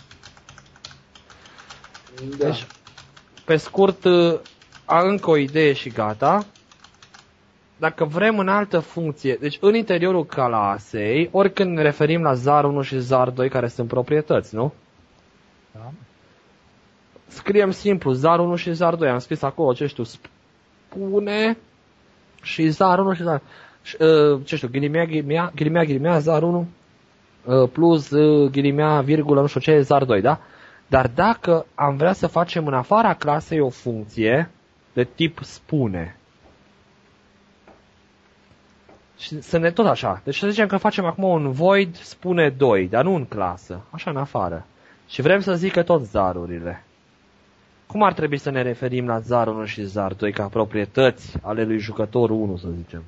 Da. Deci, pe scurt, a încă o idee și gata. Dacă vrem în altă funcție, deci în interiorul clasei, oricând ne referim la zar unu și zar doi, care sunt proprietăți, nu? Da. Scriem simplu zar unu și zar doi. Am scris acolo, ce știu, spune și zar unu și zar ce știu, ghilimea, ghilimea, ghilimea, ghilimea, zar unu plus ghilimea, virgulă, nu știu ce, zar doi, da? Dar dacă am vrea să facem în afara clasei o funcție de tip spune, și să ne tot așa. Deci să zicem că facem acum un void spune doi, dar nu în clasă, așa în afară. Și vrem să zică tot zarurile. Cum ar trebui să ne referim la zar unu și zar doi ca proprietăți ale lui jucător unu, să zicem?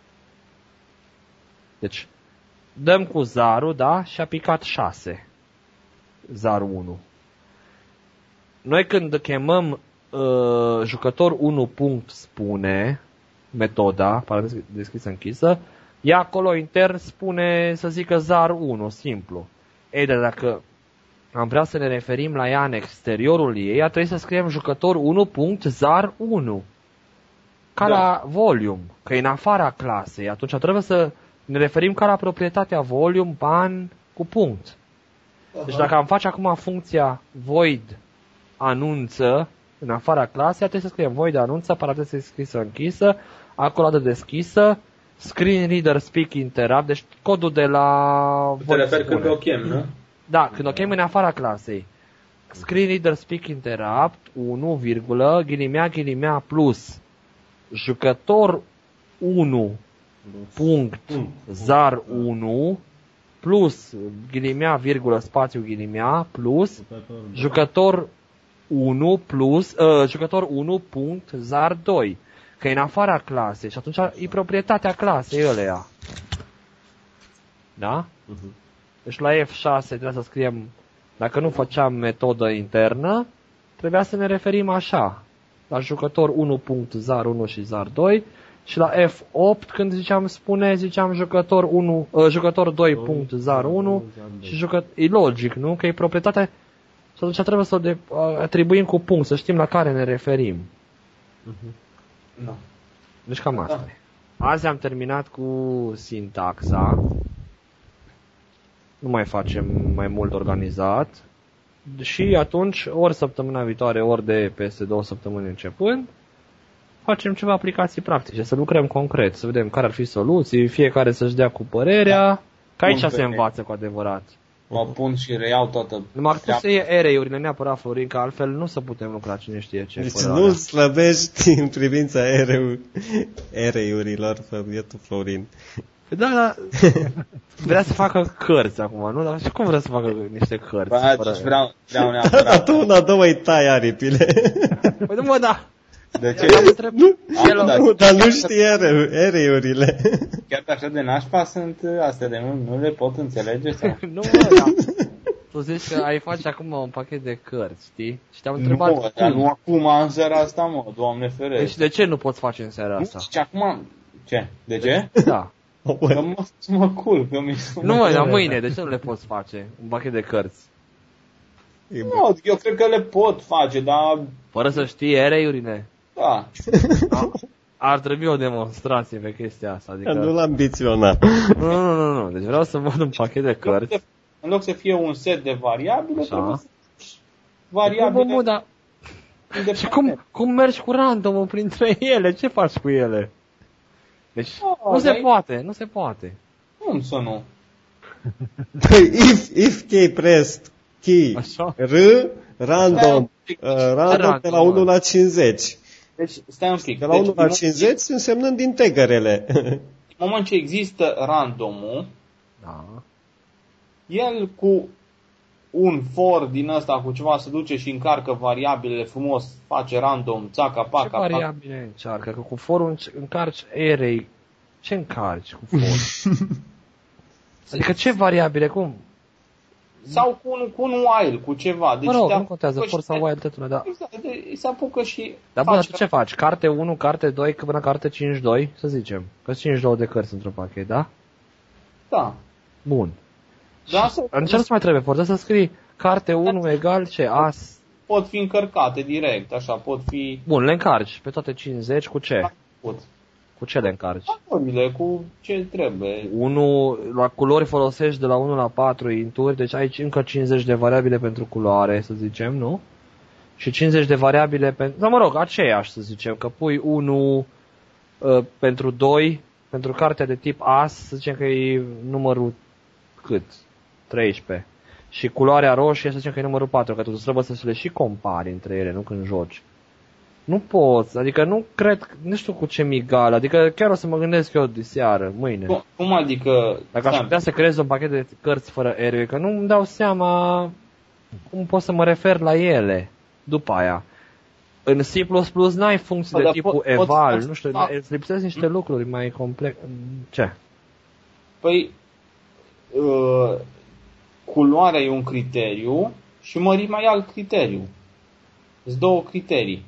Deci, dăm cu zarul, da? Și a picat șase. Zar unu. Noi când chemăm uh, jucător unu punct spune, metoda, paranteză deschisă închisă, ea acolo intern spune să zică zar unu, simplu. Ei, dar dacă am vrea să ne referim la ea în exteriorul ei, a trebuit să scriem jucător unu punct zar unu. Ca da. La volume, că e în afara clasei. Atunci trebuie să ne referim ca la proprietatea volume, ban, cu punct. Deci dacă am face acum funcția void anunță în afara clasei, trebuie să scriem void anunță, paranteză deschisă închisă, acolo de deschisă, screen reader speak interrupt, deci codul de la... Te referi când o chem, nu? Da, când o chem în afara clasei. Screen reader speak interrupt, unu, virgulă, ghilimea, ghilimea, plus, jucător unu, punct, zar unu, plus, ghilimea, virgulă, spațiu, ghilimea, plus, jucător unu, plus, uh, jucător unu, punct, zar doi. Că e în afara clasei și atunci e proprietatea clasei ăleia. Da? Uh-huh. Deci la F șase trebuie să scriem, dacă nu făceam metodă internă, trebuia să ne referim așa. La jucător unu punct zar unu și zar doi și la F opt când ziceam spune, ziceam jucător unu, uh, jucător doi punct zar unu și jucător, e logic, nu? Că e proprietatea și atunci trebuie să o de, uh, atribuim cu punct, să știm la care ne referim. Uh-huh. No. Deci cam asta e. Azi am terminat cu sintaxa. Nu mai facem mai mult organizat. Și atunci, ori săptămâna viitoare, ori de peste două săptămâni începând, facem ceva aplicații practice, să lucrăm concret, să vedem care ar fi soluții, fiecare să-și dea cu părerea, că aici se învață cu adevărat. Mă pun și reiau toată... Numai că trebuie să iei erei-urile neapărat, Florin, că altfel nu să putem lucra cine știe ce. Deci nu slăbești în privința erei-urilor, bietul Florin. Da, da, vrea să facă cărți acum, nu? Dar și cum vrea să facă niște cărți? Bă, deci vreau, vreau neapărat. Dar tu una, două îi tai aripile. Păi nu mă, da. De ce? Nu, nu, dar nu știi erei-urile. Chiar pe așa de nașpa sunt astea de nu, nu le pot înțelege? Sau? Nu mă, da. Tu zici că ai face acum un pachet de cărți, știi? Și te-am întrebat nu, dar nu acum, în seara asta, mă, Doamne ferește. Deci de ce nu poți face în seara asta? Nu, și acum, ce? De ce? Da. Că mă, mă cul, că mi Nu mă, dar mâine, de ce nu le poți face? Un pachet de cărți. Nu, eu cred că le pot face, dar... Fără să știi erei-urile? Da. Ar trebui o demonstrație pe chestia asta. Adică... Nu-l ambiționa. Nu, nu, nu, nu. Deci vreau să văd un pachet de cărți. În loc să fie un set de variabile, așa, trebuie să... Variabile... Bă, bă, da. Și cum, cum mergi cu randomul printre ele? Ce faci cu ele? Deci oh, nu se ai... poate, nu se poate. Cum să nu? if, if key pressed key Așa? R, random, uh, random de la unu la cincizeci. Deci, stai un pic. De la deci, unu la cincizeci însemnând integrele. În moment ce există randomul, da. El cu un for din ăsta cu ceva se duce și încarcă variabilele frumos, face random, țaca, paca, paca. Ce variabile încarcă? Că cu forul încarci array. Ce încarci cu for? Adică ce variabile? Cum? Sau cu un, cu un while, cu ceva. Deci mă rog, nu contează, for sau while, tătune, da. Se apucă și... Dar bă, tu ce faci? Carte unu, carte doi, până carte cincizeci și doi, să zicem. Că sunt cincizeci și doi de cărți într-un pachet, da? Da. Bun. Da, în ce nu mai trebuie? Poți să scrii carte unu egal ce? As. Pot fi încărcate direct, așa, pot fi... Bun, le încarci pe toate cincizeci cu ce? Pot. Cu ce le încarci? Valorile, cu ce trebuie. unu, la culori folosești de la unu la patru inturi, deci ai încă cincizeci de variabile pentru culoare, să zicem, nu? Și cincizeci de variabile pentru... Sau mă rog, aceeași, să zicem, că pui unu uh, pentru doi, pentru cartea de tip as, să zicem că e numărul cât? treisprezece. Și culoarea roșie, să zicem că e numărul patru, că tu trebuie să le și compari între ele, nu când joci. Nu poți, adică nu cred, nu știu cu ce migal, adică chiar o să mă gândesc eu de seară, mâine. Cum, cum adică... Dacă aș putea să creez un pachet de cărți fără array, că nu îmi dau seama cum pot să mă refer la ele după aia. În C plus plus n-ai funcții de tipul pot, eval, pot, nu știu, da. Îți lipsesc niște lucruri mai complexe. Ce? Păi, uh, culoarea e un criteriu și mărimea e alt criteriu. Sunt două criterii.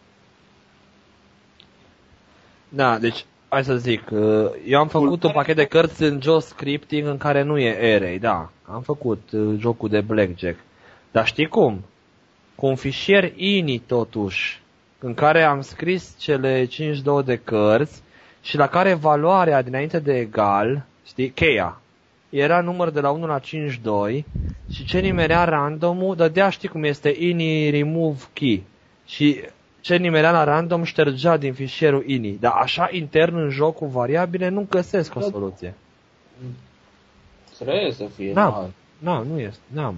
Da, deci, hai să zic, eu am făcut un pachet de cărți în Joe Scripting în care nu e array, da, am făcut jocul de blackjack. Dar știi cum? Cu un fișier ini totuși, în care am scris cele cincizeci și doi de cărți și la care valoarea dinainte de egal, știi, cheia, era număr de la unu la cincizeci și doi și ce nimerea randomul, dădea, știi cum este, ini remove key și... Ce nimerea la random ștergea din fișierul ini. Dar așa intern în joc cu variabile nu găsesc o soluție. Trebuie să fie. Da, da, nu este. N-am.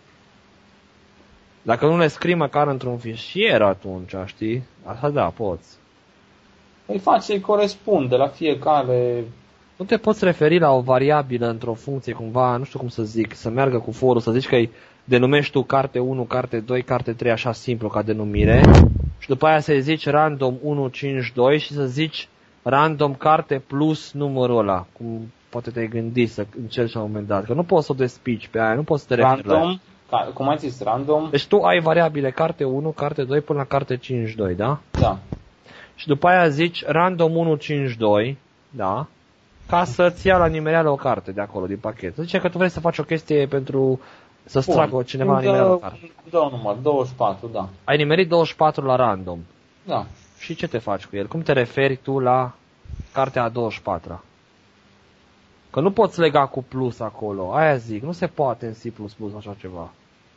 Dacă nu le scrii măcar într-un fișier atunci, știi? Asta da, poți. Îi faci să-i corespunde la fiecare... Nu te poți referi la o variabilă într-o funcție cumva, nu știu cum să zic, să meargă cu forul, să zici că îi denumești tu carte unu, carte doi, carte trei, așa simplu ca denumire. Și după aia să-i zici random unu cincizeci și doi și să zici random carte plus numărul ăla. Cum poate te-ai gândit să încerci la un moment dat. Că nu poți să o despici pe aia, nu poți să te referi la ea. Ca, cum ai zis, random? Deci tu ai variabile carte unu, carte doi până la carte cincizeci și doi, da? Da. Și după aia zici random unu cincizeci și doi, da? Ca să-ți ia la nimereală o carte de acolo, din pachet. Să zice că tu vrei să faci o chestie pentru... Să-ți tragă cineva la nimereală o carte. Da, număr, douăzeci și patru, da. Ai nimerit douăzeci și patru la random. Da. Și ce te faci cu el? Cum te referi tu la cartea a douăzeci și patru? Că nu poți lega cu plus acolo. Aia zic, nu se poate în C plus plus așa ceva.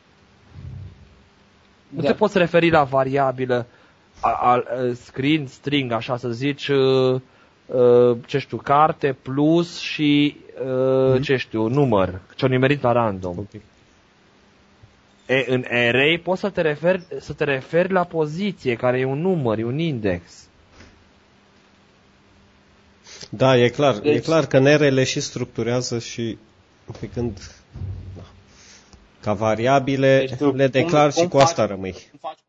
Nu da. Te poți referi la variabilă, a, a, a, screen, string, așa să zici, uh, uh, ce știu, carte plus și, uh, mm-hmm. ce știu, număr. Ce-o nimerit la random. Okay. E, în array poți să te referi, să te referi la poziție, care e un număr, e un index. Da, e clar. Deci, e clar că în array le și structurează și pe când da, ca variabile deci, le declar și cu asta rămâi.